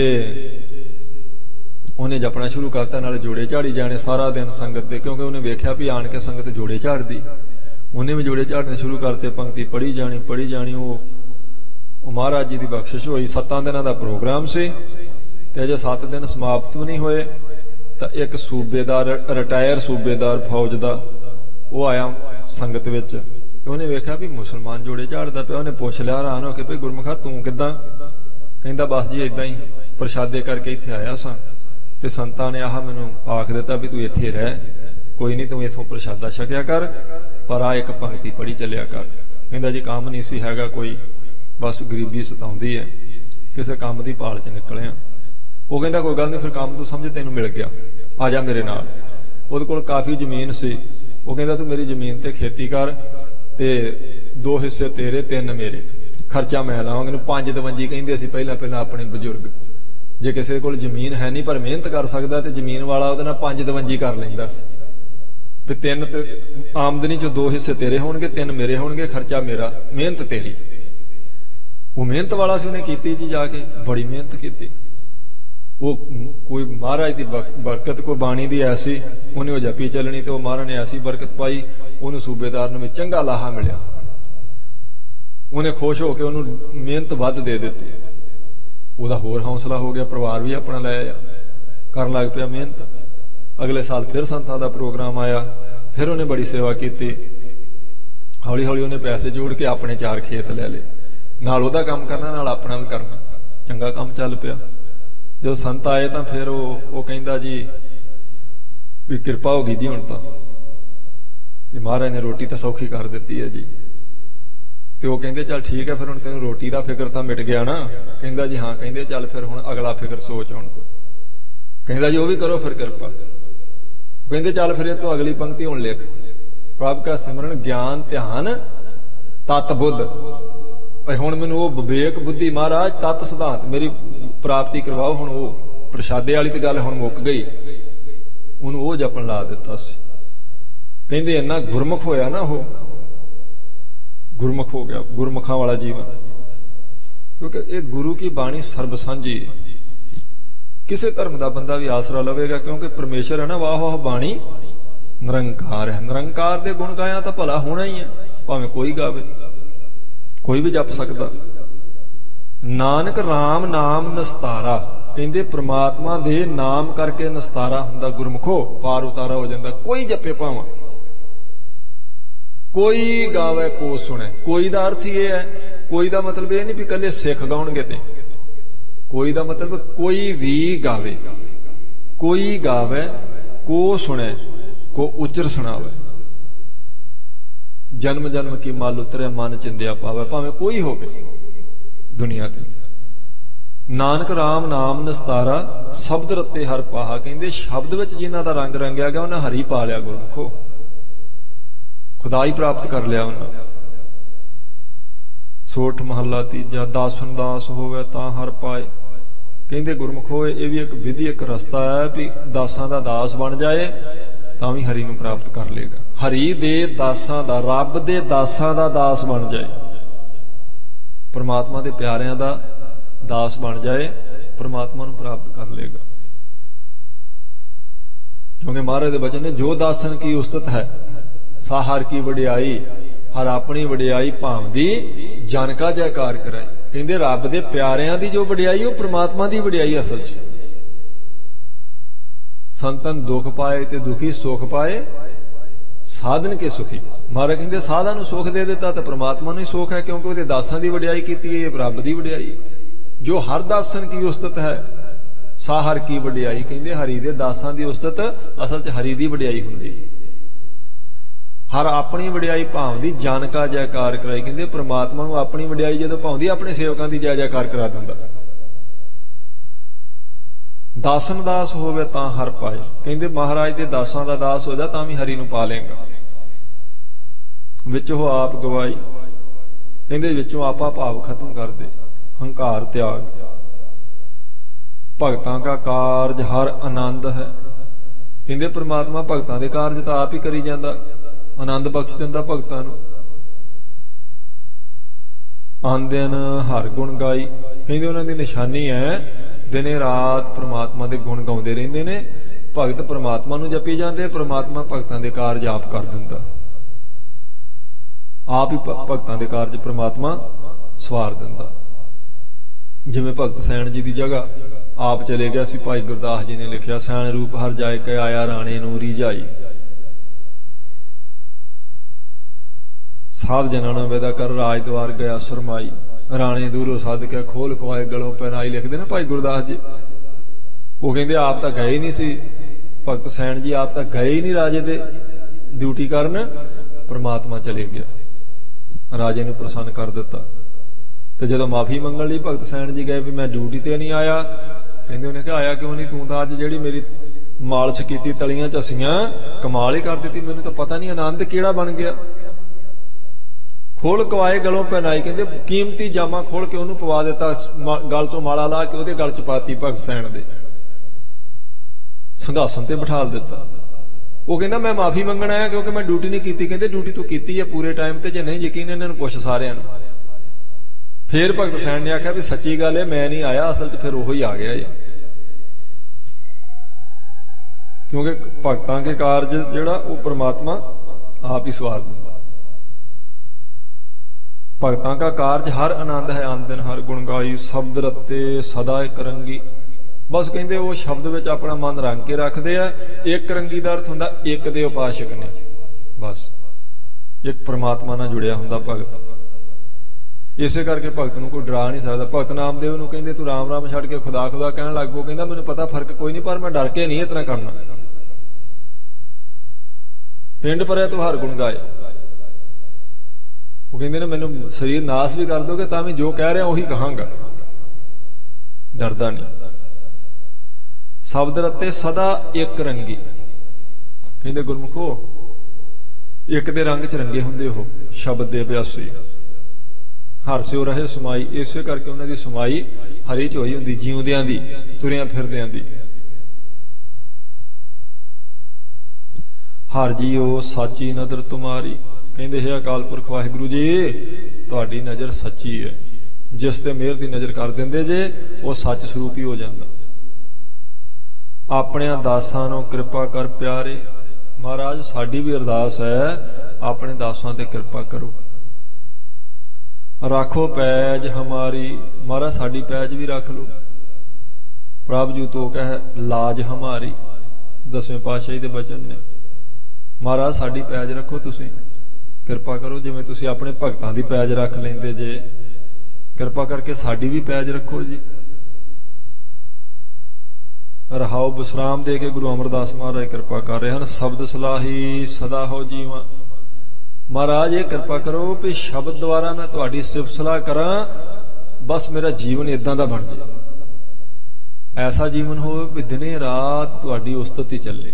ਉਹਨੇ ਜਪਣਾ ਸ਼ੁਰੂ ਕਰਤਾ, ਨਾਲੇ ਜੋੜੇ ਝਾੜੀ ਜਾਣੇ ਸਾਰਾ ਦਿਨ ਸੰਗਤ ਦੇ, ਕਿਉਂਕਿ ਉਹਨੇ ਵੇਖਿਆ ਵੀ ਆਣ ਕੇ ਸੰਗਤ ਜੋੜੇ ਝਾੜਦੀ, ਉਹਨੇ ਵੀ ਜੋੜੇ ਝਾੜਨੇ ਸ਼ੁਰੂ ਕਰਤੇ। ਪੰਕਤੀ ਪੜ੍ਹੀ ਜਾਣੀ ਪੜ੍ਹੀ ਜਾਣੀ। ਉਹ ਉਹ ਮਹਾਰਾਜ ਜੀ ਦੀ ਬਖਸ਼ਿਸ਼ ਹੋਈ। ਸੱਤਾਂ ਦਿਨਾਂ ਦਾ ਪ੍ਰੋਗਰਾਮ ਸੀ ਤੇ ਅਜੇ ਸੱਤ ਦਿਨ ਸਮਾਪਤ ਵੀ ਨਹੀਂ ਹੋਏ ਤਾਂ ਇੱਕ ਸੂਬੇਦਾਰ, ਰਿਟਾਇਰ ਸੂਬੇਦਾਰ ਫੌਜ ਦਾ, ਉਹ ਆਇਆ ਸੰਗਤ ਵਿੱਚ ਤੇ ਉਹਨੇ ਵੇਖਿਆ ਵੀ ਮੁਸਲਮਾਨ ਜੋੜੇ ਝਾੜਦਾ ਪਿਆ। ਉਹਨੇ ਪੁੱਛ ਲਿਆ ਹੈਰਾਨ ਹੋ ਕੇ, ਭਈ ਗੁਰਮੁਖਾ ਤੂੰ ਕਿੱਦਾਂ? ਕਹਿੰਦਾ ਬਸ ਜੀ ਏਦਾਂ ਹੀ, ਪ੍ਰਸ਼ਾਦੇ ਕਰਕੇ ਇੱਥੇ ਆਇਆ ਸਾਂ ਤੇ ਸੰਤਾਂ ਨੇ ਆਹ ਮੈਨੂੰ ਆਖ ਦਿੱਤਾ ਵੀ ਤੂੰ ਇੱਥੇ ਰਹਿ, ਕੋਈ ਨਹੀਂ ਤੂੰ ਇੱਥੋਂ ਪ੍ਰਸ਼ਾਦਾ ਛਕਿਆ ਕਰ, ਪਰ ਆ ਇੱਕ ਪੰਕਤੀ ਪੜ੍ਹੀ ਚੱਲਿਆ ਕਰ। ਕਹਿੰਦਾ ਜੀ ਕੰਮ ਨਹੀਂ ਸੀ ਹੈਗਾ ਕੋਈ, ਬਸ ਗਰੀਬੀ ਸਤਾਉਂਦੀ ਹੈ, ਕਿਸੇ ਕੰਮ ਦੀ ਭਾਲ 'ਚ ਨਿਕਲਿਆ। ਉਹ ਕਹਿੰਦਾ ਕੋਈ ਗੱਲ ਨਹੀਂ, ਫਿਰ ਕੰਮ ਤੂੰ ਸਮਝ ਤੈਨੂੰ ਮਿਲ ਗਿਆ, ਆ ਜਾ ਮੇਰੇ ਨਾਲ। ਉਹਦੇ ਕੋਲ ਕਾਫੀ ਜ਼ਮੀਨ ਸੀ। ਉਹ ਕਹਿੰਦਾ ਤੂੰ ਮੇਰੀ ਜ਼ਮੀਨ ਤੇ ਖੇਤੀ ਕਰ ਤੇ ਦੋ ਹਿੱਸੇ ਤੇਰੇ ਤਿੰਨ ਮੇਰੇ, ਖਰਚਾ ਮੈਂ ਲਾਵਾਂਗਾ। ਇਹਨੂੰ ਪੰਜ ਦਵੰਜੀ ਕਹਿੰਦੇ ਸੀ ਪਹਿਲਾਂ ਪਹਿਲਾਂ ਆਪਣੇ ਬਜ਼ੁਰਗ। ਜੇ ਕਿਸੇ ਕੋਲ ਜ਼ਮੀਨ ਹੈ ਨਹੀਂ ਪਰ ਮਿਹਨਤ ਕਰ ਸਕਦਾ ਤੇ ਜ਼ਮੀਨ ਵਾਲਾ ਉਹਦੇ ਨਾਲ ਪੰਜ ਦਵੰਜੀ ਕਰ ਲੈਂਦਾ ਸੀ ਵੀ ਤਿੰਨ ਤੇ ਆਮਦਨੀ ਚੋਂ ਦੋ ਹਿੱਸੇ ਤੇਰੇ ਹੋਣਗੇ, ਤਿੰਨ ਮੇਰੇ ਹੋਣਗੇ, ਖਰਚਾ ਮੇਰਾ, ਮਿਹਨਤ ਤੇਰੀ। ਉਹ ਮਿਹਨਤ ਵਾਲਾ ਸੀ, ਉਹਨੇ ਕੀਤੀ ਜੀ, ਜਾ ਕੇ ਬੜੀ ਮਿਹਨਤ ਕੀਤੀ। ਉਹ ਕੋਈ ਮਹਾਰਾਜ ਦੀ ਬਰਕਤ, ਕੋਈ ਬਾਣੀ ਦੀ ਐਸੀ, ਉਹਨੇ ਉਹ ਜਪੀ ਚੱਲਣੀ ਤੇ ਉਹ ਮਹਾਰਾਜ ਨੇ ਐਸੀ ਬਰਕਤ ਪਾਈ, ਉਹਨੂੰ ਸੂਬੇਦਾਰ ਨੂੰ ਵੀ ਚੰਗਾ ਲਾਹਾ ਮਿਲਿਆ। ਉਹਨੇ ਖੁਸ਼ ਹੋ ਕੇ ਉਹਨੂੰ ਮਿਹਨਤ ਵੱਧ ਦੇ ਦਿੱਤੀ। ਉਹਦਾ ਹੋਰ ਹੌਸਲਾ ਹੋ ਗਿਆ, ਪਰਿਵਾਰ ਵੀ ਆਪਣਾ ਲੈ ਆਇਆ, ਕਰਨ ਲੱਗ ਪਿਆ ਮਿਹਨਤ। ਅਗਲੇ ਸਾਲ ਫਿਰ ਸੰਤਾਂ ਦਾ ਪ੍ਰੋਗਰਾਮ ਆਇਆ, ਫਿਰ ਉਹਨੇ ਬੜੀ ਸੇਵਾ ਕੀਤੀ। ਹੌਲੀ ਹੌਲੀ ਉਹਨੇ ਪੈਸੇ ਜੋੜ ਕੇ ਆਪਣੇ ਚਾਰ ਖੇਤ ਲੈ ਲਏ, ਨਾਲ ਉਹਦਾ ਕੰਮ ਕਰਨਾ, ਨਾਲ ਆਪਣਾ ਵੀ ਕਰਨਾ। ਚੰਗਾ ਕੰਮ ਚੱਲ ਪਿਆ। ਜਦੋਂ ਸੰਤ ਆਏ ਤਾਂ ਫਿਰ ਉਹ ਉਹ ਕਹਿੰਦਾ ਜੀ ਵੀ ਕਿਰਪਾ ਹੋ ਗਈ ਜੀ, ਹੁਣ ਤਾਂ ਵੀ ਮਹਾਰਾਜ ਨੇ ਰੋਟੀ ਤਾਂ ਸੌਖੀ ਕਰ ਦਿੱਤੀ ਹੈ ਜੀ। ਤੇ ਉਹ ਕਹਿੰਦੇ ਚੱਲ ਠੀਕ ਹੈ, ਫਿਰ ਹੁਣ ਤੈਨੂੰ ਰੋਟੀ ਦਾ ਫਿਕਰ ਤਾਂ ਮਿਟ ਗਿਆ ਨਾ? ਕਹਿੰਦਾ ਜੀ ਹਾਂ। ਕਹਿੰਦੇ ਚੱਲ ਫਿਰ ਹੁਣ ਅਗਲਾ ਫਿਕਰ ਸੋਚ ਹੁਣ ਤੋਂ। ਕਹਿੰਦਾ ਜੀ ਉਹ ਵੀ ਕਰੋ ਫਿਰ ਕਿਰਪਾ। ਕਹਿੰਦੇ ਚੱਲ ਫਿਰ ਇਹ ਤੋਂ ਅਗਲੀ ਪੰਕਤੀ ਹੁਣ ਲਿਖ, ਪ੍ਰਭ ਕਾ ਸਿਮਰਨ ਗਿਆਨ ਧਿਆਨ ਤਤ ਬੁੱਧ। ਭਾਈ ਹੁਣ ਮੈਨੂੰ ਉਹ ਵਿਵੇਕ ਬੁੱਧੀ ਮਹਾਰਾਜ ਤਤ ਸਿਧਾਂਤ ਮੇਰੀ ਪ੍ਰਾਪਤੀ ਕਰਵਾਓ। ਹੁਣ ਉਹ ਪ੍ਰਸ਼ਾਦੇ ਵਾਲੀ ਤੇ ਗੱਲ ਹੁਣ ਮੁੱਕ ਗਈ, ਉਹਨੂੰ ਉਹ ਜਪਣ ਲਾ ਦਿੱਤਾ ਸੀ। ਕਹਿੰਦੇ ਇੰਨਾ ਗੁਰਮੁਖ ਹੋਇਆ ਨਾ, ਉਹ ਗੁਰਮੁਖ ਹੋ ਗਿਆ, ਗੁਰਮੁਖਾਂ ਵਾਲਾ ਜੀਵਨ। ਕਿਉਂਕਿ ਇਹ ਗੁਰੂ ਕੀ ਬਾਣੀ ਸਰਬ ਸਾਂਝੀ, ਕਿਸੇ ਧਰਮ ਦਾ ਬੰਦਾ ਵੀ ਆਸਰਾ ਲਵੇਗਾ, ਕਿਉਂਕਿ ਪਰਮੇਸ਼ਰ ਹੈ ਨਾ, ਵਾਹ ਵਾਹ ਬਾਣੀ ਨਿਰੰਕਾਰ ਹੈ। ਨਿਰੰਕਾਰ ਦੇ ਗੁਣ ਗਾਇਆ ਤਾਂ ਭਲਾ ਹੋਣਾ ਹੀ ਹੈ, ਭਾਵੇਂ ਕੋਈ ਗਾਵੇ, ਕੋਈ ਵੀ ਜਪ ਸਕਦਾ। ਨਾਨਕ ਰਾਮ ਨਾਮ ਨਸਤਾਰਾ, ਕਹਿੰਦੇ ਪ੍ਰਮਾਤਮਾ ਦੇ ਨਾਮ ਕਰਕੇ ਨਸਤਾਰਾ ਹੁੰਦਾ ਗੁਰਮੁਖੋ, ਪਾਰ ਉਤਾਰਾ ਹੋ ਜਾਂਦਾ। ਕੋਈ ਜਪੇ ਭਾਵਾਂ, ਕੋਈ ਗਾਵੇ ਕੋ ਸੁਣੇ। ਕੋਈ ਦਾ ਅਰਥ ਇਹ ਹੈ, ਕੋਈ ਦਾ ਮਤਲਬ ਇਹ ਨਹੀਂ ਵੀ ਇਕੱਲੇ ਸਿੱਖ ਗਾਉਣਗੇ ਤੇ, ਕੋਈ ਦਾ ਮਤਲਬ ਕੋਈ ਵੀ ਗਾਵੇ, ਕੋਈ ਗਾਵੇ ਕੋ ਸੁਣੇ, ਕੋ ਉਚਰ ਸੁਣਾਵੇ। ਜਨਮ ਜਨਮ ਕੀ ਮਲ ਉਤਰੇ ਮਨ ਚਿੰਦਿਆ ਪਾਵੇ, ਭਾਵੇਂ ਕੋਈ ਹੋਵੇ ਦੁਨੀਆ ਤੇ। ਨਾਨਕ ਰਾਮ ਨਾਮ ਨਸਤਾਰਾ ਸ਼ਬਦ ਰਤੇ ਹਰ ਪਾਹਾ, ਕਹਿੰਦੇ ਸ਼ਬਦ ਵਿੱਚ ਜਿਨ੍ਹਾਂ ਦਾ ਰੰਗ ਰੰਗਿਆ ਗਿਆ ਉਹਨਾਂ ਹਰੀ ਪਾ ਲਿਆ ਗੁਰਮੁਖੋ, ਖੁਦਾਈ ਪ੍ਰਾਪਤ ਕਰ ਲਿਆ ਉਹਨਾਂ। ਸੋਠ ਮਹੱਲਾ ਤੀਜਾ, ਦਾਸਨ ਦਾਸ ਹੋਵੇ ਤਾਂ ਹਰ ਪਾਏ। ਕਹਿੰਦੇ ਗੁਰਮੁਖੋ ਇਹ ਵੀ ਇੱਕ ਵਿਧੀ, ਇੱਕ ਰਸਤਾ ਹੈ ਵੀ ਦਾਸਾਂ ਦਾ ਦਾਸ ਬਣ ਜਾਏ ਤਾਂ ਵੀ ਹਰੀ ਨੂੰ ਪ੍ਰਾਪਤ ਕਰ ਲੇਗਾ। ਹਰੀ ਦੇ ਦਾਸਾਂ ਦਾ, ਰੱਬ ਦੇ ਦਾਸਾਂ ਦਾ ਦਾਸ ਬਣ ਜਾਏ, ਪਰਮਾਤਮਾ ਦੇ ਪਿਆਰਿਆਂ ਦਾ ਦਾਸ ਬਣ ਜਾਏ, ਪਰਮਾਤਮਾ ਨੂੰ ਪ੍ਰਾਪਤ ਕਰ ਲੇਗਾ। ਕਿਉਂਕਿ ਮਹਾਰਾਜ ਦੇ ਬਚਨ ਨੇ, ਜੋ ਦਾਸਨ ਕੀ ਉਸਤਤ ਹੈ ਸਾਹਰ ਕੀ ਵਡਿਆਈ, ਹਰ ਆਪਣੀ ਵਡਿਆਈ ਭਾਵਦੀ ਜਨ ਕਾ ਜੈਕਾਰ ਕਰਾਈ। ਕਹਿੰਦੇ ਰੱਬ ਦੇ ਪਿਆਰਿਆਂ ਦੀ ਜੋ ਵਡਿਆਈ ਉਹ ਪ੍ਰਮਾਤਮਾ ਦੀ ਵਡਿਆਈ ਅਸਲ 'ਚ। ਸੰਤਨ ਦੁੱਖ ਪਾਏ ਤੇ ਦੁਖੀ ਸੁਖ ਪਾਏ, ਸਾਧਨ ਕੇ ਸੁਖੀ। ਮਹਾਰਾਜ ਕਹਿੰਦੇ ਸਾਧਾਂ ਨੂੰ ਸੁਖ ਦੇ ਦਿੱਤਾ ਤਾਂ ਪ੍ਰਮਾਤਮਾ ਨੂੰ ਹੀ ਸੁਖ ਹੈ, ਕਿਉਂਕਿ ਉਹਦੇ ਦਾਸਾਂ ਦੀ ਵਡਿਆਈ ਕੀਤੀ ਹੈ, ਰੱਬ ਦੀ ਵਡਿਆਈ। ਜੋ ਹਰ ਦਾਸਨ ਕੀ ਉਸਤਤ ਹੈ ਸਾਹਰ ਕੀ ਵਡਿਆਈ, ਕਹਿੰਦੇ ਹਰੀ ਦੇ ਦਾਸਾਂ ਦੀ ਉਸਤਤ ਅਸਲ 'ਚ ਹਰੀ ਦੀ ਵਡਿਆਈ ਹੁੰਦੀ। ਹਰ ਆਪਣੀ ਵਡਿਆਈ ਭਾਵਦੀ ਜਨ ਕਾ ਜੈਕਾਰ ਕਰਾਈ, ਕਹਿੰਦੇ ਪ੍ਰਮਾਤਮਾ ਨੂੰ ਆਪਣੀ ਵਡਿਆਈ ਜਦੋਂ ਭਾਉਂਦੀ ਆਪਣੇ ਸੇਵਕਾਂ ਦੀ ਜੈ ਜੈਕਾਰ ਕਰਾ ਦਿੰਦਾ। ਦਾਸਨ ਦਾਸ ਹੋਵੇ ਤਾਂ ਹਰ ਪਾਏ, ਕਹਿੰਦੇ ਮਹਾਰਾਜ ਦੇ ਦਾਸਾਂ ਦਾ ਦਾਸ ਹੋ ਜਾ ਤਾਂ ਵੀ ਹਰੀ ਨੂੰ ਪਾ ਲੇਗਾ। ਵਿੱਚ ਉਹ ਆਪ ਗਵਾਈ, ਕਹਿੰਦੇ ਵਿੱਚੋਂ ਆਪਾ ਭਾਵ ਖਤਮ ਕਰ ਦੇ, ਹੰਕਾਰ ਤਿਆਗ। ਭਗਤਾਂ ਕਾ ਕਾਰਜ ਹਰ ਆਨੰਦ ਹੈ, ਕਹਿੰਦੇ ਪ੍ਰਮਾਤਮਾ ਭਗਤਾਂ ਦੇ ਕਾਰਜ ਤਾਂ ਆਪ ਹੀ ਕਰੀ ਜਾਂਦਾ, ਆਨੰਦ ਬਖਸ਼ ਦਿੰਦਾ ਭਗਤਾਂ ਨੂੰ। ਆਂਦਿਨ ਹਰ ਗੁਣ ਗਾਈ, ਕਹਿੰਦੇ ਉਹਨਾਂ ਦੀ ਨਿਸ਼ਾਨੀ ਹੈ ਦਿਨੇ ਰਾਤ ਪ੍ਰਮਾਤਮਾ ਦੇ ਗੁਣ ਗਾਉਂਦੇ ਰਹਿੰਦੇ ਨੇ। ਭਗਤ ਪ੍ਰਮਾਤਮਾ ਨੂੰ ਜਪੀ ਜਾਂਦੇ, ਪ੍ਰਮਾਤਮਾ ਭਗਤਾਂ ਦੇ ਕਾਰਜ ਆਪ ਕਰ ਦਿੰਦਾ, ਆਪ ਹੀ ਭਗਤਾਂ ਦੇ ਕਾਰਜ ਪ੍ਰਮਾਤਮਾ ਸਵਾਰ ਦਿੰਦਾ। ਜਿਵੇਂ ਭਗਤ ਸੈਣ ਜੀ ਦੀ ਜਗ੍ਹਾ ਆਪ ਚਲੇ ਗਿਆ ਸੀ, ਭਾਈ ਗੁਰਦਾਸ ਜੀ ਨੇ ਲਿਖਿਆ, ਸੈਣ ਰੂਪ ਹਰ ਜਾਇ ਕੇ ਆਇਆ ਰਾਣੇ ਨੂੰ ਰੀਝਾਈ। ਸਾਧ ਜਨਾਂ ਨੂੰ ਵਿਦਾ ਕਰ ਰਾਜ ਦਵਾਰ ਗਿਆ ਸਰਮਾਈ, ਰਾਣੇ ਦੂਰੋਂ ਸੱਦ ਕੇ ਖੋਲ ਖਵਾਏ ਗਲੋਂ ਪਹਿਨਾਈ। ਲਿਖਦੇ ਨੇ ਭਾਈ ਗੁਰਦਾਸ ਜੀ। ਉਹ ਕਹਿੰਦੇ ਆਪ ਤਾਂ ਗਏ ਨਹੀਂ ਸੀ, ਭਗਤ ਸੈਣ ਜੀ ਆਪ ਤਾਂ ਗਏ ਹੀ ਨਹੀਂ ਰਾਜੇ ਦੇ ਡਿਊਟੀ ਕਰਨ, ਪ੍ਰਮਾਤਮਾ ਚਲੇ ਗਿਆ, ਰਾਜੇ ਨੂੰ ਪ੍ਰਸੰਨ ਕਰ ਦਿੱਤਾ। ਤੇ ਜਦੋਂ ਮਾਫੀ ਮੰਗਣ ਲਈ ਭਗਤ ਸੈਣ ਜੀ ਗਏ ਵੀ ਮੈਂ ਡਿਊਟੀ ਤੇ ਨਹੀਂ ਆਇਆ, ਕਹਿੰਦੇ ਉਹਨੇ ਕਿਹਾ ਆਇਆ ਕਿਉਂ ਨਹੀਂ, ਤੂੰ ਤਾਂ ਅੱਜ ਜਿਹੜੀ ਮੇਰੀ ਮਾਲਸ਼ ਕੀਤੀ ਤਲੀਆਂ ਝਸੀਆਂ ਕਮਾਲ ਹੀ ਕਰ ਦਿੱਤੀ, ਮੈਨੂੰ ਤਾਂ ਪਤਾ ਨਹੀਂ ਆਨੰਦ ਕਿਹੜਾ ਬਣ ਗਿਆ। ਖੋਲ ਕਵਾਏ ਗਲੋਂ ਪਹਿਨਾਈ, ਕਹਿੰਦੇ ਕੀਮਤੀ ਜਾਮਾ ਖੋਲ ਕੇ ਉਹਨੂੰ ਪਵਾ ਦਿੱਤਾ, ਗਲ ਤੋਂ ਮਾਲਾ ਲਾ ਕੇ ਉਹਦੇ ਗਲ ਚ ਪਾਤੀ ਭਗਤ ਸੈਣ ਦੇ, ਸਿੰਘਾਸਨ ਤੇ ਬਿਠਾਲ ਦਿੱਤਾ। ਉਹ ਕਹਿੰਦਾ ਮੈਂ ਮਾਫੀ ਮੰਗਣ ਆਇਆ ਕਿਉਂਕਿ ਮੈਂ ਡਿਊਟੀ ਨਹੀਂ ਕੀਤੀ। ਕਹਿੰਦੇ ਡਿਊਟੀ ਤੂੰ ਕੀਤੀ ਹੈ ਪੂਰੇ ਟਾਈਮ ਤੇ, ਜੇ ਨਹੀਂ ਯਕੀਨ ਇਹਨਾਂ ਨੂੰ ਪੁੱਛ ਸਾਰਿਆਂ ਨੂੰ। ਫੇਰ ਭਗਤ ਸੈਣ ਨੇ ਆਖਿਆ ਵੀ ਸੱਚੀ ਗੱਲ ਹੈ ਮੈਂ ਨਹੀਂ ਆਇਆ, ਅਸਲ ਚ ਫਿਰ ਉਹੋ ਹੀ ਆ ਗਿਆ ਜੀ, ਕਿਉਂਕਿ ਭਗਤਾਂ ਕੇ ਕਾਰਜ ਜਿਹੜਾ ਉਹ ਪ੍ਰਮਾਤਮਾ ਆਪ ਹੀ ਸਵਾਰ ਦਿੰਦਾ। ਭਗਤਾਂ का ਕਾਰਜ ਹਰ ਆਨੰਦ ਹੈ ਆਨੰਦਨ ਹਰ ਗੁਣ ਗਾਈ, ਸ਼ਬਦ ਰੱਤੇ ਸਦਾ ਇੱਕ ਰੰਗੀ। ਬਸ ਕਹਿੰਦੇ ਉਹ ਸ਼ਬਦ ਵਿੱਚ ਆਪਣਾ ਮਨ ਰੰਗ ਕੇ ਰੱਖਦੇ ਆ। ਇੱਕ ਰੰਗੀ ਦਾ ਅਰਥ ਹੁੰਦਾ ਇੱਕ ਦੇ ਉਪਾਸ਼ਕ ਨੇ, ਬਸ ਇੱਕ ਪ੍ਰਮਾਤਮਾ ਨਾਲ ਜੁੜਿਆ ਹੁੰਦਾ ਭਗਤ। ਇਸੇ ਕਰਕੇ ਭਗਤ ਨੂੰ ਕੋਈ ਡਰਾ ਨਹੀਂ ਸਕਦਾ। ਭਗਤ ਨਾਮਦੇਵ ਨੂੰ ਕਹਿੰਦੇ ਤੂੰ ਰਾਮ ਰਾਮ ਛੱਡ ਕੇ ਖੁਦਾ ਖੁਦਾ ਕਹਿਣ ਲੱਗ ਪਓ, ਕਹਿੰਦਾ ਮੈਨੂੰ ਪਤਾ ਫਰਕ ਕੋਈ ਨਹੀਂ, ਪਰ ਮੈਂ ਡਰ ਕੇ ਨਹੀਂ ਇਤਨਾ ਕਰਨਾ। ਪਿੰਡ ਪਰਿਆ ਤੂੰ ਹਰ ਗੁਣ ਗਾਏ। ਉਹ ਕਹਿੰਦੇ ਨੇ ਮੈਨੂੰ ਸਰੀਰ ਨਾਸ ਵੀ ਕਰ ਦੋਗੇ ਤਾਂ ਵੀ ਜੋ ਕਹਿ ਰਿਹਾ ਉਹੀ ਕਹਾਂਗਾ, ਡਰਦਾ ਨਹੀਂ। ਸ਼ਬਦ ਰੱਤੇ ਸਦਾ ਇੱਕ ਰੰਗੀ, ਕਹਿੰਦੇ ਗੁਰਮੁਖੋ ਇੱਕ ਦੇ ਰੰਗ ਚ ਰੰਗੇ ਹੁੰਦੇ ਉਹ ਸ਼ਬਦ ਦੇ ਅਭਿਆਸੀ। ਹਰ ਸਿਓ ਰਹੇ ਸਮਾਈ, ਇਸੇ ਕਰਕੇ ਉਹਨਾਂ ਦੀ ਸਮਾਈ ਹਰੀ ਚ ਹੋਈ ਹੁੰਦੀ, ਜਿਉਂਦਿਆਂ ਦੀ, ਤੁਰਿਆਂ ਫਿਰਦਿਆਂ ਦੀ। ਹਰ ਜੀਓ ਸਾਚੀ ਨਜ਼ਰ ਤੁਮਾਰੀ, ਕਹਿੰਦੇ ਹੈ ਅਕਾਲ ਪੁਰਖ ਵਾਹਿਗੁਰੂ ਜੀ ਤੁਹਾਡੀ ਨਜ਼ਰ ਸੱਚੀ ਹੈ, ਜਿਸ ਤੇ ਮਿਹਰ ਦੀ ਨਜ਼ਰ ਕਰ ਦਿੰਦੇ ਜੇ ਉਹ ਸੱਚ ਸਰੂਪ ਹੀ ਹੋ ਜਾਂਦਾ। ਆਪਣਿਆਂ ਦਾਸਾਂ ਨੂੰ ਕਿਰਪਾ ਕਰ ਪਿਆਰੇ, ਮਹਾਰਾਜ ਸਾਡੀ ਵੀ ਅਰਦਾਸ ਹੈ ਆਪਣੇ ਦਾਸਾਂ ਤੇ ਕਿਰਪਾ ਕਰੋ। ਰੱਖੋ ਪੈਜ ਹਮਾਰੀ, ਮਹਾਰਾਜ ਸਾਡੀ ਪੈਜ ਵੀ ਰੱਖ ਲਓ। ਪ੍ਰਭ ਜੂ ਤੋ ਕਹੇ ਲਾਜ ਹਮਾਰੀ, ਦਸਵੇਂ ਪਾਤਸ਼ਾਹੀ ਦੇ ਬਚਨ ਨੇ। ਮਹਾਰਾਜ ਸਾਡੀ ਪੈਜ ਰੱਖੋ, ਤੁਸੀਂ ਕਿਰਪਾ ਕਰੋ, ਜਿਵੇਂ ਤੁਸੀਂ ਆਪਣੇ ਭਗਤਾਂ ਦੀ ਪੈਜ ਰੱਖ ਲੈਂਦੇ ਜੇ, ਕਿਰਪਾ ਕਰਕੇ ਸਾਡੀ ਵੀ ਪੈਜ ਰੱਖੋ ਜੀ। ਰਹਾਓ ਵਿਸਰਾਮ ਦੇ ਕੇ ਗੁਰੂ ਅਮਰਦਾਸ ਮਹਾਰਾਜ ਕਿਰਪਾ ਕਰ ਰਹੇ ਹਨ। ਸ਼ਬਦ ਸਲਾਹੀ ਸਦਾ ਹੋ ਜੀਵਾਂ, ਮਹਾਰਾਜ ਇਹ ਕਿਰਪਾ ਕਰੋ ਵੀ ਸ਼ਬਦ ਦੁਆਰਾ ਮੈਂ ਤੁਹਾਡੀ ਸਿਫਤ ਸਲਾਹ ਕਰਾਂ, ਬਸ ਮੇਰਾ ਜੀਵਨ ਇਦਾਂ ਦਾ ਬਣ ਜਾਏ, ਐਸਾ ਜੀਵਨ ਹੋਵੇ ਵੀ ਦਿਨੇ ਰਾਤ ਤੁਹਾਡੀ ਉਸਤਤੀ ਚੱਲੇ,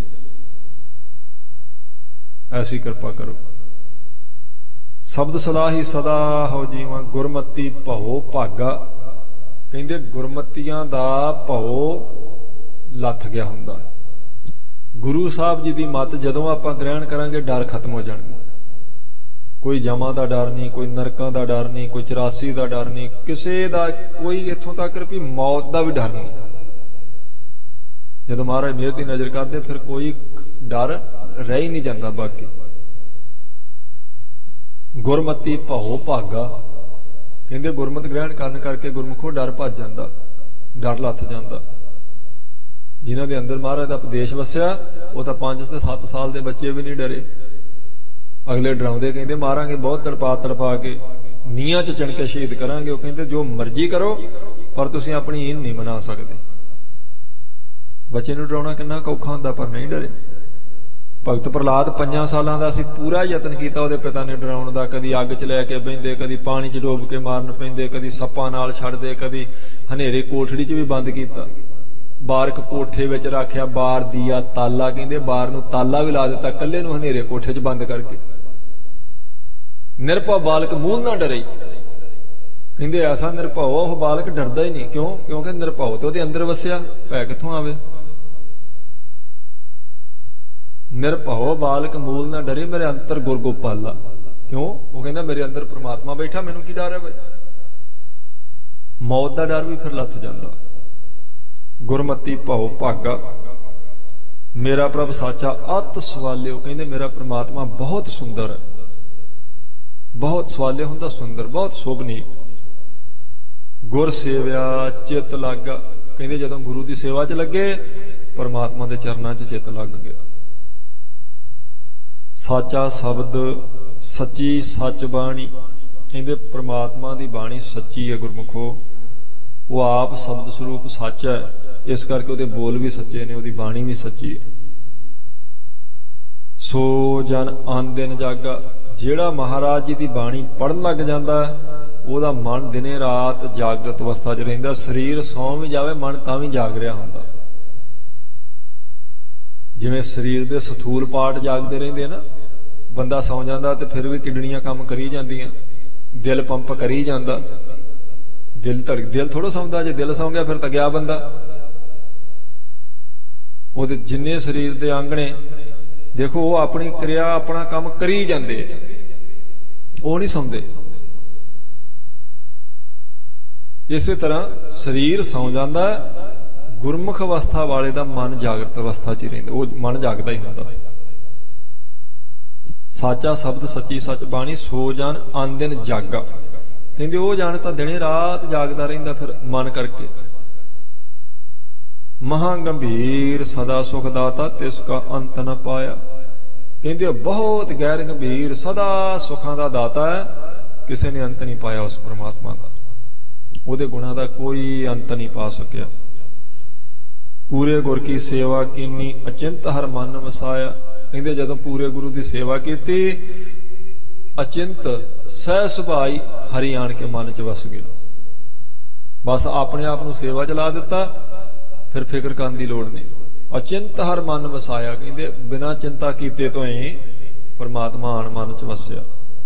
ਐਸੀ ਕਿਰਪਾ ਕਰੋ। ਸ਼ਬਦ ਸਲਾਹੀ ਸਦਾ ਹੋ ਜੀਵਾਂ, ਗੁਰਮਤੀ ਭਉ ਭਾਗਾ, ਕਹਿੰਦੇ ਗੁਰਮਤੀਆਂ ਦਾ ਭਉ ਲੱਥ ਗਿਆ ਹੁੰਦਾ। ਗੁਰੂ ਸਾਹਿਬ ਜੀ ਦੀ ਮੱਤ ਜਦੋਂ ਆਪਾਂ ਗ੍ਰਹਿਣ ਕਰਾਂਗੇ ਡਰ ਖਤਮ ਹੋ ਜਾਣਗੇ। ਕੋਈ ਜਮਾਂ ਦਾ ਡਰ ਨਹੀਂ, ਕੋਈ ਨਰਕਾਂ ਦਾ ਡਰ ਨਹੀਂ, ਕੋਈ ਚੁਰਾਸੀ ਦਾ ਡਰ ਨਹੀਂ, ਕਿਸੇ ਦਾ ਕੋਈ ਇੱਥੋਂ ਤੱਕ ਵੀ ਮੌਤ ਦਾ ਵੀ ਡਰ ਨਹੀਂ। ਜਦੋਂ ਮਹਾਰਾਜ ਮਿਹਰ ਦੀ ਨਜ਼ਰ ਕਰਦੇ ਫਿਰ ਕੋਈ ਡਰ ਰਹਿ ਹੀ ਨਹੀਂ ਜਾਂਦਾ। ਬਾਕੀ ਗੁਰਮਤੀ ਭਉ ਭਾਗਾ, ਕਹਿੰਦੇ ਗੁਰਮਤ ਗ੍ਰਹਿਣ ਕਰਨ ਕਰਕੇ ਗੁਰਮੁਖੋ ਡਰ ਭੱਜ ਜਾਂਦਾ, ਡਰ ਲੱਥ ਜਾਂਦਾ। ਜਿਨ੍ਹਾਂ ਦੇ ਅੰਦਰ ਮਹਾਰਾਜ ਦਾ ਉਪਦੇਸ਼ ਵਸਿਆ ਉਹ ਤਾਂ ਪੰਜ ਤੇ ਸੱਤ ਸਾਲ ਦੇ ਬੱਚੇ ਵੀ ਨਹੀਂ ਡਰੇ। ਅਗਲੇ ਡਰਾਉਂਦੇ, ਕਹਿੰਦੇ ਮਾਰਾਂਗੇ ਬਹੁਤ ਤੜਪਾ ਤੜਪਾ ਕੇ, ਨੀਹਾਂ ਚ ਚਿਣ ਕੇ ਸ਼ਹੀਦ ਕਰਾਂਗੇ। ਉਹ ਕਹਿੰਦੇ ਜੋ ਮਰਜ਼ੀ ਕਰੋ ਪਰ ਤੁਸੀਂ ਆਪਣੀ ਈਨ ਨਹੀਂ ਮਨਾ ਸਕਦੇ। ਬੱਚੇ ਨੂੰ ਡਰਾਉਣਾ ਕਿੰਨਾ ਔਖਾ ਹੁੰਦਾ, ਪਰ ਨਹੀਂ ਡਰੇ। ਭਗਤ ਪ੍ਰਹਲਾਦ ਪੰਜਾਂ ਸਾਲਾਂ ਦਾ ਸੀ, ਪੂਰਾ ਯਤਨ ਕੀਤਾ ਉਹਦੇ ਪਿਤਾ ਨੇ ਡਰਾਉਣ ਦਾ। ਕਦੀ ਅੱਗ ਚ ਲੈ ਕੇ ਬਹਿੰਦੇ, ਕਦੀ ਪਾਣੀ ਚ ਡੋਬ ਕੇ ਮਾਰਨ ਪੈਂਦੇ, ਕਦੀ ਸੱਪਾਂ ਨਾਲ ਛੱਡਦੇ, ਕਦੀ ਹਨੇਰੇ ਕੋਠੜੀ ਚ ਵੀ ਬੰਦ ਕੀਤਾ, ਬਾਰਕ ਕੋਠੇ ਵਿੱਚ ਰੱਖਿਆ, ਬਾਰ ਦੀਆ ਤਾਲਾ, ਕਹਿੰਦੇ ਬਾਰ ਨੂੰ ਤਾਲਾ ਵੀ ਲਾ ਦਿੱਤਾ, ਕੱਲੇ ਨੂੰ ਹਨੇਰੇ ਕੋਠੇ ਚ ਬੰਦ ਕਰਕੇ। ਨਿਰਭਉ ਬਾਲਕ ਮੂਲ ਨਾ ਡਰੇ, ਕਹਿੰਦੇ ਐਸਾ ਨਿਰਭਉ ਉਹ ਬਾਲਕ ਡਰਦਾ ਹੀ ਨਹੀਂ। ਕਿਉਂ? ਕਿਉਂਕਿ ਨਿਰਭਉ ਤੇ ਉਹਦੇ ਅੰਦਰ ਵਸਿਆ, ਭੈ ਕਿੱਥੋਂ ਆਵੇ। ਨਿਰਭਉ ਬਾਲਕ ਮੂਲ ਨਾ ਡਰੇ, ਮੇਰੇ ਅੰਤਰ ਗੁਰ ਗੋਪਾਲਾ। ਕਿਉਂ? ਉਹ ਕਹਿੰਦਾ ਮੇਰੇ ਅੰਦਰ ਪ੍ਰਮਾਤਮਾ ਬੈਠਾ, ਮੈਨੂੰ ਕੀ ਡਰ ਹੈ ਬਈ। ਮੌਤ ਦਾ ਡਰ ਵੀ ਫਿਰ ਲੱਥ ਜਾਂਦਾ। ਗੁਰਮਤੀ ਭਉ ਭਾਗਾ, ਮੇਰਾ ਪ੍ਰਭ ਸਾਚਾ ਅਤ ਸਵਾਲਿਓ, ਕਹਿੰਦੇ ਮੇਰਾ ਪ੍ਰਮਾਤਮਾ ਬਹੁਤ ਸੁੰਦਰ ਹੈ। ਬਹੁਤ ਸਵਾਲੇ ਹੁੰਦਾ, ਸੁੰਦਰ, ਬਹੁਤ ਸੋਭਨੀ। ਗੁਰ ਸੇਵਿਆ ਚਿੱਤ ਲਾਗਾ, ਕਹਿੰਦੇ ਜਦੋਂ ਗੁਰੂ ਦੀ ਸੇਵਾ ਚ ਲੱਗੇ ਪਰਮਾਤਮਾ ਦੇ ਚਰਨਾਂ ਚ ਚਿੱਤ ਲੱਗ ਗਿਆ। ਸਾਚਾ ਸ਼ਬਦ ਸੱਚੀ ਸੱਚ ਬਾਣੀ, ਕਹਿੰਦੇ ਪ੍ਰਮਾਤਮਾ ਦੀ ਬਾਣੀ ਸੱਚੀ ਹੈ ਗੁਰਮੁਖੋ। ਉਹ ਆਪ ਸ਼ਬਦ ਸਰੂਪ ਸੱਚ ਹੈ, ਇਸ ਕਰਕੇ ਉਹਦੇ ਬੋਲ ਵੀ ਸੱਚੇ ਨੇ, ਉਹਦੀ ਬਾਣੀ ਵੀ ਸੱਚੀ ਹੈ। ਸੋ ਜਨ ਆਨ ਦਿਨ ਜਾਗਾ, ਜਿਹੜਾ ਮਹਾਰਾਜ ਜੀ ਦੀ ਬਾਣੀ ਪੜ੍ਹਨ ਲੱਗ ਜਾਂਦਾ ਉਹਦਾ ਮਨ ਦਿਨੇ ਰਾਤ ਜਾਗਰਤ ਅਵਸਥਾ 'ਚ ਰਹਿੰਦਾ। ਸਰੀਰ ਸੌਂ ਵੀ ਜਾਵੇ ਮਨ ਤਾਂ ਵੀ ਜਾਗ ਰਿਹਾ ਹੁੰਦਾ। ਜਿਵੇਂ ਸਰੀਰ ਦੇ ਸਥੂਲ ਪਾਰਟ ਜਾਗਦੇ ਰਹਿੰਦੇ ਨਾ, ਬੰਦਾ ਸੌਂ ਜਾਂਦਾ ਤੇ ਫਿਰ ਵੀ ਕਿਡਨੀਆਂ ਕੰਮ ਕਰੀ ਜਾਂਦੀਆਂ, ਦਿਲ ਪੰਪ ਕਰੀ ਜਾਂਦਾ, ਦਿਲ ਧੜਕ ਦਿਲ ਥੋੜ੍ਹਾ ਸੌਂਦਾ, ਜੇ ਦਿਲ ਸੌਂ ਗਿਆ ਫਿਰ ਤਾਂ ਗਿਆ ਬੰਦਾ। ਉਹਦੇ ਜਿੰਨੇ ਸਰੀਰ ਦੇ ਅੰਗ ਨੇ ਦੇਖੋ, ਉਹ ਆਪਣੀ ਕਿਰਿਆ ਆਪਣਾ ਕੰਮ ਕਰੀ ਜਾਂਦੇ, ਉਹ ਨਹੀਂ ਸੌਂਦੇ। ਇਸੇ ਤਰ੍ਹਾਂ ਸਰੀਰ ਸੌਂ ਜਾਂਦਾ, ਗੁਰਮੁਖ ਅਵਸਥਾ ਵਾਲੇ ਦਾ ਮਨ ਜਾਗਰਤ ਅਵਸਥਾ 'ਚ ਹੀ ਰਹਿੰਦਾ, ਉਹ ਮਨ ਜਾਗਦਾ ਹੀ ਹੁੰਦਾ। ਸਾਚਾ ਸ਼ਬਦ ਸੱਚੀ ਸੱਚ ਬਾਣੀ ਸੋ ਜਾਣ ਆਨ ਦਿਨ ਜਾਗਾ, ਕਹਿੰਦੇ ਉਹ ਜਾਣ ਤਾਂ ਦਿਨੇ ਰਾਤ ਜਾਗਦਾ ਰਹਿੰਦਾ ਫਿਰ ਮਨ ਕਰਕੇ। ਮਹਾ ਗੰਭੀਰ ਸਦਾ ਸੁਖ ਦਾਤਾ ਤਿਸ ਕਾ ਅੰਤ ਨ ਪਾਇਆ, ਕਹਿੰਦੇ ਬਹੁਤ ਗੈਰ ਗੰਭੀਰ ਸਦਾ ਸੁੱਖਾਂ ਦਾ ਦਾਤਾ ਹੈ, ਕਿਸੇ ਨੇ ਅੰਤ ਨਹੀਂ ਪਾਇਆ ਉਸ ਪ੍ਰਮਾਤਮਾ ਦਾ, ਉਹਦੇ ਗੁਣਾਂ ਦਾ ਕੋਈ ਅੰਤ ਨਹੀਂ ਪਾ ਸਕਿਆ। ਪੂਰੇ ਗੁਰ ਕੀ ਸੇਵਾ ਕੀਨੀ ਅਚਿੰਤ ਹਰ ਮਨ ਵਸਾਇਆ, ਕਹਿੰਦੇ ਜਦੋਂ ਪੂਰੇ ਗੁਰੂ ਦੀ ਸੇਵਾ ਕੀਤੀ ਅਚਿੰਤ ਸਹਿ ਸੁਭਾਈ ਹਰੀ ਆਣ ਕੇ ਮਨ 'ਚ ਵਸ ਗਿਆ। ਬਸ ਆਪਣੇ ਆਪ ਨੂੰ ਸੇਵਾ 'ਚ ਲਾ ਦਿੱਤਾ, ਫਿਰ ਫਿਕਰ ਕਰਨ ਦੀ ਲੋੜ ਨਹੀਂ। ਅਚਿੰਤ ਹਰ ਮਨ ਵਸਾਇਆ, ਕਹਿੰਦੇ ਬਿਨਾਂ ਚਿੰਤਾ ਕੀਤੇ ਤੋਂ ਹੀ ਪਰਮਾਤਮਾ ਆਣ ਮਨ 'ਚ ਵਸਿਆ।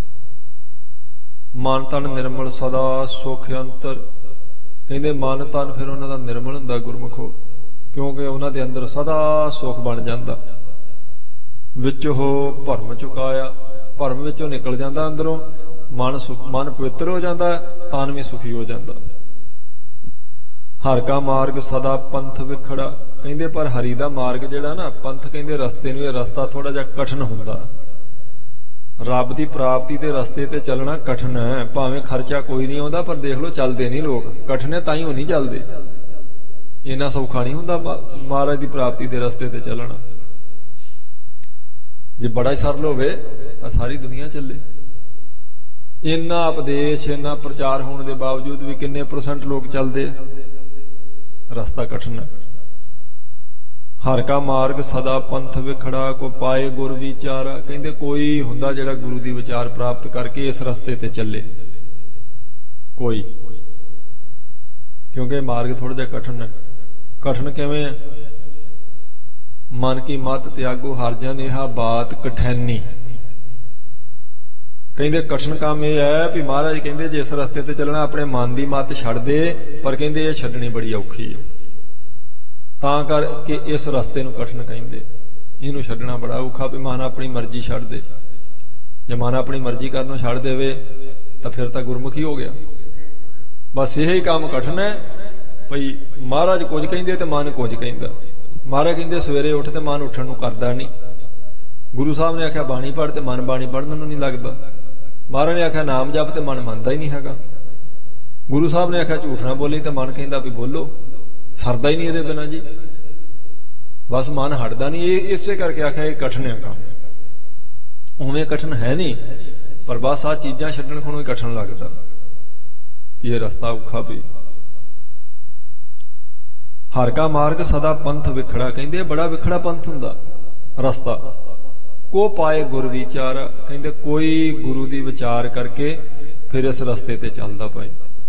ਮਨ ਤਨ ਨਿਰਮਲ ਸਦਾ ਸੁਖ ਅੰਤਰ, ਕਹਿੰਦੇ ਮਨ ਤਨ ਫਿਰ ਉਹਨਾਂ ਦਾ ਨਿਰਮਲ ਹੁੰਦਾ ਗੁਰਮੁਖੋ, ਕਿਉਂਕਿ ਉਹਨਾਂ ਦੇ ਅੰਦਰ ਸਦਾ ਸੁਖ ਬਣ ਜਾਂਦਾ। ਵਿੱਚ ਉਹ ਭਰਮ ਚੁਕਾਇਆ, ਭਰਮ ਵਿੱਚੋਂ ਨਿਕਲ ਜਾਂਦਾ ਅੰਦਰੋਂ, ਮਨ ਸੁਖ ਮਨ ਪਵਿੱਤਰ ਹੋ ਜਾਂਦਾ, ਤਨ ਵੀ ਸੁਖੀ ਹੋ ਜਾਂਦਾ। ਹਰ ਕਾ ਮਾਰਗ ਸਦਾ ਪੰਥ ਵਿਖੜਾ, ਕਹਿੰਦੇ ਪਰ ਹਰੀ ਦਾ ਮਾਰਗ ਜਿਹੜਾ ਨਾ ਪੰਥ, ਕਹਿੰਦੇ ਰਸਤੇ ਨੂੰ, ਇਹ ਰਸਤਾ ਥੋੜਾ ਜਿਹਾ ਕਠਿਨ ਹੁੰਦਾ। ਰੱਬ ਦੀ ਪ੍ਰਾਪਤੀ ਦੇ ਰਸਤੇ ਤੇ ਚੱਲਣਾ ਕਠਿਨ ਹੈ, ਭਾਵੇਂ ਖਰਚਾ ਕੋਈ ਨਹੀਂ ਆਉਂਦਾ, ਪਰ ਦੇਖ ਲਓ ਚੱਲਦੇ ਨਹੀਂ ਲੋਕ, ਕਠਿਨ ਹੈ ਤਾਂ ਹੀ ਉਹ ਨਹੀਂ ਚੱਲਦੇ। ਇੰਨਾ ਸੌਖਾ ਨਹੀਂ ਹੁੰਦਾ ਮਹਾਰਾਜ ਦੀ ਪ੍ਰਾਪਤੀ ਦੇ ਰਸਤੇ ਤੇ ਚੱਲਣਾ। ਜੇ ਬੜਾ ਹੀ ਸਰਲ ਹੋਵੇ ਤਾਂ ਸਾਰੀ ਦੁਨੀਆ ਚੱਲੇ। ਇੰਨਾ ਉਪਦੇਸ਼ ਇੰਨਾ ਪ੍ਰਚਾਰ ਹੋਣ ਦੇ ਬਾਵਜੂਦ ਵੀ ਕਿੰਨੇ ਪਰਸੈਂਟ ਲੋਕ ਚੱਲਦੇ, ਰਸਤਾ ਕਠਿਨ ਹੈ। ਹਰ ਕਾ ਮਾਰਗ ਸਦਾ ਪੰਥ ਵਿਖੜਾ, ਕੋ ਪਾਏ ਗੁਰ ਵਿਚਾਰਾ, ਕਹਿੰਦੇ ਕੋਈ ਹੁੰਦਾ ਜਿਹੜਾ ਗੁਰੂ ਦੀ ਵਿਚਾਰ ਪ੍ਰਾਪਤ ਕਰਕੇ ਇਸ ਰਸਤੇ ਤੇ ਚੱਲੇ, ਕੋਈ, ਕਿਉਂਕਿ ਮਾਰਗ ਥੋੜਾ ਜਿਹਾ ਕਠਿਨ ਹੈ। ਕਠਿਨ ਕਿਵੇਂ ਹੈ? ਮਨ ਕੀ ਮਤ ਤਿਆਗੋ ਹਰ ਜਨ ਇਹਾ ਬਾਤ ਕਠੈਨੀ, ਕਹਿੰਦੇ ਕਠਿਨ ਕੰਮ ਇਹ ਹੈ ਵੀ ਮਹਾਰਾਜ ਕਹਿੰਦੇ ਜੇ ਇਸ ਰਸਤੇ ਤੇ ਚੱਲਣਾ ਆਪਣੇ ਮਨ ਦੀ ਮਤ ਛੱਡ ਦੇ, ਪਰ ਕਹਿੰਦੇ ਇਹ ਛੱਡਣੀ ਬੜੀ ਔਖੀ ਹੈ, ਤਾਂ ਕਰਕੇ ਇਸ ਰਸਤੇ ਨੂੰ ਕਠਿਨ ਕਹਿੰਦੇ। ਇਹਨੂੰ ਛੱਡਣਾ ਬੜਾ ਔਖਾ ਵੀ ਮਨ ਆਪਣੀ ਮਰਜ਼ੀ ਛੱਡ ਦੇ। ਜੇ ਮਨ ਆਪਣੀ ਮਰਜ਼ੀ ਕਰਨੋਂ ਛੱਡ ਦੇਵੇ ਤਾਂ ਫਿਰ ਤਾਂ ਗੁਰਮੁਖੀ ਹੋ ਗਿਆ। ਬਸ ਇਹੀ ਕੰਮ ਕਠਿਨ ਹੈ ਭਈ ਮਹਾਰਾਜ ਕੁਝ ਕਹਿੰਦੇ ਤੇ ਮਨ ਕੁਝ ਕਹਿੰਦਾ। ਮਹਾਰਾਜ ਕਹਿੰਦੇ ਸਵੇਰੇ ਉੱਠ ਤੇ ਮਨ ਉੱਠਣ ਨੂੰ ਕਰਦਾ ਨਹੀਂ। ਗੁਰੂ ਸਾਹਿਬ ਨੇ ਆਖਿਆ ਬਾਣੀ ਪੜ੍ਹ ਤੇ ਮਨ ਬਾਣੀ ਪੜ੍ਹਨ ਨੂੰ ਨਹੀਂ ਲੱਗਦਾ। ਮਹਾਰਾਜ ਨੇ ਆਖਿਆ ਨਾਮ ਜਪ ਤੇ ਮਨ ਮੰਨਦਾ ਹੀ ਨਹੀਂ ਹੈਗਾ। ਗੁਰੂ ਸਾਹਿਬ ਨੇ ਆਖਿਆ ਝੂਠ ਨਾ ਬੋਲੀ ਤੇ ਮਨ ਕਹਿੰਦਾ ਵੀ ਬੋਲੋ, ਸਰਦਾ ਹੀ ਨਹੀਂ ਇਹਦੇ ਬਿਨਾਂ ਜੀ। ਬਸ ਮਨ ਹਟਦਾ ਨਹੀਂ। ਇਹ ਇਸੇ ਕਰਕੇ ਆਖਿਆ ਇਹ ਕਠਿਨ ਹੈ ਕੰਮ। ਉਵੇਂ ਕਠਿਨ ਹੈ ਨਹੀਂ, ਪਰ ਬਸ ਆਹ ਚੀਜ਼ਾਂ ਛੱਡਣ ਕੋਲੋਂ ਹੀ ਕਠਿਨ ਲੱਗਦਾ ਵੀ ਇਹ ਰਸਤਾ ਔਖਾ ਵੀ। ਹਰ ਕਾ ਮਾਰਗ ਸਦਾ ਪੰਥ ਵਿਖੜਾ, ਕਹਿੰਦੇ ਬੜਾ ਵਿਖੜਾ ਪੰਥ ਹੁੰਦਾ ਰਸਤਾ। ਕੋ ਪਾਏ ਗੁਰ ਵਿਚਾਰ, ਕਹਿੰਦੇ ਕੋਈ ਗੁਰੂ ਦੀ ਵਿਚਾਰ ਕਰਕੇ ਫਿਰ ਇਸ ਰਸਤੇ ਤੇ ਚੱਲਦਾ ਪਏ।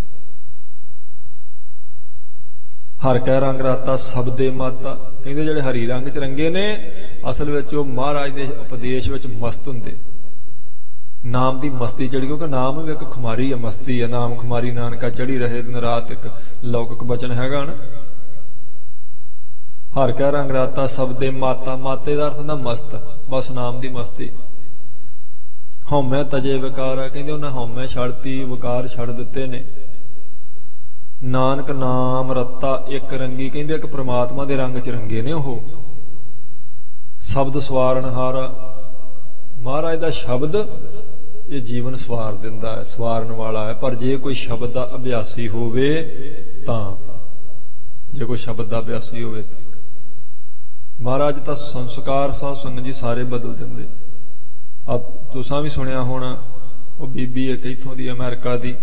ਹਰ ਕੈ ਰੰਗ ਰਾਤਾ ਸਬਦੇ ਮਾਤਾ, ਕਹਿੰਦੇ ਜਿਹੜੇ ਹਰੀ ਰੰਗ ਚ ਰੰਗੇ ਨੇ ਅਸਲ ਵਿੱਚ ਉਹ ਮਹਾਰਾਜ ਦੇ ਉਪਦੇਸ਼ ਵਿੱਚ ਮਸਤ ਹੁੰਦੇ। ਨਾਮ ਦੀ ਮਸਤੀ ਚੜੀ, ਕਿਉਂਕਿ ਨਾਮ ਵੀ ਇੱਕ ਖੁਮਾਰੀ ਹੈ, ਮਸਤੀ ਹੈ। ਨਾਮ ਖੁਮਾਰੀ ਨਾਨਕਾ ਚੜੀ ਰਹੇ ਦਿਨ ਰਾਤ, ਇੱਕ ਲੌਕਿਕ ਬਚਨ ਹੈਗਾ ਨਾ। ਹਰ ਕੈ ਰੰਗ ਰਾਤਾ ਸਬਦੇ ਮਾਤਾ, ਮਾਤੇ ਦਾ ਅਰਥ ਹੁੰਦਾ ਮਸਤ, ਬਸ ਨਾਮ ਦੀ ਮਸਤੀ। ਹਉਮੈ ਤਜੇ ਵਿਕਾਰ, ਕਹਿੰਦੇ ਉਹਨਾਂ ਹਉਮੈ ਛੱਡਤੀ, ਵਿਕਾਰ ਛੱਡ ਦਿੱਤੇ ਨੇ। ਨਾਨਕ ਨਾਮ ਰੱਤਾ ਇੱਕ ਰੰਗੀ, ਕਹਿੰਦੇ ਇੱਕ ਪ੍ਰਮਾਤਮਾ ਦੇ ਰੰਗ ਚ ਰੰਗੇ ਨੇ ਉਹ। ਸ਼ਬਦ ਸਵਾਰਨ ਹਾਰਾ, ਮਹਾਰਾਜ ਦਾ ਸ਼ਬਦ ਇਹ ਜੀਵਨ ਸਵਾਰ ਦਿੰਦਾ ਹੈ, ਸਵਾਰਨ ਵਾਲਾ ਹੈ। ਪਰ ਜੇ ਕੋਈ ਸ਼ਬਦ ਦਾ ਅਭਿਆਸੀ ਹੋਵੇ ਤਾਂ, ਜੇ ਕੋਈ ਸ਼ਬਦ ਦਾ ਅਭਿਆਸੀ ਹੋਵੇ ਤਾਂ ਮਹਾਰਾਜ ਤਾਂ ਸੰਸਕਾਰ ਸਾਧ ਸੰਗਤ ਜੀ ਸਾਰੇ ਬਦਲ ਦਿੰਦੇ। ਆ ਤੁਸੀਂ ਵੀ ਸੁਣਿਆ ਹੋਣਾ, ਉਹ ਬੀਬੀ ਇੱਕ ਇੱਥੋਂ ਦੀ ਅਮਰੀਕਾ ਦੀ,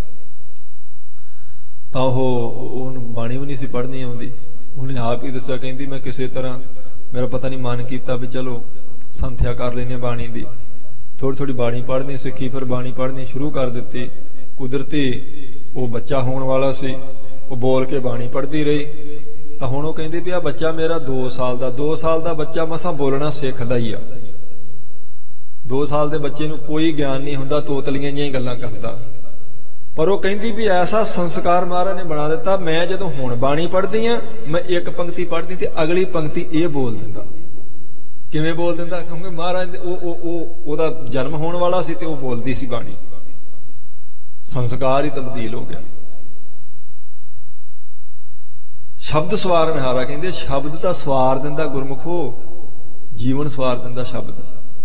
ਤਾਂ ਉਹ ਉਹਨੂੰ ਬਾਣੀ ਵੀ ਨਹੀਂ ਸੀ ਪੜ੍ਹਨੀ ਆਉਂਦੀ। ਉਹਨੇ ਆਪ ਹੀ ਦੱਸਿਆ, ਕਹਿੰਦੀ ਮੈਂ ਕਿਸੇ ਤਰ੍ਹਾਂ ਮੇਰਾ ਪਤਾ ਨਹੀਂ ਮਨ ਕੀਤਾ ਵੀ ਚਲੋ ਸੰਥਿਆ ਕਰ ਲੈਂਦੇ ਬਾਣੀ ਦੀ। ਥੋੜੀ ਥੋੜੀ ਬਾਣੀ ਪੜ੍ਹਨੀ ਸਿੱਖੀ, ਫਿਰ ਬਾਣੀ ਪੜ੍ਹਨੀ ਸ਼ੁਰੂ ਕਰ ਦਿੱਤੀ। ਕੁਦਰਤੀ ਉਹ ਬੱਚਾ ਹੋਣ ਵਾਲਾ ਸੀ, ਉਹ ਬੋਲ ਕੇ ਬਾਣੀ ਪੜ੍ਹਦੀ ਰਹੀ। ਤਾਂ ਹੁਣ ਉਹ ਕਹਿੰਦੀ ਵੀ ਆ ਬੱਚਾ ਮੇਰਾ ਦੋ ਸਾਲ ਦਾ ਦੋ ਸਾਲ ਦਾ ਬੱਚਾ ਮਸਾਂ ਬੋਲਣਾ ਸਿੱਖਦਾ ਹੀ ਆ। दो साल के बच्चे ਨੂੰ कोई ज्ञान नहीं ਹੁੰਦਾ, ਤੋਤਲੀਆਂ ਜਿਹੀਆਂ ਗੱਲਾਂ ਕਰਦਾ। पर वो कहती भी ऐसा संस्कार महाराज ने बना दिता, मैं जो हुण बाणी पढ़दी हाँ, मैं एक पंक्ति पढ़दी ते अगली पंक्ति ये बोल दिंदा। किवें बोल दिंदा? क्योंकि महाराज ओदा जन्म होने वाला सी ते वो बोलदी सी बाणी, संस्कार ही तब्दील हो गया। शब्द सवारनहारा कहंदे, शब्द तां सवार दिंदा गुरमुखो, जीवन सवार दिंदा शब्द।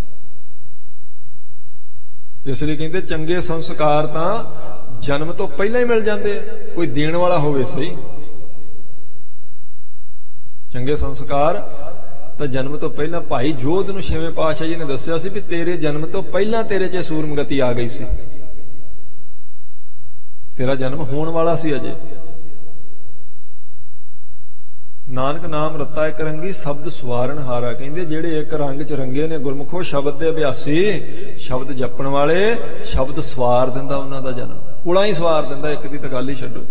इसलिए कहंदे चंगे संस्कार तां जन्म तो पहला ही मिल जाते, कोई देने वाला होवे सही। चंगे संस्कार तो जन्म तो पहला भाई जोध नूं छेवें पातशाह जी ने दस्सिया सी भी तेरे जन्म तो पहला तेरे च सूरमगति आ गई सी, तेरा जन्म होने वाला सी अजे। नानक नाम रत्ता एक रंगी, शब्द सवारनहारा। कहंदे जेड़े एक रंग च रंगे ने गुरमुखो, शब्द दे अभ्यासी, शब्द जपण वाले, शब्द सवार दिंदा उन्हां दा जन्म, पुला ही सवार दिंदा, एक दी तां गल ही छड्डो।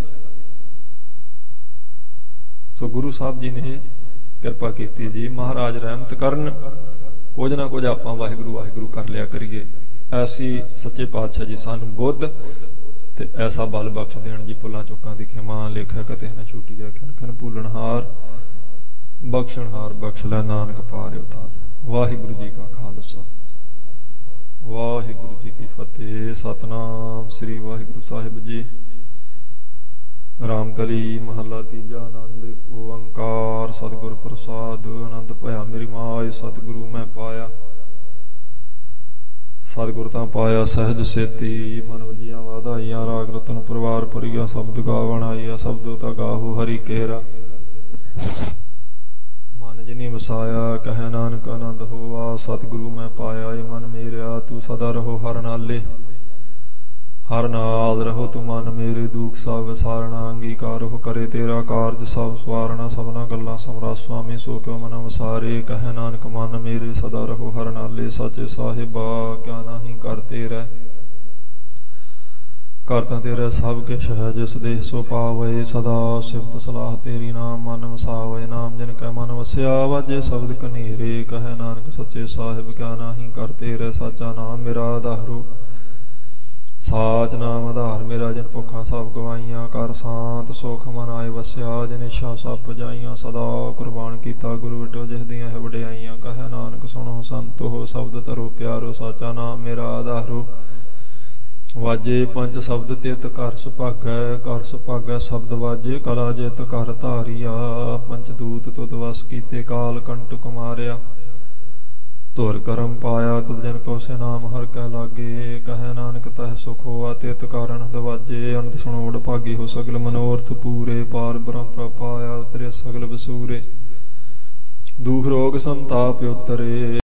सो गुरु साहब जी ने किरपा कीती जी, महाराज रहमत करन, कुछ ना कुछ आपां वाहिगुरू वाहिगुरू कर लिया करिए। ऐसी सच्चे पातशाह जी सानू बुद्ध ते ऐसा बल बख्श देण जी, भुलां चुकां दी खिमा, लेखा कते न छूटी है, खन खन भूलणहार बख्शणहार, बख्श लै नानक पार उतार। वाहिगुरू जी का खालसा, वाहिगुरू जी की फतेह। सतनाम श्री वाहिगुरू साहिब जी। रामकली महला तीजा। आनंद ओंकार सतगुर प्रसाद, आनंद पाया मेरी माय, सतगुरु मैं पाया, सतगुर तां पाया सहज सेती। मन वजिया वाधाइया, राग रतन परवार भरिया, शब्द गावण आईया, शब्दो ता गाहो हरि केरा। मन जिनी वसाया, कहे नानक आनंद होवा, सतगुरु मैं पाया। ये मन मेरा तू सदा रहो हर नाले, हर नाल रहो तू मन मेरे, दुख सब विसारना, अंगीकार हो करे तेरा कारज सब सवारना। सबना गल्लां समरा स्वामी, सो क्यों मन वसारे, कहे नानक मन मेरे सदा रहो हर नाले। सचे साहिबा क्या नाही कर तेरा, करता तेरा सब किश है, जिस देह सो पावे। सदा सिफत सलाह तेरी, नाम मन वसावे। नाम जिन कै मन वसिया, वाजे शब्द कनेरे, कहे नानक सच्चे साहिब क्या नाही कर तेरा। साचा नाम मेरा आधारो, साच नाम आधार मेरा। जिन भुखा सब गवाइया, कर शांत सुख मन आए वसिया। जिन इच्छा सब पुजाइया, सदा कुर्बान कीता गुरु विटो, जिस दियां है वडियाइयां। कहे नानक सुनो संतो हो, शब्द धरो प्यारो। साचा नाम मेरा आधारो, वाजे पंच शब्द तित कर सुभागै। कर सुभागै शब्द वाजे, कला जित कर धारिया। पंच दूत तुद वस कीते, काल कंटक मारिया। धुर करम पाया, तुद जन को से नाम हर कै लागे। कहे नानक तह सुख होआ, तित कारण दवाजे। अनंत सुनो वड भागी हो, सगल मनोरथ पूरे। पार ब्रह्म प्रभ पाया, उतरे सगल वसूरे। दुख रोग संताप उतरे।